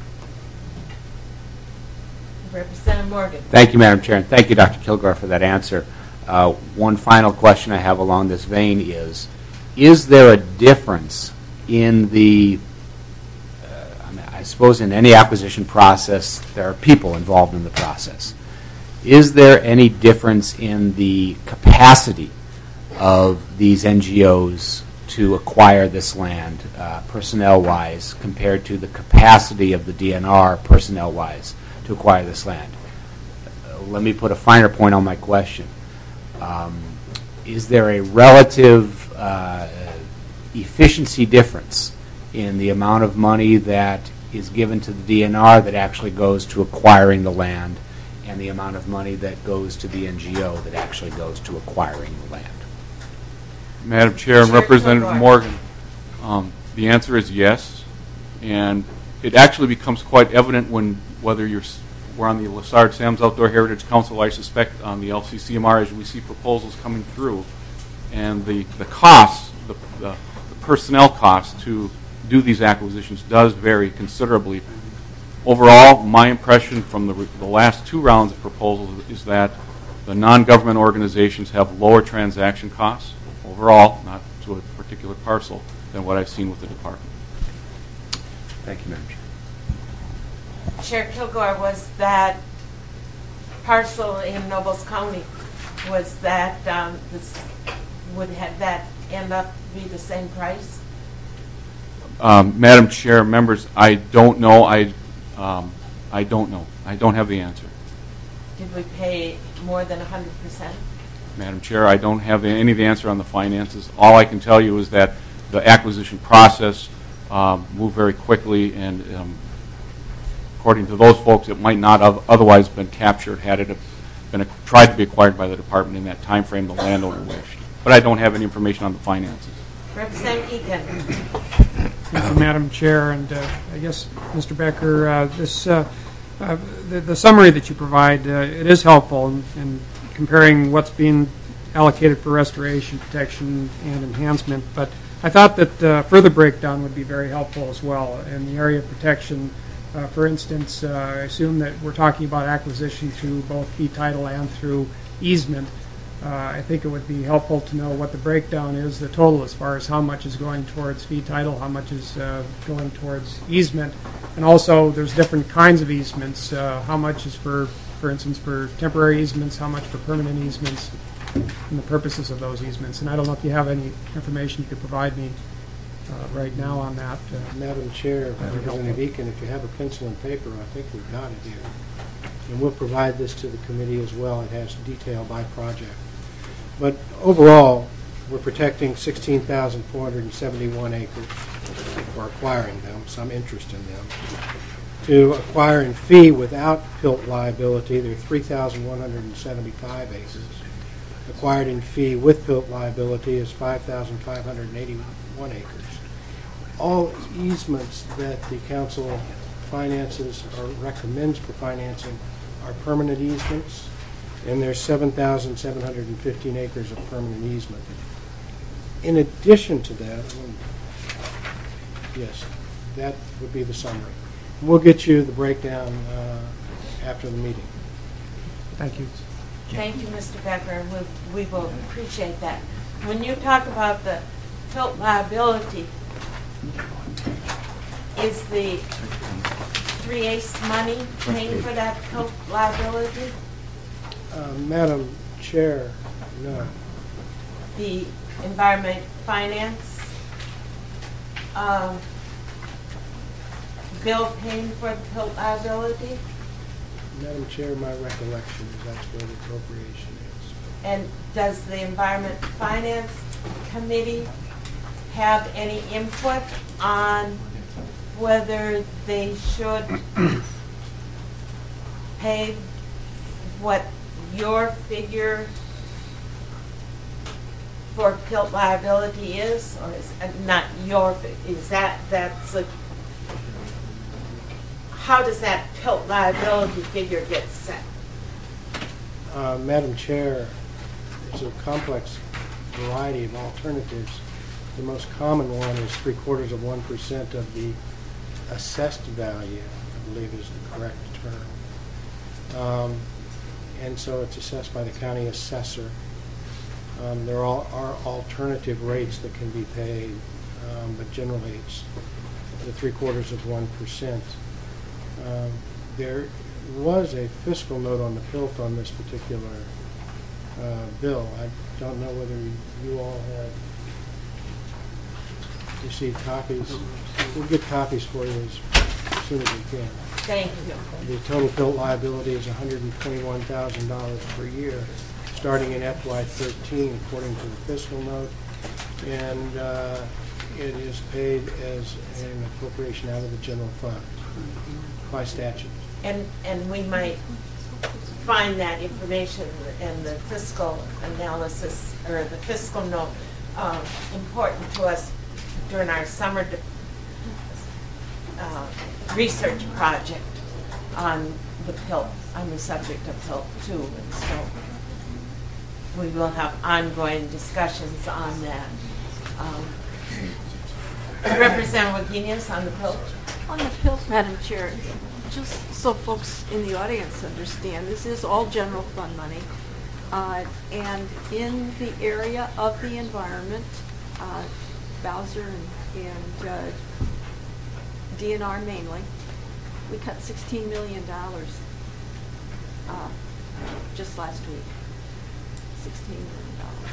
Representative Morgan. Thank you, Madam Chair, and thank you, Doctor Kilgore, for that answer. Uh, one final question I have along this vein is, is there a difference in the, uh, I mean, I suppose in any acquisition process, there are people involved in the process. Is there any difference in the capacity of these N G Os to acquire this land uh, personnel-wise compared to the capacity of the D N R personnel-wise to acquire this land. Uh, let me put a finer point on my question. Um, is there a relative uh, efficiency difference in the amount of money that is given to the D N R that actually goes to acquiring the land and the amount of money that goes to the N G O that actually goes to acquiring the land? Madam Chair and Chair Representative Kilgore. Morgan, um, the answer is yes, and it actually becomes quite evident when whether you're s- we're on the Lessard Sam's Outdoor Heritage Council, I suspect on the L C C M R, as we see proposals coming through, and the the costs, the, the, the personnel costs to do these acquisitions does vary considerably. Overall, my impression from the, the last two rounds of proposals is that the non-government organizations have lower transaction costs overall, not to a particular parcel, than what I've seen with the department. Thank you, Madam Chair. Chair Kilgore, was that parcel in Nobles County, was that, um, this, would have that end up be the same price? Um, Madam Chair, members, I don't know. I, um, I don't know. I don't have the answer. Did we pay more than one hundred percent? Madam Chair, I don't have any of the answer on the finances. All I can tell you is that the acquisition process um, moved very quickly, and um, according to those folks, it might not have otherwise been captured had it been a, tried to be acquired by the department in that time frame the landowner wished. But I don't have any information on the finances. Representative Eakin. Thank you, Madam Chair, and uh, I guess, Mister Becker, uh, this uh, uh, the, the summary that you provide, uh, it is helpful in, in comparing what's being allocated for restoration, protection, and enhancement. But I thought that uh, further breakdown would be very helpful as well. In the area of protection, uh, for instance, uh, I assume that we're talking about acquisition through both fee title and through easement. Uh, I think it would be helpful to know what the breakdown is, the total, as far as how much is going towards fee title, how much is uh, going towards easement, and also there's different kinds of easements. Uh, how much is for, for instance, for temporary easements, how much for permanent easements, and the purposes of those easements. And I don't know if you have any information you could provide me uh, right now on that. Uh, Madam Chair, That'd be Representative helpful. Eakin, if you have a pencil and paper, I think we've got it here. And we'll provide this to the committee as well. It has detail by project. But overall, we're protecting sixteen thousand four hundred seventy-one acres for acquiring them, some interest in them. To acquire in fee without P I L T liability, there are three thousand one hundred seventy-five acres. Acquired in fee with P I L T liability is five thousand five hundred eighty-one acres. All easements that the council finances or recommends for financing are permanent easements, and there's seven thousand seven hundred fifteen acres of permanent easement. In addition to that, um, yes, that would be the summary. We'll get you the breakdown uh, after the meeting. Thank you. Thank you, Mister Becker, and we, we will appreciate that. When you talk about the P I L T liability, is the three eighths money paying for that P I L T liability? Uh, Madam Chair, no. The environment finance um, bill paying for the P I L T liability? Madam Chair, my recollection is that's where the appropriation is. And does the Environment Finance Committee have any input on whether they should pay what your figure for P I L T liability is, or is uh, not your, fi- is that, that's a, how does that P I L T liability figure get set? Uh, Madam Chair, it's a complex variety of alternatives. The most common one is three quarters of one percent of the assessed value, I believe is the correct term. Um, and so it's assessed by the county assessor. Um, there are, are alternative rates that can be paid, um, but generally it's the three quarters of one percent. Um, there was a fiscal note on the P I L T on this particular uh, bill. I don't know whether you all have received copies. We'll get copies for you as soon as we can. Thank you. The total built liability is one hundred twenty-one thousand dollars per year, starting in F Y thirteen, according to the fiscal note, and uh, it is paid as an appropriation out of the general fund by statute. And, and we might find that information in the fiscal analysis, or the fiscal note, uh, important to us during our summer de- uh, research project on the P I L T, on the subject of P I L T too. And so we will have ongoing discussions on that. Um, Representative Wagenius on the P I L T. On the P I L T, Madam Chair, just so folks in the audience understand, this is all general fund money. Uh, and in the area of the environment, uh, Bowser and, and uh, D N R mainly, we cut sixteen million dollars uh, just last week. sixteen million dollars.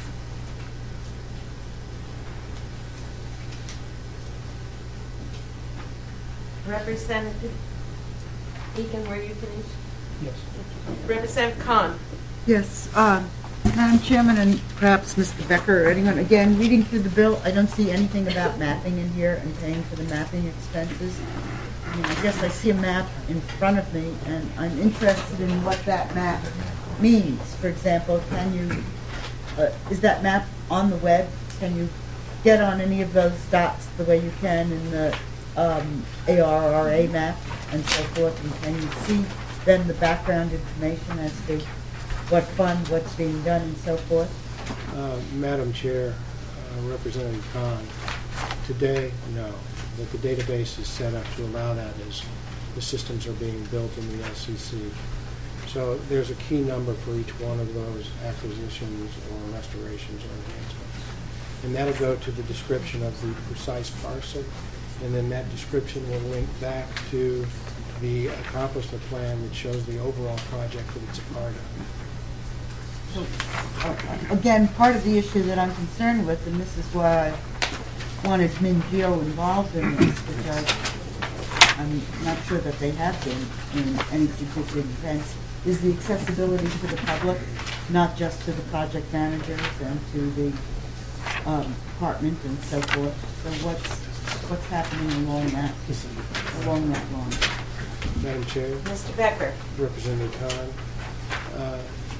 Representative Egan, were you finished? Yes. Representative Kahn. Yes, um, Madam Chairman, and perhaps Mister Becker or anyone, again, reading through the bill, I don't see anything about mapping in here and paying for the mapping expenses. I mean, I guess I see a map in front of me, and I'm interested in what that map means. For example, can you, uh, is that map on the web? Can you get on any of those dots the way you can in the um, A R R A map and so forth? And can you see then the background information as to what fund, what's being done, and so forth? Uh, Madam Chair, uh, Representative Kahn, today, no. But the database is set up to allow that as the systems are being built in the L C C. So there's a key number for each one of those acquisitions or restorations or enhancements. And that'll go to the description of the precise parcel, and then that description will link back to the accomplishment plan that shows the overall project that it's a part of. So, uh, again, part of the issue that I'm concerned with, and this is why I wanted MinGeo involved in this, which I, I'm not sure that they have been in any significant sense, is the accessibility to the public, not just to the project managers and to the um, department and so forth. So what's what's happening along that along that line? Madam Chair. Mister Becker. Representative Kahn. Uh,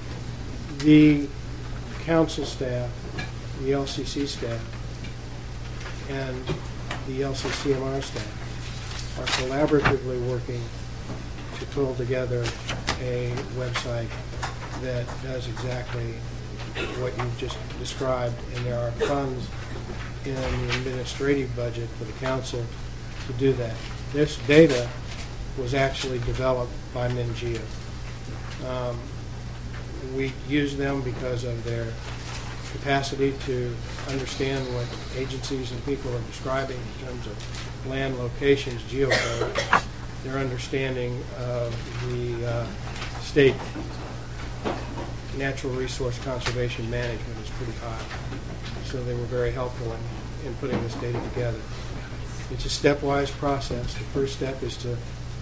the council staff, the L C C staff, and the L C C M R staff are collaboratively working to pull together a website that does exactly what you've just described, and there are funds in the administrative budget for the council to do that. This data was actually developed by MinGeo. Um, we use them because of their capacity to understand what agencies and people are describing in terms of land locations, geocode. Their understanding of the uh, state natural resource conservation management is pretty high. So they were very helpful in, in putting this data together. It's a stepwise process. The first step is to,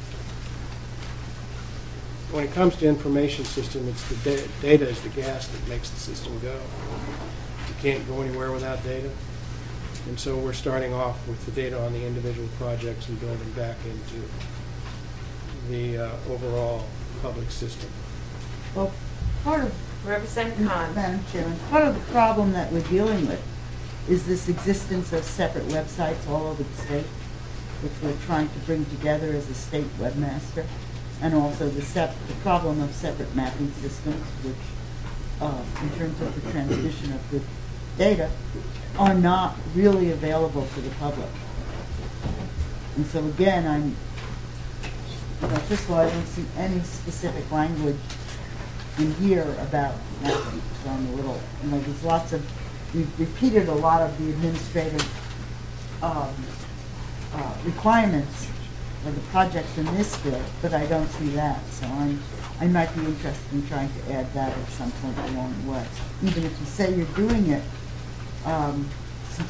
when it comes to information system, it's the da- data is the gas that makes the system go. You can't go anywhere without data. And so we're starting off with the data on the individual projects and building back into the uh, overall public system. Well, part of Representative Kahn. Madam Chairman, part of the problem that we're dealing with is this existence of separate websites all over the state, which we're trying to bring together as a state webmaster, and also the, sep- the problem of separate mapping systems, which, uh, in terms of the transmission of the data, are not really available to the public. And so again, I'm, you know, first of all, I don't see any specific language in here about mapping. So I'm a little, you know, there's lots of, we've repeated a lot of the administrative um, uh, requirements for the projects in this bill, but I don't see that. So I'm, I might be interested in trying to add that at some point along the way. Even if you say you're doing it, um, since we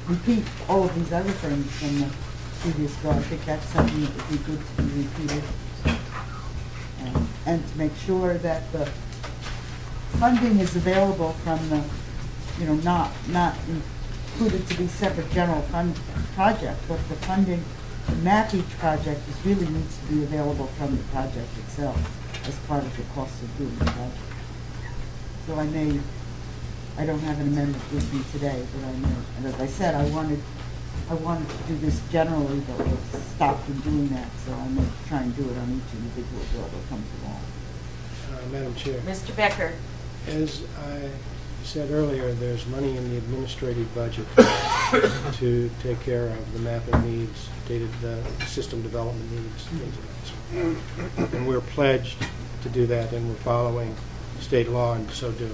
repeat all of these other things from the previous bill. I think that's something that would be good to be repeated. And, and to make sure that the funding is available from the, you know, not, not included to be separate general fund projects, but the funding to map each project is really needs to be available from the project itself as part of the cost of doing the project. So I may, I don't have an amendment with me today, but I may, and as I said, I wanted, I wanted to do this generally, but we've stopped from doing that, so I may try and do it on each individual bill that comes along. Uh, Madam Chair. Mister Becker. As I said earlier, there's money in the administrative budget to take care of the mapping needs, data, the system development needs, things of that sort. And we're pledged to do that, and we're following state law in so doing.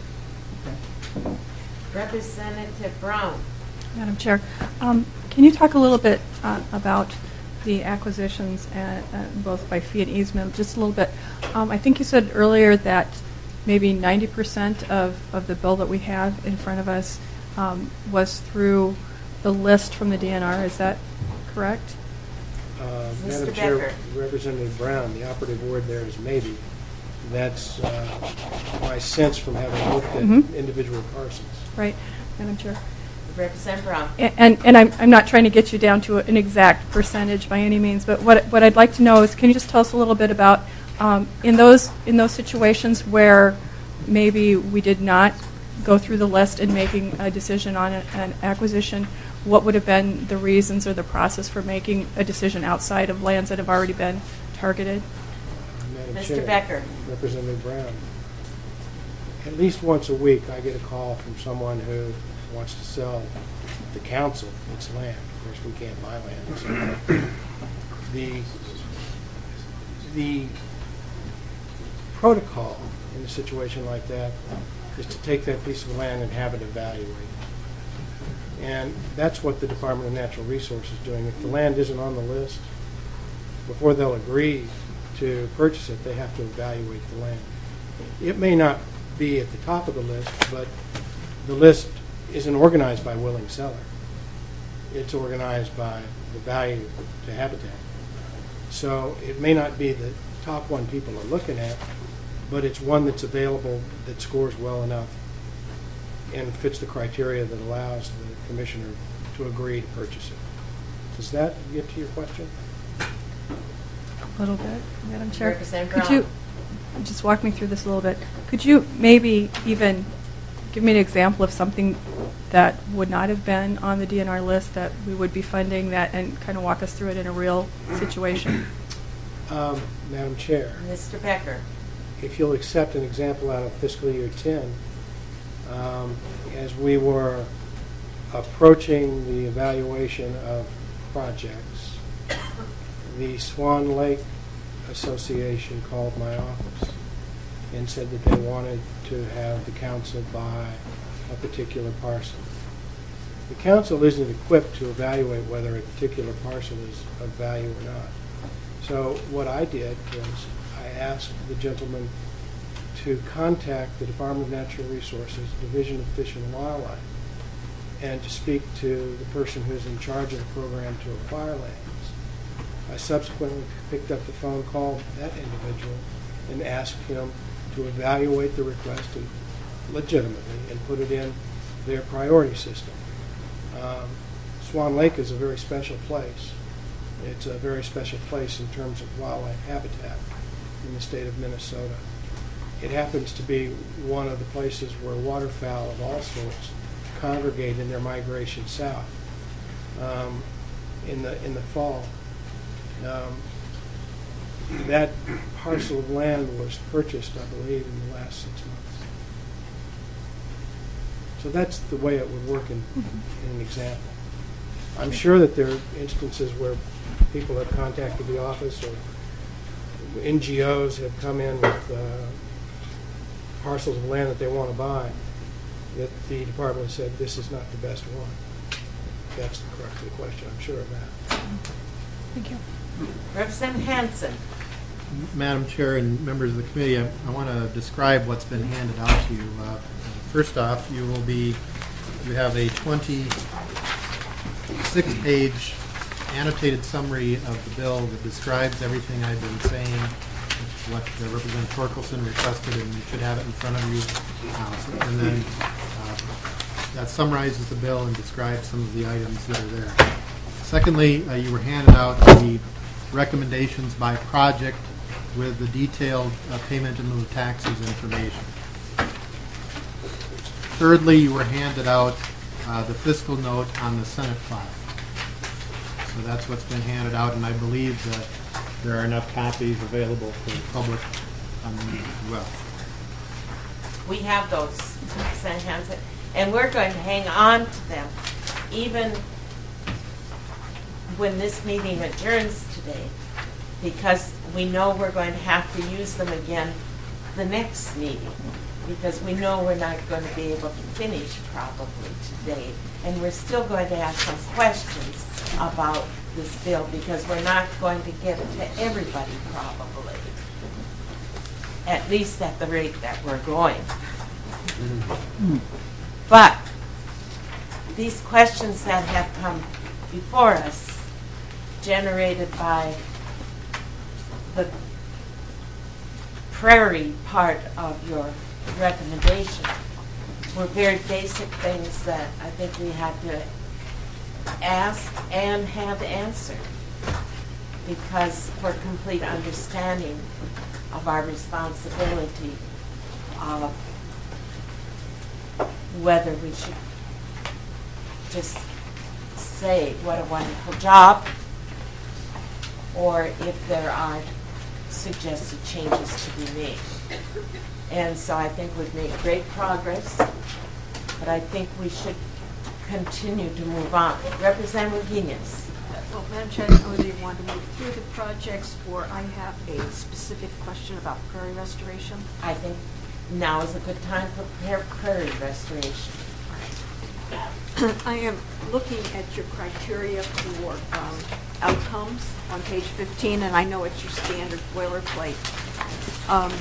Representative Brown. Madam Chair, um, can you talk a little bit uh, about the acquisitions, and, uh, both by fee and easement, just a little bit? Um, I think you said earlier that maybe ninety percent of, of the bill that we have in front of us um, was through the list from the D N R. Is that correct? Uh, Mister Madam Chair, Becker. Representative Brown, the operative word there is maybe. That's uh, my sense from having looked at Mhm. individual parcels. Right, Madam Chair. Representative Brown. A- And, and I'm, I'm not trying to get you down to an exact percentage by any means, but what, what I'd like to know is, can you just tell us a little bit about, um, in those, in those situations where maybe we did not go through the list in making a decision on a- an acquisition, what would have been the reasons or the process for making a decision outside of lands that have already been targeted? Madam Mister Chair, Becker. Representative Brown, at least once a week I get a call from someone who wants to sell the council its land. Of course, we can't buy land. So the, the protocol in a situation like that is to take that piece of land and have it evaluated. And that's what the Department of Natural Resources is doing. If the land isn't on the list, before they'll agree to purchase it, they have to evaluate the land. It may not be at the top of the list, but the list isn't organized by willing seller. It's organized by the value to Habitat. So it may not be the top one people are looking at, but it's one that's available that scores well enough and fits the criteria that allows the commissioner to agree to purchase it. Does that get to your question? A little bit, Madam Chair. Representative Could Brown. you just walk me through this a little bit? Could you maybe even give me an example of something that would not have been on the D N R list that we would be funding that, and kind of walk us through it in a real situation? Um, Madam Chair, Mister Becker. if you'll accept an example out of fiscal year ten, um, as we were approaching the evaluation of projects, the Swan Lake Association called my office and said that they wanted to have the council buy a particular parcel. The council isn't equipped to evaluate whether a particular parcel is of value or not. So what I did was I asked the gentleman to contact the Department of Natural Resources, Division of Fish and Wildlife, and to speak to the person who's in charge of the program to acquire lands. I subsequently picked up the phone, called that individual, and asked him to evaluate the request and legitimately and put it in their priority system. Um, Swan Lake is a very special place. It's a very special place in terms of wildlife habitat in the state of Minnesota. It happens to be one of the places where waterfowl of all sorts congregate in their migration south um, in the in the fall. Um, that parcel of land was purchased, I believe, in the last six months. So that's the way it would work in, in an example. I'm sure that there are instances where people have contacted the office or N G Os have come in with uh, parcels of land that they want to buy, that the department said this is not the best one. That's the crux of the question. I'm sure of that. Thank you. Representative Hansen. Madam Chair and members of the committee, I, I want to describe what's been handed out to you. Uh, first off, you will be, you have a twenty six-page annotated summary of the bill that describes everything I've been saying, what uh, Representative Torkelson requested, and you should have it in front of you. Uh, and then uh, that summarizes the bill and describes some of the items that are there. Secondly, uh, you were handed out the recommendations by project with the detailed uh, payment in lieu of taxes information. Thirdly, you were handed out uh, the fiscal note on the Senate file. So that's what's been handed out, and I believe that there are enough copies available for the public on the meeting as well. We have those, Senator Hansen, and we're going to hang on to them even when this meeting adjourns today, because we know we're going to have to use them again the next meeting, because we know we're not going to be able to finish probably today, and we're still going to have some questions about this bill, because we're not going to get it to everybody probably, at least at the rate that we're going. But these questions that have come before us, generated by the prairie part of your recommendation, were very basic things that I think we had to ask and have answered, because for complete understanding of our responsibility of whether we should just say what a wonderful job, or if there are suggested changes to be made. And so I think we've made great progress, but I think we should continue to move on. Representative Guinness. Well, Madam Chair, I don't know whether you want to move through the projects, or I have a specific question about prairie restoration. I think now is a good time for prairie restoration. I am looking at your criteria for um, outcomes on page fifteen, and I know it's your standard boilerplate. Um,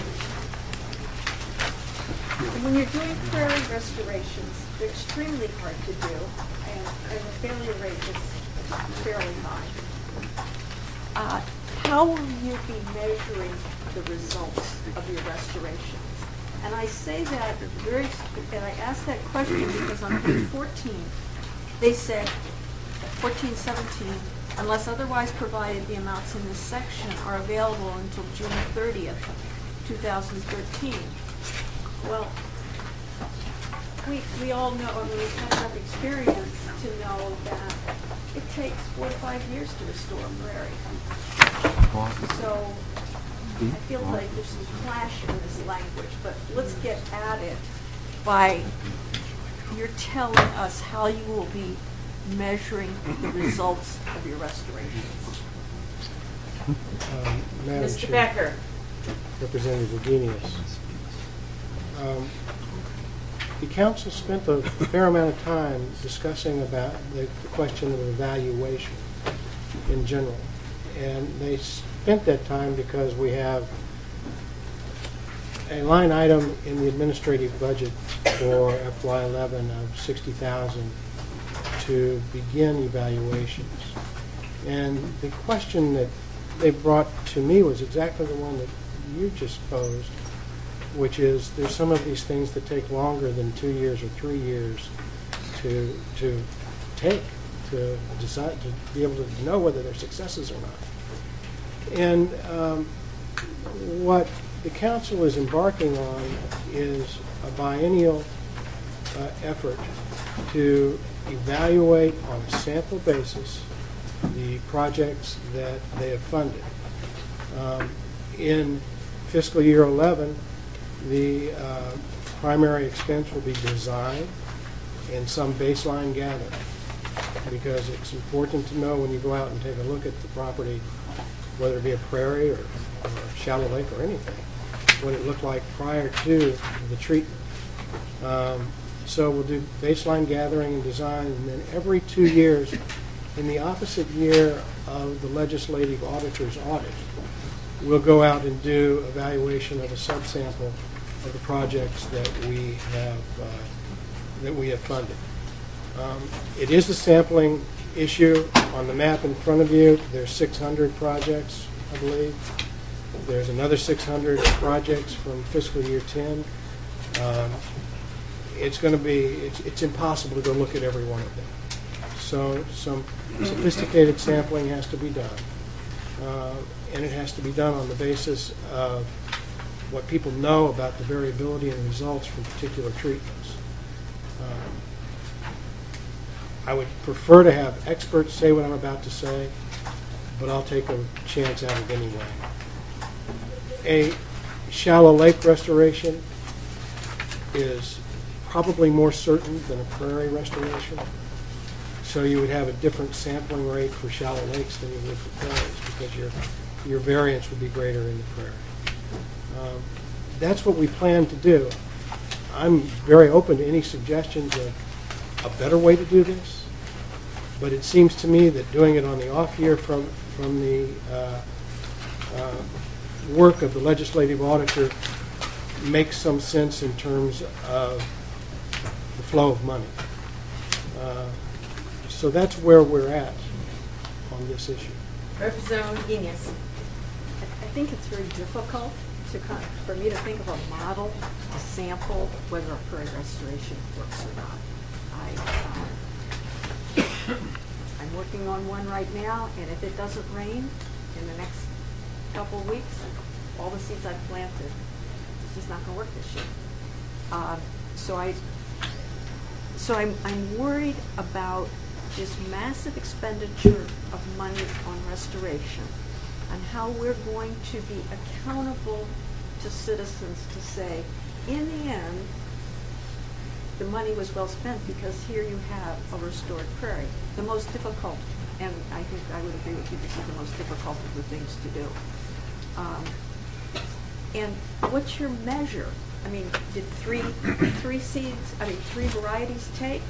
when you're doing prairie restorations, they're extremely hard to do, and, and the failure rate is fairly high. Uh, how will you be measuring the results of your restorations? And I say that very, and I ask that question because on page fourteen, they said, fourteen seventeen, unless otherwise provided, the amounts in this section are available until June thirtieth, two thousand thirteen. Well, we, we all know, I mean, we've had enough experience to know that it takes four to five years to restore a prairie. So I feel like there's some clash in this language, but let's get at it by you're telling us how you will be measuring the results of your restorations. Um, Madam Mister Chair, Becker. Representative Virginius. Um, the council spent a fair amount of time discussing about the, the question of evaluation in general, and they spent that time because we have a line item in the administrative budget for F Y eleven of sixty thousand dollars to begin evaluations. And the question that they brought to me was exactly the one that you just posed, which is there's some of these things that take longer than two years or three years to to take, to decide, to be able to know whether they're successes or not. And um, what the council is embarking on is a biennial uh, effort to evaluate on a sample basis the projects that they have funded. Um, in fiscal year eleven, the uh, primary expense will be design and some baseline gathering, because it's important to know when you go out and take a look at the property, whether it be a prairie or, or a shallow lake or anything, what it looked like prior to the treatment. Um, so we'll do baseline gathering and design, and then every two years, in the opposite year of the legislative auditor's audit, we'll go out and do evaluation of a subsample of the projects that we have uh, that we have funded. Um, it is a sampling issue. On the map in front of you, there's six hundred projects, I believe. There's another six hundred projects from fiscal year ten. Um, it's going to be, it's, it's impossible to go look at every one of them. So some sophisticated sampling has to be done. Uh, and it has to be done on the basis of what people know about the variability and results from particular treatments. Um, I would prefer to have experts say what I'm about to say, but I'll take a chance at it anyway. A shallow lake restoration is probably more certain than a prairie restoration. So you would have a different sampling rate for shallow lakes than you would for prairies because your, your variance would be greater in the prairie. Um, that's what we plan to do. I'm very open to any suggestions of a better way to do this, but it seems to me that doing it on the off year from, from the uh, uh, work of the legislative auditor makes some sense in terms of the flow of money. Uh, so that's where we're at on this issue. Representative Guinness. I think it's very difficult to kind of, for me to think of a model, a sample, whether a prairie restoration works or not. I, um, I'm working on one right now, and if it doesn't rain in the next couple of weeks, all the seeds I've planted, it's just not going to work this year. Uh, so I, so I'm, I'm worried about this massive expenditure of money on restoration and how we're going to be accountable to citizens to say, in the end, the money was well spent because here you have a restored prairie. The most difficult, and I think I would agree with you, this is the most difficult of the things to do. Um, and what's your measure? I mean, did three three seeds, I mean, three varieties take?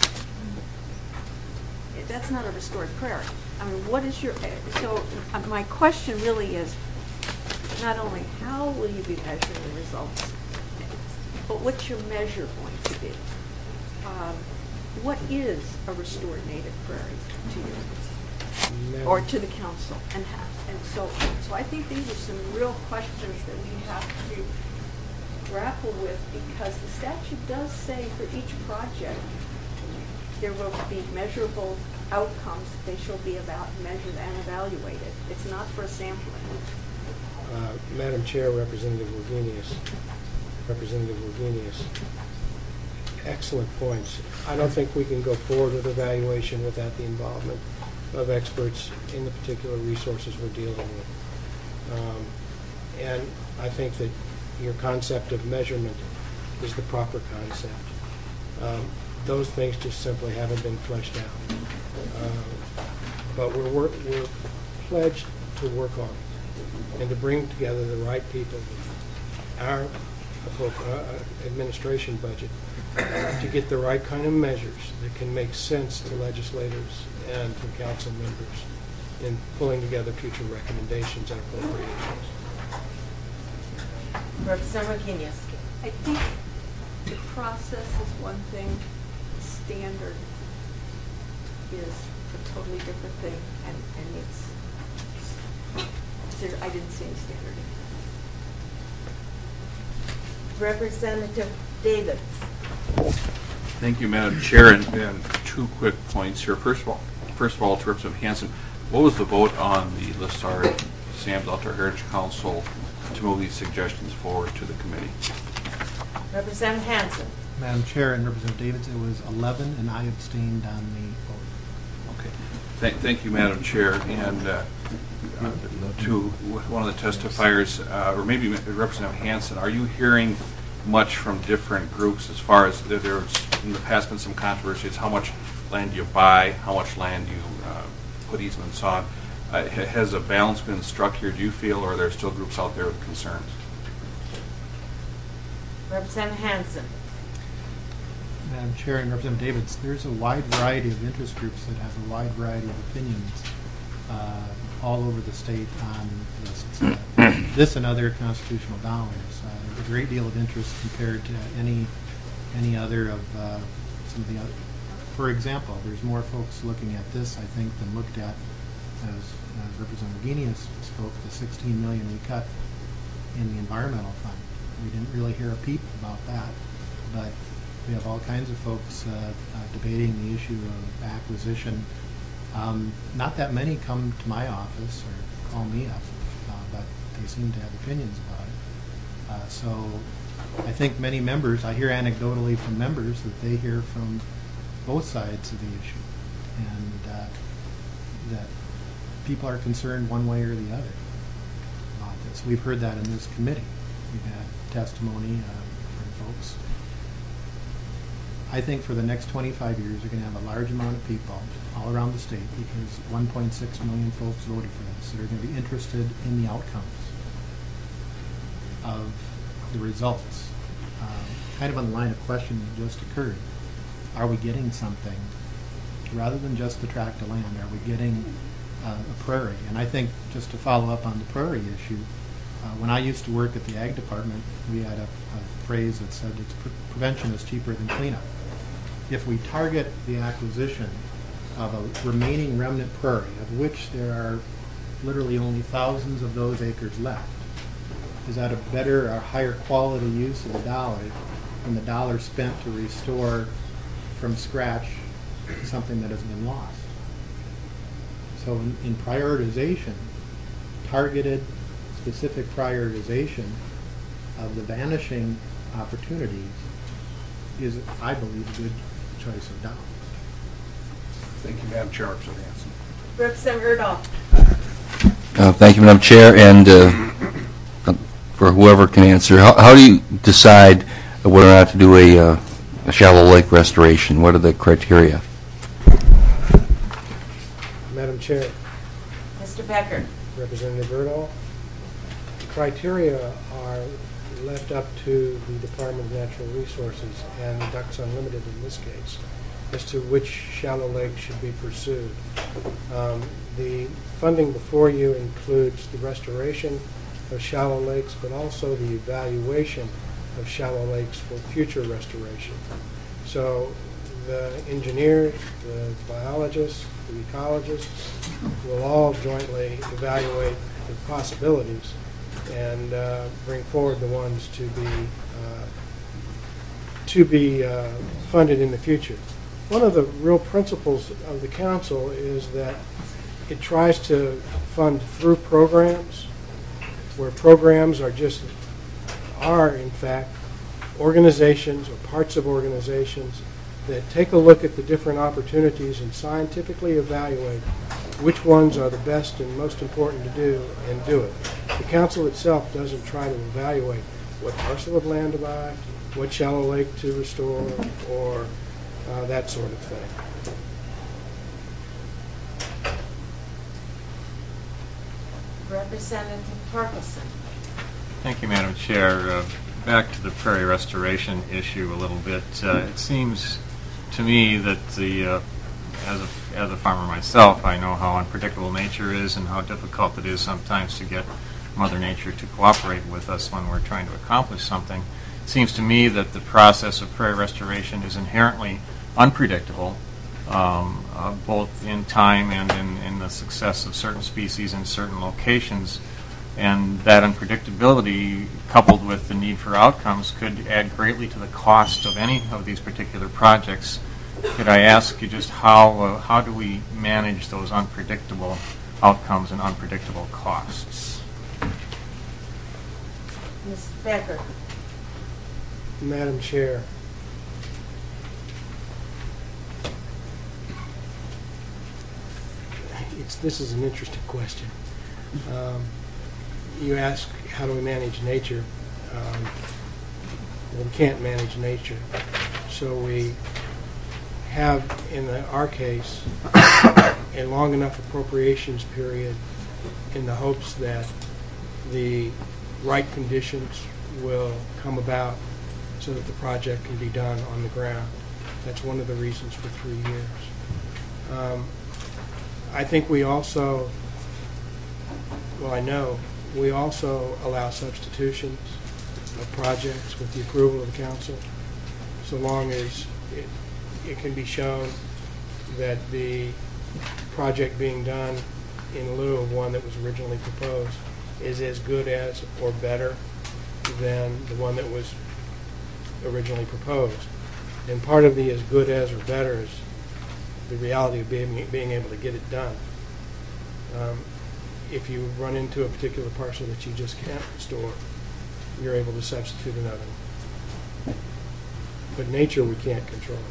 That's not a restored prairie. I mean, what is your, so uh, my question really is not only how will you be measuring the results, but what's your measure going to be? Um, what is a restored native prairie to you? Never. Or to the council? And, ha and so, so I think these are some real questions that we have to grapple with because the statute does say for each project there will be measurable outcomes. They shall be about measured and evaluated. It's not for sampling. Uh, Madam Chair, Representative Wagenius, Representative Wagenius, excellent points. I don't think we can go forward with evaluation without the involvement of experts in the particular resources we're dealing with. Um, and I think that your concept of measurement is the proper concept. Um, those things just simply haven't been fleshed out. Uh, but we're, work, we're pledged to work on it and to bring together the right people with our uh, administration budget to get the right kind of measures that can make sense to legislators and to council members in pulling together future recommendations and appropriations. Representative Guinness. I think the process is one thing, the standard is a totally different thing, and, and it's, there, I didn't see any standard. Representative Davids. Thank you, Madam Chair, and, and two quick points here. First of all, first of all, to Representative Hansen, what was the vote on the Listard Sam's Outdoor Heritage Council to move these suggestions forward to the committee? Representative Hansen. Madam Chair and Representative Davids, it was eleven, and I abstained on the vote. Okay. Thank, thank you, Madam Chair. And uh, uh, to one of the testifiers, uh, or maybe Representative Hansen, are you hearing much from different groups as far as there, there's in the past been some controversy as how much land you buy, how much land you uh, put easements on? Uh, has a balance been struck here, do you feel, or are there still groups out there with concerns? Representative Hansen. Madam Chair and Representative Davids, there's a wide variety of interest groups that have a wide variety of opinions uh, all over the state on this, uh, this and other constitutional dollars. Uh, there's a great deal of interest compared to any any other of uh, some of the other, for example, there's more folks looking at this, I think, than looked at, as, as Representative Guinius spoke, the sixteen million we cut in the environmental fund. We didn't really hear a peep about that, but we have all kinds of folks uh, uh, debating the issue of acquisition. Um, not that many come to my office or call me up, uh, but they seem to have opinions about it. Uh, so I think many members, I hear anecdotally from members that they hear from both sides of the issue, and uh, that people are concerned one way or the other about this. We've heard that in this committee. We've had testimony uh, from folks. I think for the next twenty-five years, you're going to have a large amount of people all around the state, because one point six million folks voted for this, that are going to be interested in the outcomes of the results. Um, kind of on the line of question that just occurred. Are we getting something, rather than just the tract of land, are we getting uh, a prairie? And I think, just to follow up on the prairie issue, uh, when I used to work at the Ag Department, we had a, a phrase that said, it's pre prevention is cheaper than cleanup. If we target the acquisition of a remaining remnant prairie, of which there are literally only thousands of those acres left, is that a better or higher quality use of the dollar than the dollar spent to restore from scratch something that has been lost? So in, in prioritization, targeted, specific prioritization of the vanishing opportunities is, I believe, a good choice of dollars. Thank you, Madam Chair. Representative Hansen. Representative Erdahl. Uh, thank you, Madam Chair, and uh, for whoever can answer, how, how do you decide whether or not to do a, uh, a shallow lake restoration? What are the criteria? Madam Chair. Mister Becker. Representative Erdahl. The criteria are left up to the Department of Natural Resources and Ducks Unlimited in this case as to which shallow lake should be pursued. Um, the funding before you includes the restoration of shallow lakes, but also the evaluation of shallow lakes for future restoration. So the engineers, the biologists, the ecologists will all jointly evaluate the possibilities and uh, bring forward the ones to be uh, to be uh, funded in the future. One of the real principles of the council is that it tries to fund through programs, where programs are just are in fact organizations or parts of organizations that take a look at the different opportunities and scientifically evaluate which ones are the best and most important to do and do it. The council itself doesn't try to evaluate what parcel of land to buy, what shallow lake to restore, or uh, that sort of thing. Representative Torkelson. Thank you, Madam Chair. Uh, back to the prairie restoration issue a little bit. Uh, it seems to me that the uh, as a as a farmer myself, I know how unpredictable nature is and how difficult it is sometimes to get Mother Nature to cooperate with us when we're trying to accomplish something. It seems to me that the process of prairie restoration is inherently unpredictable, um, uh, both in time and in, in the success of certain species in certain locations. And that unpredictability, coupled with the need for outcomes, could add greatly to the cost of any of these particular projects. Could I ask you just how uh, how do we manage those unpredictable outcomes and unpredictable costs? Mister Becker. Madam Chair. It's, this is an interesting question. Um, you ask, how do we manage nature? Um, well, we can't manage nature. So we have, in the, our case, a long enough appropriations period in the hopes that the right conditions will come about so that the project can be done on the ground. That's one of the reasons for three years. Um, I think we also, well, I know, we also allow substitutions of projects with the approval of the council, so long as it, it can be shown that the project being done in lieu of one that was originally proposed is as good as or better than the one that was originally proposed. And part of the as good as or better is the reality of being, being able to get it done. Um, if you run into a particular parcel that you just can't restore, you're able to substitute another. But nature we can't control.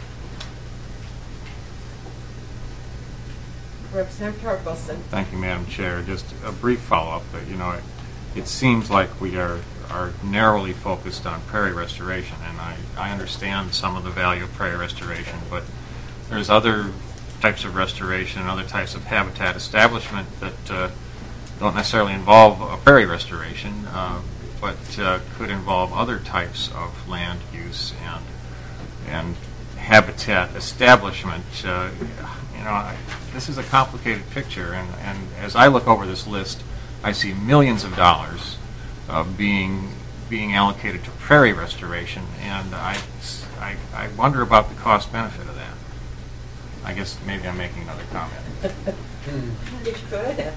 Representative Torkelson. Thank you, Madam Chair. Just a brief follow-up. But, you know, it, it seems like we are, are narrowly focused on prairie restoration, and I, I understand some of the value of prairie restoration, but there's other types of restoration and other types of habitat establishment that uh, don't necessarily involve a prairie restoration, uh, but uh, could involve other types of land use and and habitat establishment. Uh, you know, I, this is a complicated picture, and, and as I look over this list, I see millions of dollars uh, being being allocated to prairie restoration, and I, I, I wonder about the cost benefit of that. I guess maybe I'm making another comment. You should.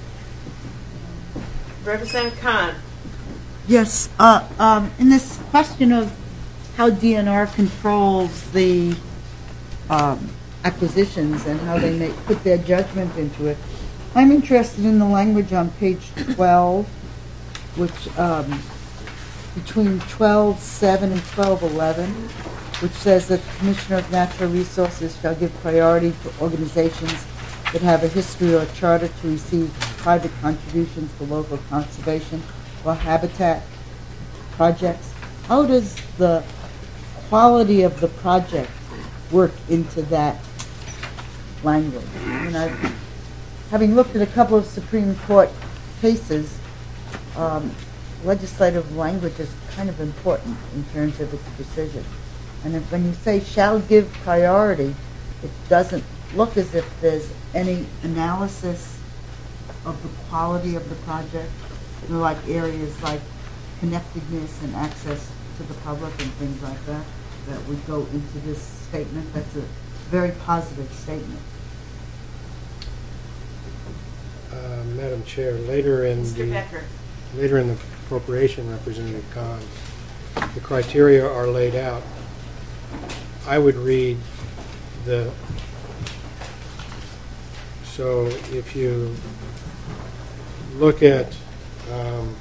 Representative Khan. Yes, uh, um, in this question of how D N R controls the um, acquisitions and how they make, put their judgment into it, I'm interested in the language on page twelve, which um, between twelve seven and twelve eleven, which says that the Commissioner of Natural Resources shall give priority to organizations that have a history or charter to receive private contributions to local conservation or habitat projects. How does the quality of the project work into that language? I mean, I've, having looked at a couple of Supreme Court cases, um, legislative language is kind of important in terms of its decision. And if, when you say shall give priority, it doesn't look as if there's any analysis of the quality of the project, you know, like areas like connectedness and access to the public and things like that, that would go into this statement. That's a very positive statement. Uh, Madam Chair, later in Mister the Becker. later in the appropriation, Representative Khan, the criteria are laid out. I would read the, so if you look at um,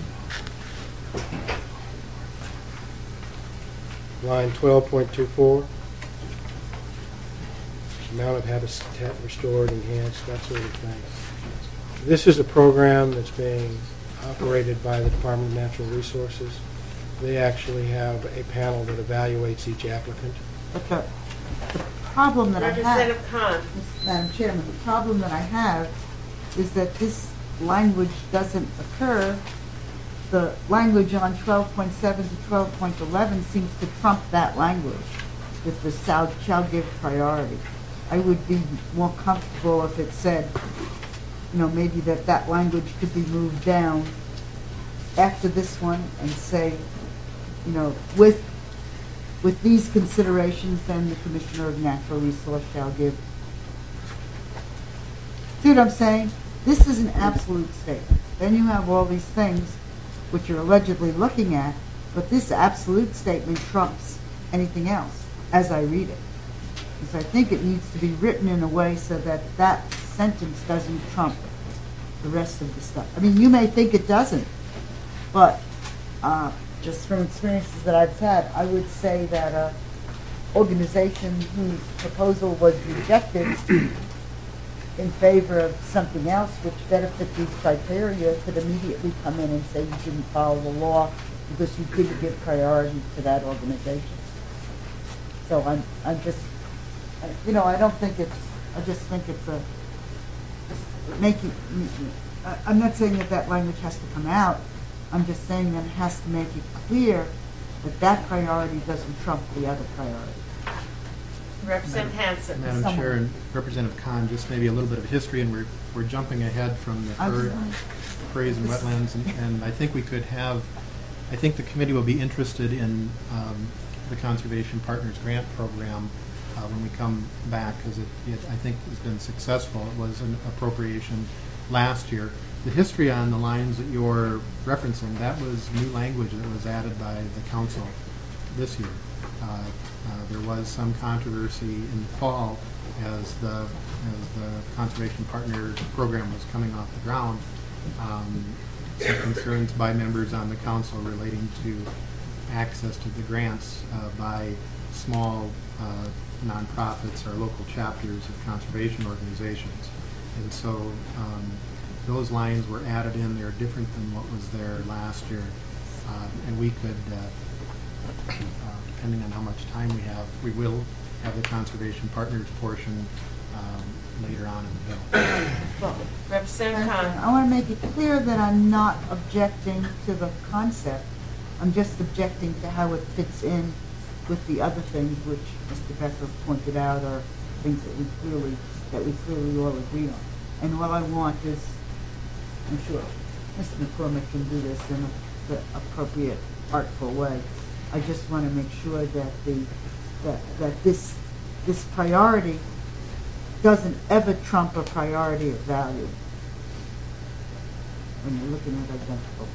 line twelve point two four, amount of habitat restored, enhanced, that sort of thing. This is a program that's being operated by the Department of Natural Resources. They actually have a panel that evaluates each applicant. But the, the problem that I have, Representative Khan. Madam Chairman, the problem that I have is that this language doesn't occur. The language on twelve point seven to twelve point eleven seems to trump that language with the shall, shall give priority. I would be more comfortable if it said, you know, maybe that that language could be moved down after this one and say, you know, with with these considerations, then the Commissioner of Natural Resource shall give. See what I'm saying? This is an absolute statement. Then you have all these things which you're allegedly looking at, but this absolute statement trumps anything else as I read it. Because I think it needs to be written in a way so that that sentence doesn't trump the rest of the stuff. I mean, you may think it doesn't, but uh, just from experiences that I've had, I would say that an organization whose proposal was rejected in favor of something else which better fit these criteria could immediately come in and say you didn't follow the law because you didn't give priority to that organization. So I'm, I'm just, you know, I don't think it's, I just think it's a, making, I'm not saying that that language has to come out. I'm just saying that it has to make it clear that that priority doesn't trump the other priority. Representative Hansen. Madam Someone. Chair and Representative Khan, just maybe a little bit of history, and we're, we're jumping ahead from the I'm fir- sorry. prairies and wetlands, and, and I think we could have, I think the committee will be interested in um, the Conservation Partners Grant Program uh, when we come back, because it, it, I think, has been successful. It was an appropriation last year. The history on the lines that you're referencing, that was new language that was added by the council this year. Uh, uh, there was some controversy in the fall as the as the Conservation Partners program was coming off the ground. Um, some concerns by members on the council relating to access to the grants uh, by small uh, nonprofits or local chapters of conservation organizations. And so um, those lines were added in. They're different than what was there last year. Uh, and we could, uh, uh, depending on how much time we have, we will have the Conservation Partners portion um, later on in the bill. Well, Representative Khan. I want to make it clear that I'm not objecting to the concept. I'm just objecting to how it fits in with the other things which Mister Becker pointed out are things that we clearly that we clearly all agree on. And what I want is, I'm sure Mister McCormick can do this in a, the appropriate, artful way. I just want to make sure that the that that this this priority doesn't ever trump a priority of value when you're looking at identical.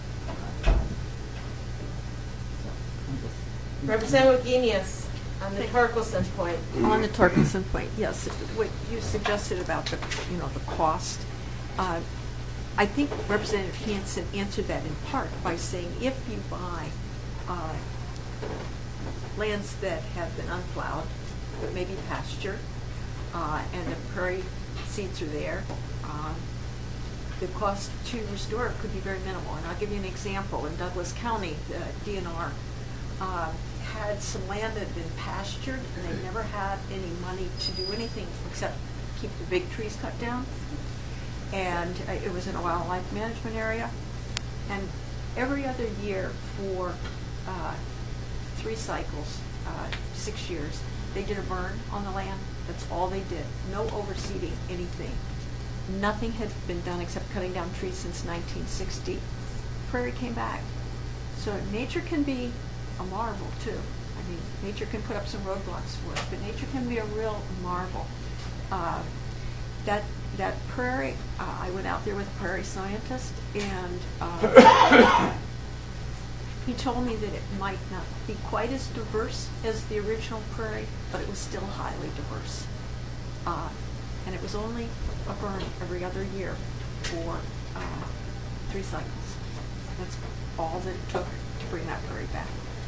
Representative Guinness, on the Torkelson point. On the Torkelson point, yes. What you suggested about the, you know, the cost, uh, I think Representative Hansen answered that in part by saying if you buy uh, lands that have been unplowed, but maybe pasture, uh, and the prairie seeds are there, uh, the cost to restore it could be very minimal. And I'll give you an example. In Douglas County, the D N R uh, had some land that had been pastured, and they never had any money to do anything except keep the big trees cut down. And uh, it was in a wildlife management area. And every other year for uh, three cycles, uh, six years, they did a burn on the land. That's all they did. No overseeding, anything. Nothing had been done except cutting down trees since nineteen sixty. Prairie came back. So nature can be a marvel too. I mean, nature can put up some roadblocks for it, but nature can be a real marvel. Uh, that that prairie, uh, I went out there with a prairie scientist, and uh, he told me that it might not be quite as diverse as the original prairie, but it was still highly diverse. Uh, and it was only a burn every other year for uh, three cycles. That's all that it took to bring that prairie back.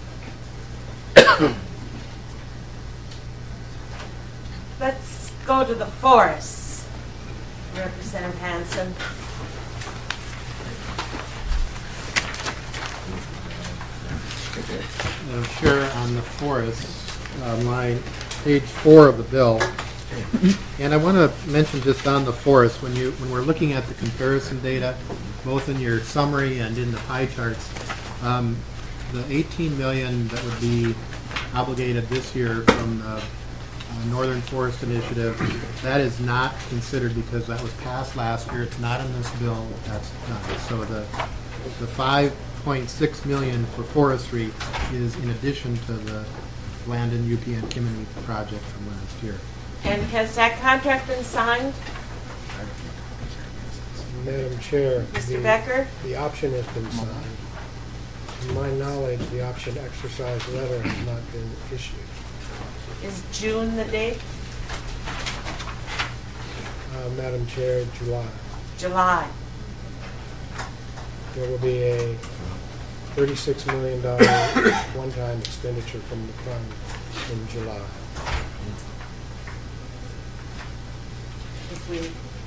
Let's go to the forests. Representative Hansen. Madam Chair, on the forest, uh, line, page four of the bill, and I want to mention just on the forest, when you when we're looking at the comparison data, both in your summary and in the pie charts, um, the eighteen million that would be obligated this year from the uh, Northern Forest Initiative, that is not considered because that was passed last year. It's not in this bill. That's done. So the the five point six million for forestry is in addition to the Landon, U P, and Kimini project from last year. And has that contract been signed? Madam Chair. Mister the- Becker? The option has been signed. To my knowledge, the option exercise letter has not been issued. Is June the date? Uh, Madam Chair, July. July. There will be a thirty-six million dollars one-time expenditure from the fund in July. If we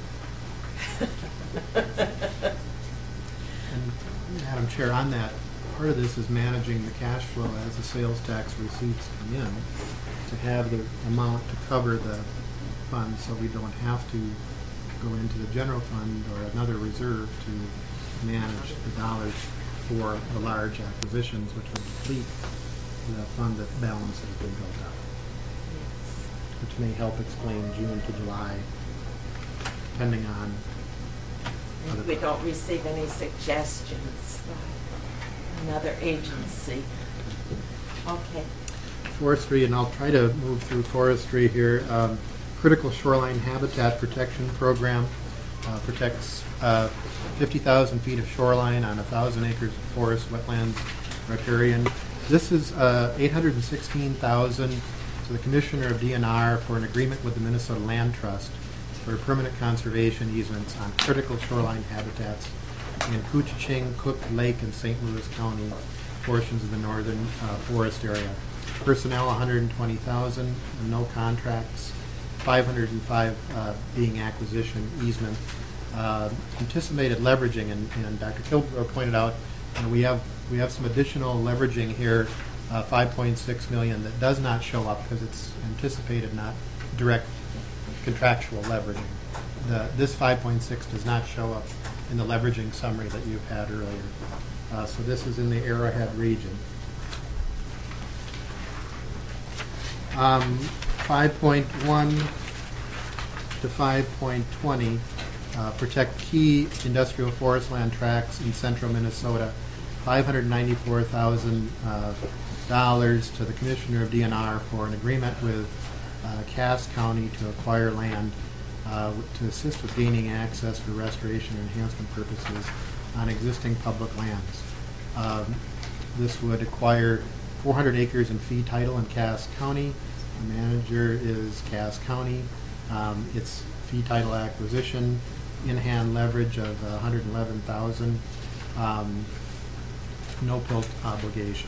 And Madam Chair, on that, part of this is managing the cash flow as the sales tax receipts come in to have the amount to cover the fund, so we don't have to go into the general fund or another reserve to manage the dollars for the large acquisitions, which would deplete the fund that balance that has been built up, which may help explain June to July, depending on other we don't receive any suggestions by another agency. Okay. forestry, and I'll try to move through forestry here. Um, Critical Shoreline Habitat Protection Program uh, protects uh, fifty thousand feet of shoreline on one thousand acres of forest, wetlands, riparian. This is uh, eight hundred sixteen thousand dollars to the Commissioner of D N R for an agreement with the Minnesota Land Trust for permanent conservation easements on critical shoreline habitats in Couchiching, Cook Lake, and Saint Louis County portions of the northern uh, forest area. Personnel one hundred twenty thousand dollars, no contracts, five hundred five uh, being acquisition easement. Uh, anticipated leveraging, and, and Doctor Kilgore pointed out, you know, we have we have some additional leveraging here, uh, five point six million dollars that does not show up because it's anticipated, not direct contractual leveraging. The, this five point six does not show up in the leveraging summary that you've had earlier. Uh, so this is in the Arrowhead region. Um, five point one to five point twenty uh, protect key industrial forest land tracts in central Minnesota. five hundred ninety-four thousand dollars uh, to the Commissioner of D N R for an agreement with uh, Cass County to acquire land uh, to assist with gaining access for restoration and enhancement purposes on existing public lands. Um, this would acquire four hundred acres in fee title in Cass County. The manager is Cass County. Um, it's fee title acquisition, in-hand leverage of uh, one hundred eleven thousand dollars, um, no pilt obligation.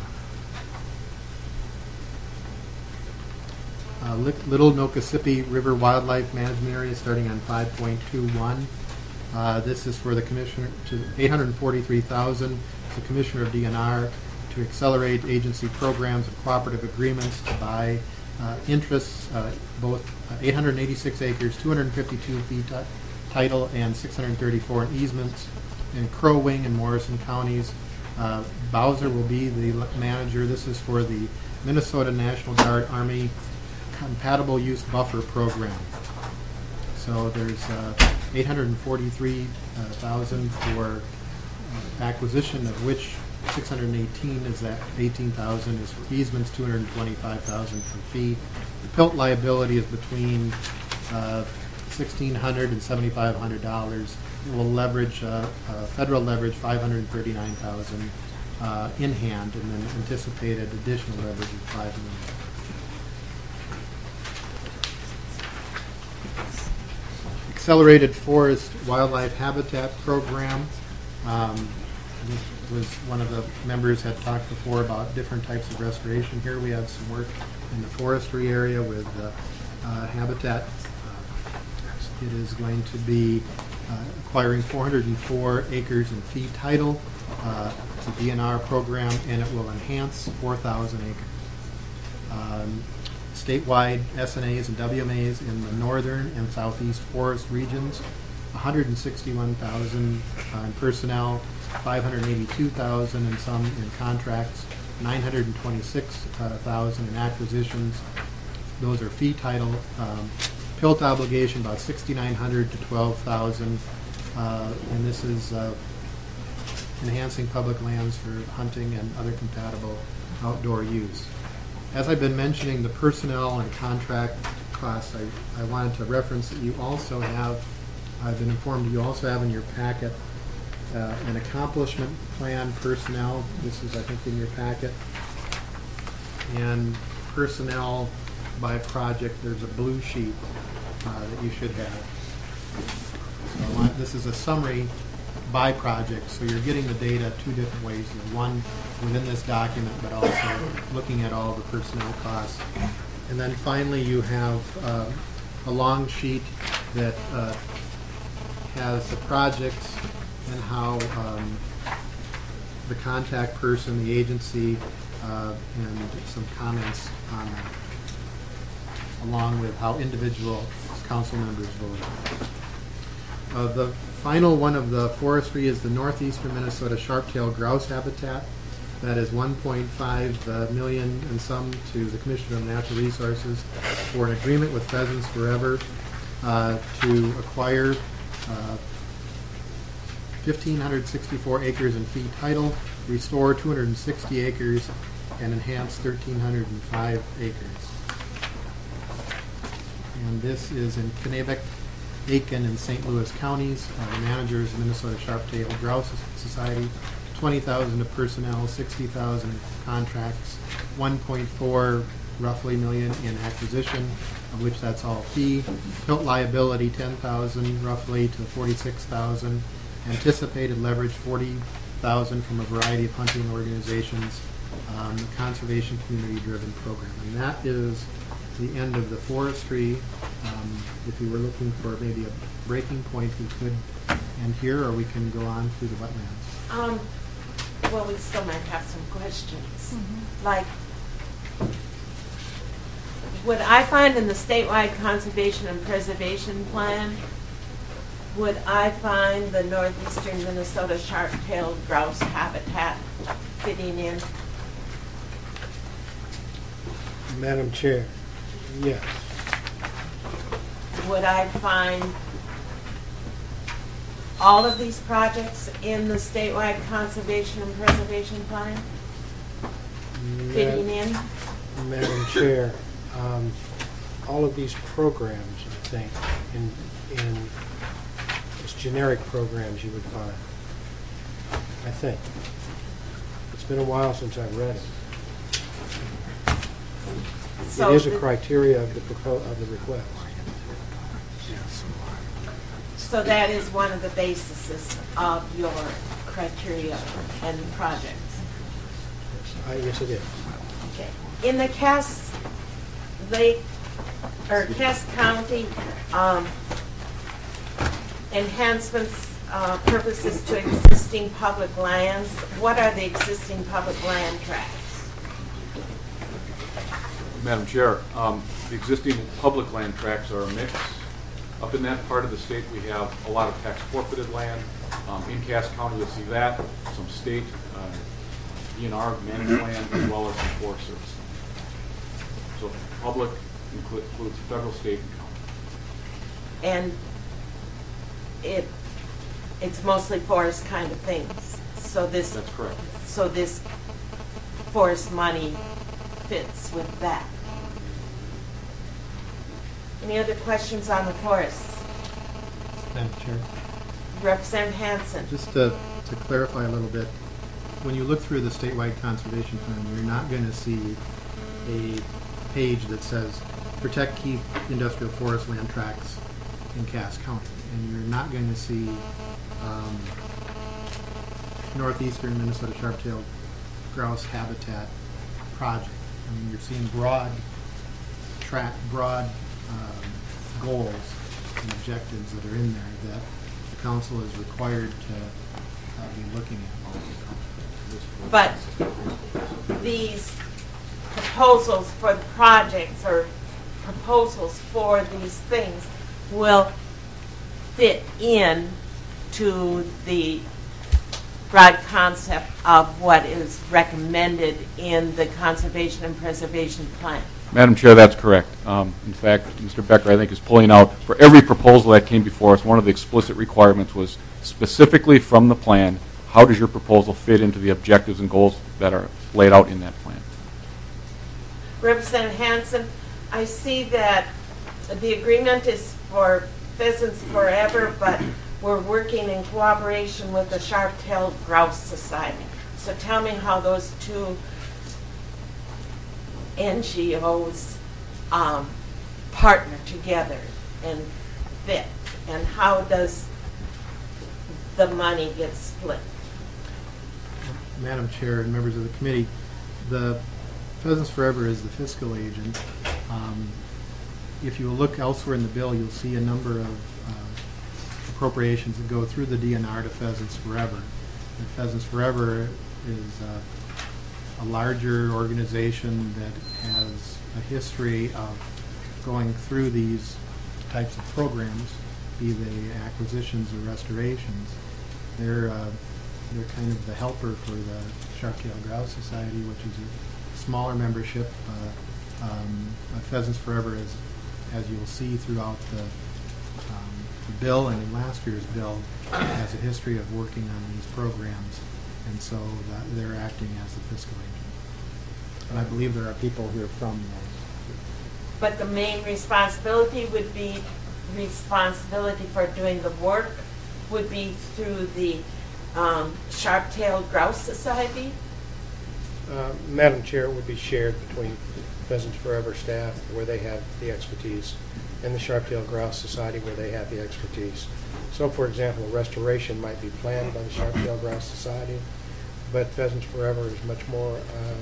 Uh, Little Nokasippi River Wildlife Management Area starting on five point two one. Uh, this is for the commissioner to eight hundred forty-three thousand dollars. The Commissioner of D N R to accelerate agency programs and cooperative agreements to buy uh, interests, uh, both uh, eight hundred eighty-six acres, two hundred fifty-two feet title, and six hundred thirty-four in easements in Crow Wing and Morrison counties. Uh, Bowser will be the manager. This is for the Minnesota National Guard Army Compatible Use Buffer Program. So there's uh, eight hundred forty-three thousand dollars for uh, acquisition, of which six hundred eighteen is that eighteen thousand dollars is for easements, two hundred twenty-five thousand dollars for fee. The pilt liability is between uh, sixteen hundred dollars and seventy-five hundred dollars. It will leverage uh, uh, federal leverage five hundred thirty-nine thousand dollars uh, in hand, and then anticipated additional leverage of five million dollars. Accelerated Forest Wildlife Habitat Program. Um, this was one of the members had talked before about different types of restoration. Here we have some work in the forestry area with uh, uh, habitat. Uh, it is going to be uh, acquiring four hundred four acres in fee title. Uh, it's a D N R program, and it will enhance four thousand acres. Um, statewide S N As and W M As in the northern and southeast forest regions, one hundred sixty-one thousand uh, in personnel, five hundred eighty-two thousand in some in contracts, nine hundred twenty-six thousand in acquisitions. Those are fee title. Um, Pilt obligation about sixty-nine hundred to twelve thousand, uh, and this is uh, enhancing public lands for hunting and other compatible outdoor use. As I've been mentioning, the personnel and contract costs, I, I wanted to reference that you also have, I've been informed you also have in your packet uh, an accomplishment plan personnel. This is, I think, in your packet. And personnel by project, there's a blue sheet uh, that you should have. So I want, this is a summary by project, so you're getting the data two different ways. One within this document, but also looking at all the personnel costs. And then finally, you have uh, a long sheet that uh, has the projects and how um, the contact person, the agency, uh, and some comments on that, along with how individual council members voted. Uh, the final one of the forestry is the northeastern Minnesota sharp-tailed grouse habitat. That is one point five uh, million and some to the Commissioner of Natural Resources for an agreement with Pheasants Forever uh, to acquire uh, one thousand five hundred sixty-four acres in fee title, restore two hundred sixty acres and enhance one thousand three hundred five acres. And this is in Kennebunk, Aiken, and Saint Louis counties. Uh, the manager is the Minnesota Sharp-tailed Grouse Society. twenty thousand of personnel, sixty thousand contracts, one point four roughly million in acquisition, of which that's all fee. Tilt liability, ten thousand roughly to forty-six thousand. Anticipated leverage, forty thousand from a variety of hunting organizations. Um, the conservation community-driven program, and that is the end of the forestry. Um, if you were looking for maybe a breaking point, we could end here, or we can go on through the wetlands. Um, well, we still might have some questions. Like, would I find in the statewide conservation and preservation plan, would I find the northeastern Minnesota sharp-tailed grouse habitat fitting in? Madam Chair, yes. Would I find all of these projects in the statewide conservation and preservation plan fitting in? Madam Chair, um, all of these programs, I think, in, in just generic programs you would find, I think. It's been a while since I've read it. So it is a the- criteria of the propo- of the request. So that is one of the bases of your criteria and projects? Uh, yes, it is. Okay. In the Cass Lake, or Cass County, um, enhancements, uh, purposes to existing public lands, what are the existing public land tracts? Madam Chair, um, the existing public land tracts are a mix. Up in that part of the state, we have a lot of tax forfeited land. Um, in Cass County, you'll see that, some state, uh, D N R managed land, as well as some Forest Service land. So public inclu- includes federal, state, and county. And it, it's mostly forest kind of things. So this, That's correct. So this forest money fits with that. Any other questions on the forests? Madam Chair. Representative Hanson. Just to, to clarify a little bit, when you look through the statewide conservation plan, you're not going to see a page that says protect key industrial forest land tracts in Cass County, and you're not going to see um, northeastern Minnesota sharp-tailed grouse habitat project. I mean, you're seeing broad track, broad um, goals and objectives that are in there that the council is required to uh, be looking at. But these proposals for the projects or proposals for these things will fit in to the broad concept of what is recommended in the conservation and preservation plan. Madam Chair, that's correct. Um, in fact, Mister Becker, I think, is pulling out, for every proposal that came before us, one of the explicit requirements was specifically from the plan, how does your proposal fit into the objectives and goals that are laid out in that plan? Representative Hanson, I see that the agreement is for Pheasants Forever, but we're working in cooperation with the Sharp-tailed Grouse Society. So tell me how those two N G Os um, partner together and fit, and how does the money get split? Madam Chair and members of the committee, the Pheasants Forever is the fiscal agent. Um, if you look elsewhere in the bill, you'll see a number of uh, appropriations that go through the D N R to Pheasants Forever. And Pheasants Forever is uh, a larger organization that has a history of going through these types of programs, be they acquisitions or restorations. They're uh, they're kind of the helper for the Sharp-tailed Grouse Society, which is a smaller membership. Uh, um, Pheasants Forever, is, as you'll see throughout the, um, the bill and in last year's bill, has a history of working on these programs, and so that they're acting as the fiscal agent. And I believe there are people here from those. But the main responsibility would be, responsibility for doing the work would be through the um, Sharp-tailed Grouse Society? Uh, Madam Chair, it would be shared between Pheasants Forever staff, where they have the expertise, and the Sharp-tailed Grouse Society, where they have the expertise. So, for example, a restoration might be planned by the Sharp-tailed Grouse Society, but Pheasants Forever is much more, uh,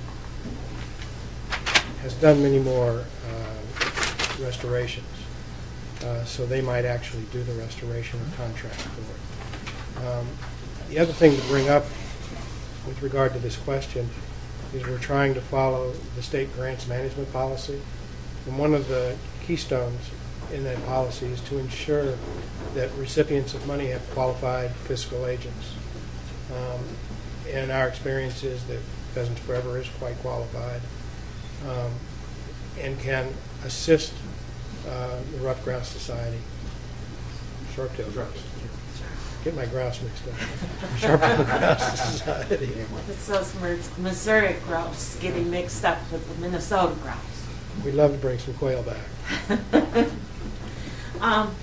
has done many more uh, restorations. Uh, so they might actually do the restoration or contract for it. Um, the other thing to bring up with regard to this question is we're trying to follow the state grants management policy. And one of the keystones in that policy is to ensure that recipients of money have qualified fiscal agents. Um, and our experience is that Pheasants Forever is quite qualified um, and can assist uh, the Rough Grouse Society, Sharp-tailed Grouse. Get my grouse mixed up. Sharp-tailed Grouse Society. It's those Missouri grouse getting mixed up with the Minnesota grouse. We'd love to bring some quail back. um,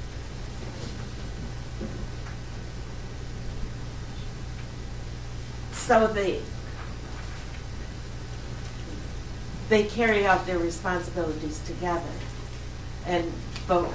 so they they carry out their responsibilities together, and both.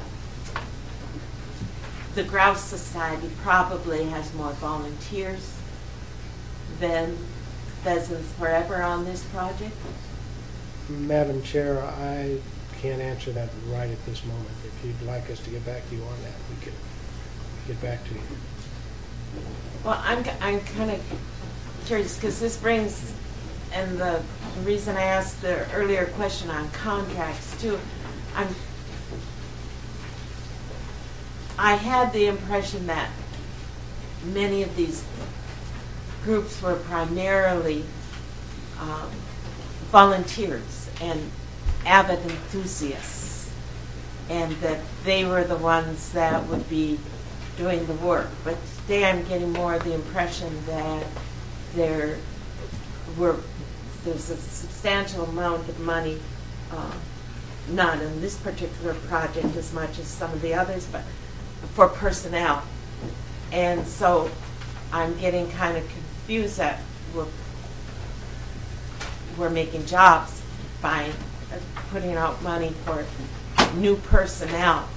The Grouse Society probably has more volunteers than Pheasants Forever on this project. Madam Chair, I can't answer that right at this moment. If you'd like us to get back to you on that, we can get back to you. Well, I'm, I'm kind of curious because this brings, and the reason I asked the earlier question on contracts too, I'm I had the impression that many of these groups were primarily um, volunteers and avid enthusiasts, and that they were the ones that would be doing the work. But today I'm getting more of the impression that there were there's a substantial amount of money, uh, not in this particular project as much as some of the others, but for personnel. And so I'm getting kind of confused that we're, we're making jobs by putting out money for new personnel.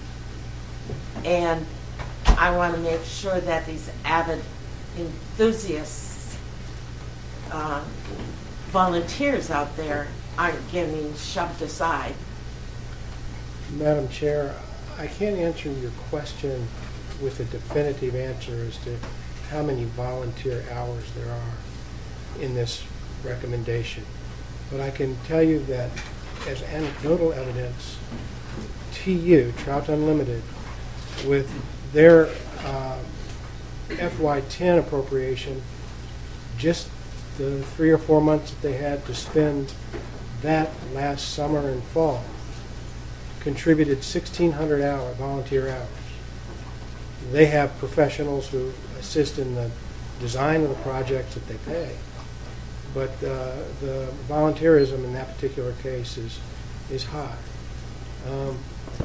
And I want to make sure that these avid enthusiasts, uh, volunteers out there aren't getting shoved aside. Madam Chair, I can't answer your question with a definitive answer as to how many volunteer hours there are in this recommendation. But I can tell you that as anecdotal evidence, T U, Trout Unlimited, with their uh, F Y ten appropriation, just the three or four months that they had to spend that last summer and fall, contributed sixteen hundred hour volunteer hours. They have professionals who assist in the design of the projects that they pay, but uh, the volunteerism in that particular case is is high. Um,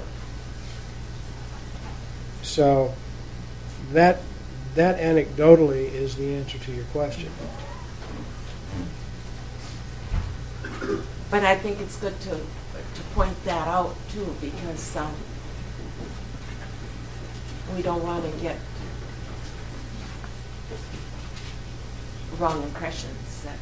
so that that anecdotally is the answer to your question. But I think it's good to to point that out too, because um, we don't want to get wrong impressions. That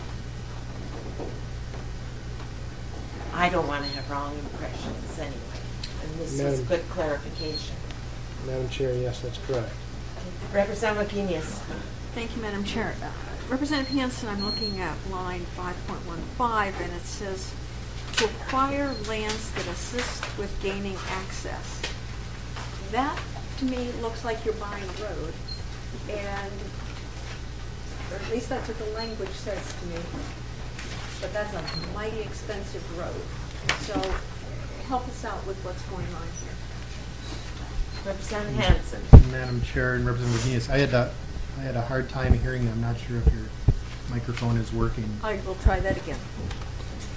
I don't want to have wrong impressions anyway, and this is Madam- good clarification. Madam Chair, yes, that's correct. Representative Guinness. Thank you, Madam Chair. Uh, Representative Hanson, I'm looking at line five point one five, and it says, to acquire lands that assist with gaining access. That, to me, looks like you're buying a road, and, or at least that's what the language says to me, but that's a mighty expensive road. So help us out with what's going on here. Representative Hanson. Madam Chair and Representative Guinness, I had a, I had a hard time hearing you. I'm not sure if your microphone is working. I will try that again.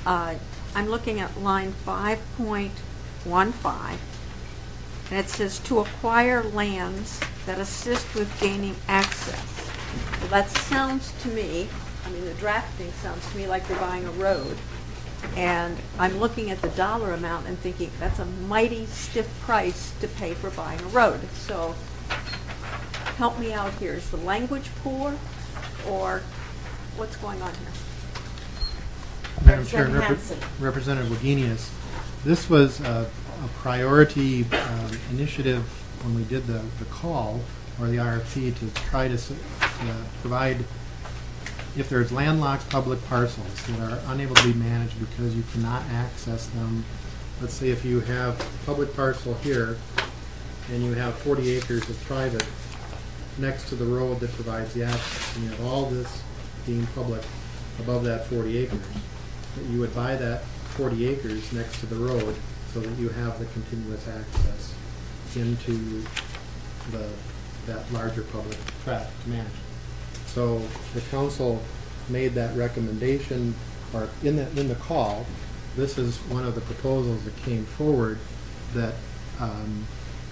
uh, I'm looking at line five point one five, and it says to acquire lands that assist with gaining access. Well, that sounds to me, I mean, the drafting sounds to me like they're buying a road. And I'm looking at the dollar amount and thinking that's a mighty stiff price to pay for buying a road. So help me out here. Is the language poor, or what's going on here? Madam Chair, Representative Repre- Hanson. Representative Wagenius, this was a, a priority um, initiative when we did the, the call or the R F P to try to s- uh, provide, if there's landlocked public parcels that are unable to be managed because you cannot access them. Let's say if you have public parcel here and you have forty acres of private next to the road that provides the access, and you have all this being public above that forty acres, that you would buy that forty acres next to the road so that you have the continuous access into the, that larger public tract to manage. So the council made that recommendation, or in the, in the call, this is one of the proposals that came forward that um,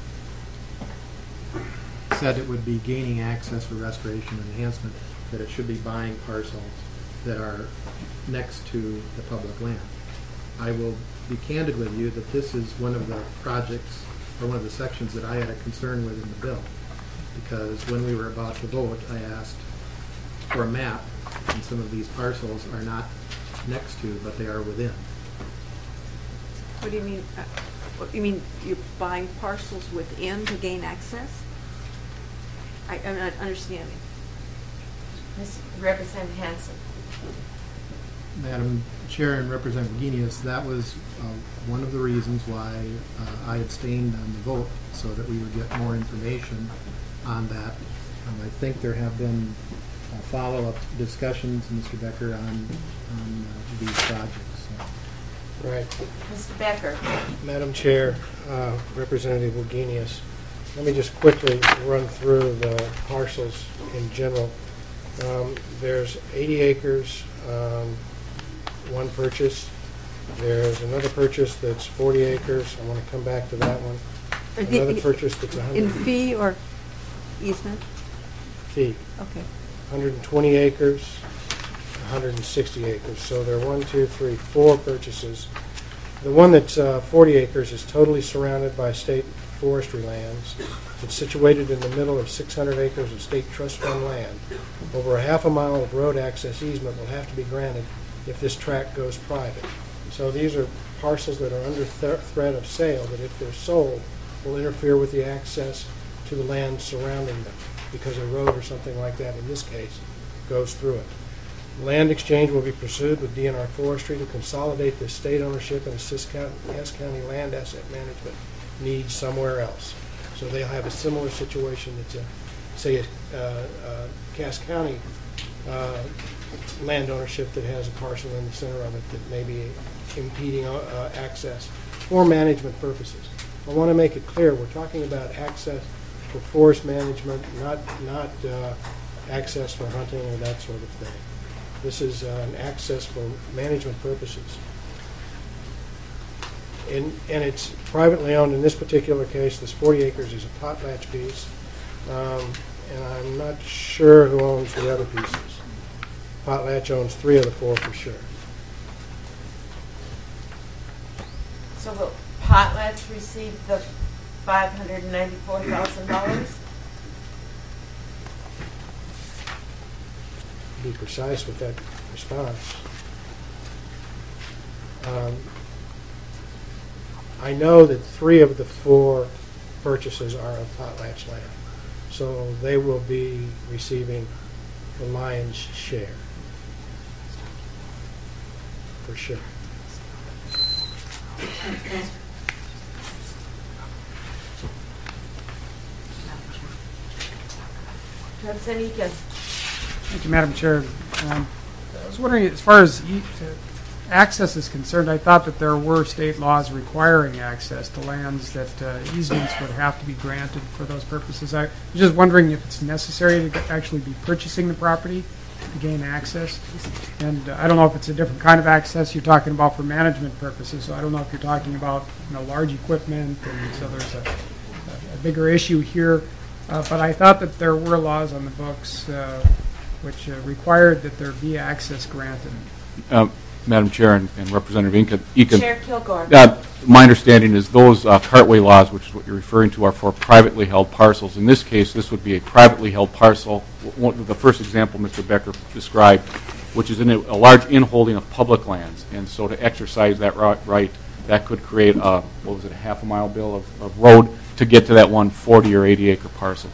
said it would be gaining access for restoration and enhancement, that it should be buying parcels that are next to the public land. I will be candid with you that this is one of the projects, or one of the sections that I had a concern with in the bill, because when we were about to vote, I asked for a map, and some of these parcels are not next to, but they are within. What do you mean? Uh, what, you mean you're buying parcels within to gain access? I, I'm not understanding. Miz Representative Hanson. Madam Chair and Representative Wagenius, that was uh, one of the reasons why uh, I abstained on the vote, so that we would get more information on that. Um, I think there have been uh, follow-up discussions, Mister Becker, on, on uh, these projects. So. Right. Mister Becker. Madam Chair, uh, Representative Wagenius, let me just quickly run through the parcels in general. Um, there's eighty acres, um, one purchase. There's another purchase that's forty acres. I want to come back to that one. Another purchase that's one hundred. In fee or easement? Fee. Okay. one hundred twenty acres, one hundred sixty acres. So there are one, two, three, four purchases. The one that's uh, forty acres is totally surrounded by state forestry lands. It's situated in the middle of six hundred acres of state trust fund land. Over a half a mile of road access easement will have to be granted if this tract goes private. So these are parcels that are under th threat of sale, that if they're sold, will interfere with the access to the land surrounding them, because a road or something like that, in this case, goes through it. Land exchange will be pursued with D N R Forestry to consolidate the state ownership and assist Cass County land asset management needs somewhere else. So they'll have a similar situation that's, a, say, a uh, uh, Cass County uh, land ownership that has a parcel in the center of it that may be impeding uh, access for management purposes. I want to make it clear, we're talking about access for forest management, not, not uh, access for hunting or that sort of thing. This is uh, an access for management purposes. And, and it's privately owned. In this particular case, this forty acres is a potlatch piece, um, and I'm not sure who owns the other pieces. Potlatch owns three of the four for sure. So will Potlatch receive the five hundred ninety-four thousand dollars? Be precise with that response. Um, I know that three of the four purchases are of potlatch land, so they will be receiving the lion's share, for sure. Representative Egan. Thank you, Madam Chair. Um, I was wondering, as far as e uh, access is concerned, I thought that there were state laws requiring access to lands, that uh, easements would have to be granted for those purposes. I was just wondering if it's necessary to actually be purchasing the property to gain access. And uh, I don't know if it's a different kind of access you're talking about for management purposes, so I don't know if you're talking about, you know, large equipment, and so there's a, a bigger issue here. Uh, but I thought that there were laws on the books uh, which uh, required that there be access granted. Uh, Madam Chair and, and Representative Eakin. Chair Kilgore. Uh, my understanding is those uh, cartway laws, which is what you're referring to, are for privately held parcels. In this case, this would be a privately held parcel. One, the first example Mister Becker described, which is in a, a large inholding of public lands. And so to exercise that right, that could create a, what was it, a half a mile, Bill, of, of road to get to that one forty or eighty acre parcel.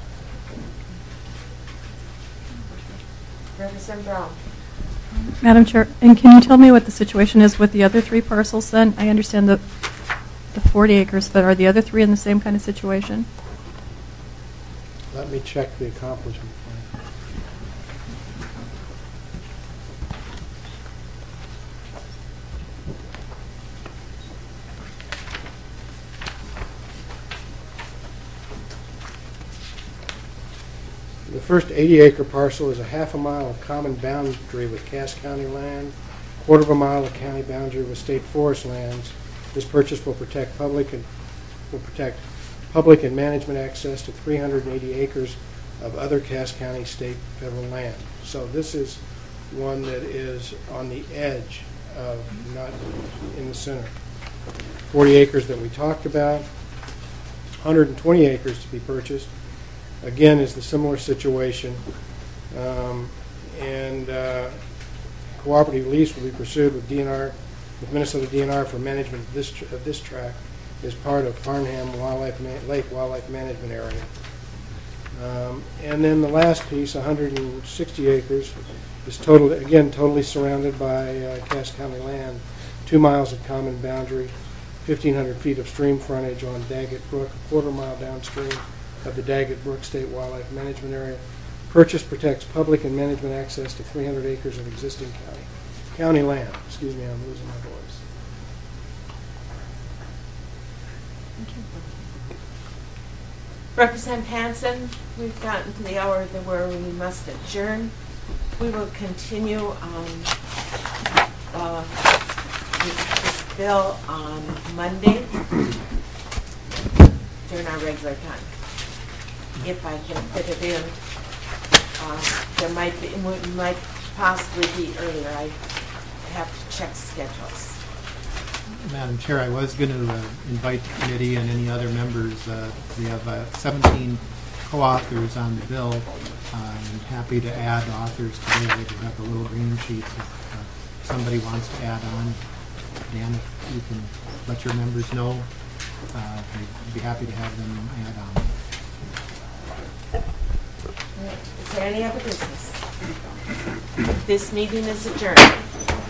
Representative Brown. Madam Chair, and can you tell me what the situation is with the other three parcels then? I understand the, the forty acres, but are the other three in the same kind of situation? Let me check the accomplishment plan. The first eighty acre parcel is a half a mile of common boundary with Cass County land, quarter of a mile of county boundary with state forest lands. This purchase will protect public and will protect public and management access to three hundred eighty acres of other Cass County state federal land. So this is one that is on the edge of, not in the center. forty acres that we talked about, one hundred twenty acres to be purchased. Again, is the similar situation, um, and uh, cooperative lease will be pursued with D N R, with Minnesota D N R for management of this tr of this tract as part of Farnham Wildlife Ma Lake Wildlife Management Area. Um, and then the last piece, one hundred sixty acres, is total again totally surrounded by uh, Cass County land, two miles of common boundary, fifteen hundred feet of stream frontage on Daggett Brook, a quarter mile downstream of the Daggett Brook State Wildlife Management Area. Purchase protects public and management access to three hundred acres of existing county county land. Excuse me, I'm losing my voice. Thank you. Representative Hansen, we've gotten to the hour that where we must adjourn. We will continue um, uh, with this bill on Monday during our regular time. If I can fit it in, uh, there might be, it might possibly be earlier. I have to check schedules. Madam Chair, I was going to uh, invite the committee and any other members. Uh, we have uh, seventeen co-authors on the bill. Uh, I'm happy to add authors today. We have the little green sheets if uh, somebody wants to add on. Dan, if you can let your members know, uh, I'd be happy to have them add on. Is there any other business? This meeting is adjourned.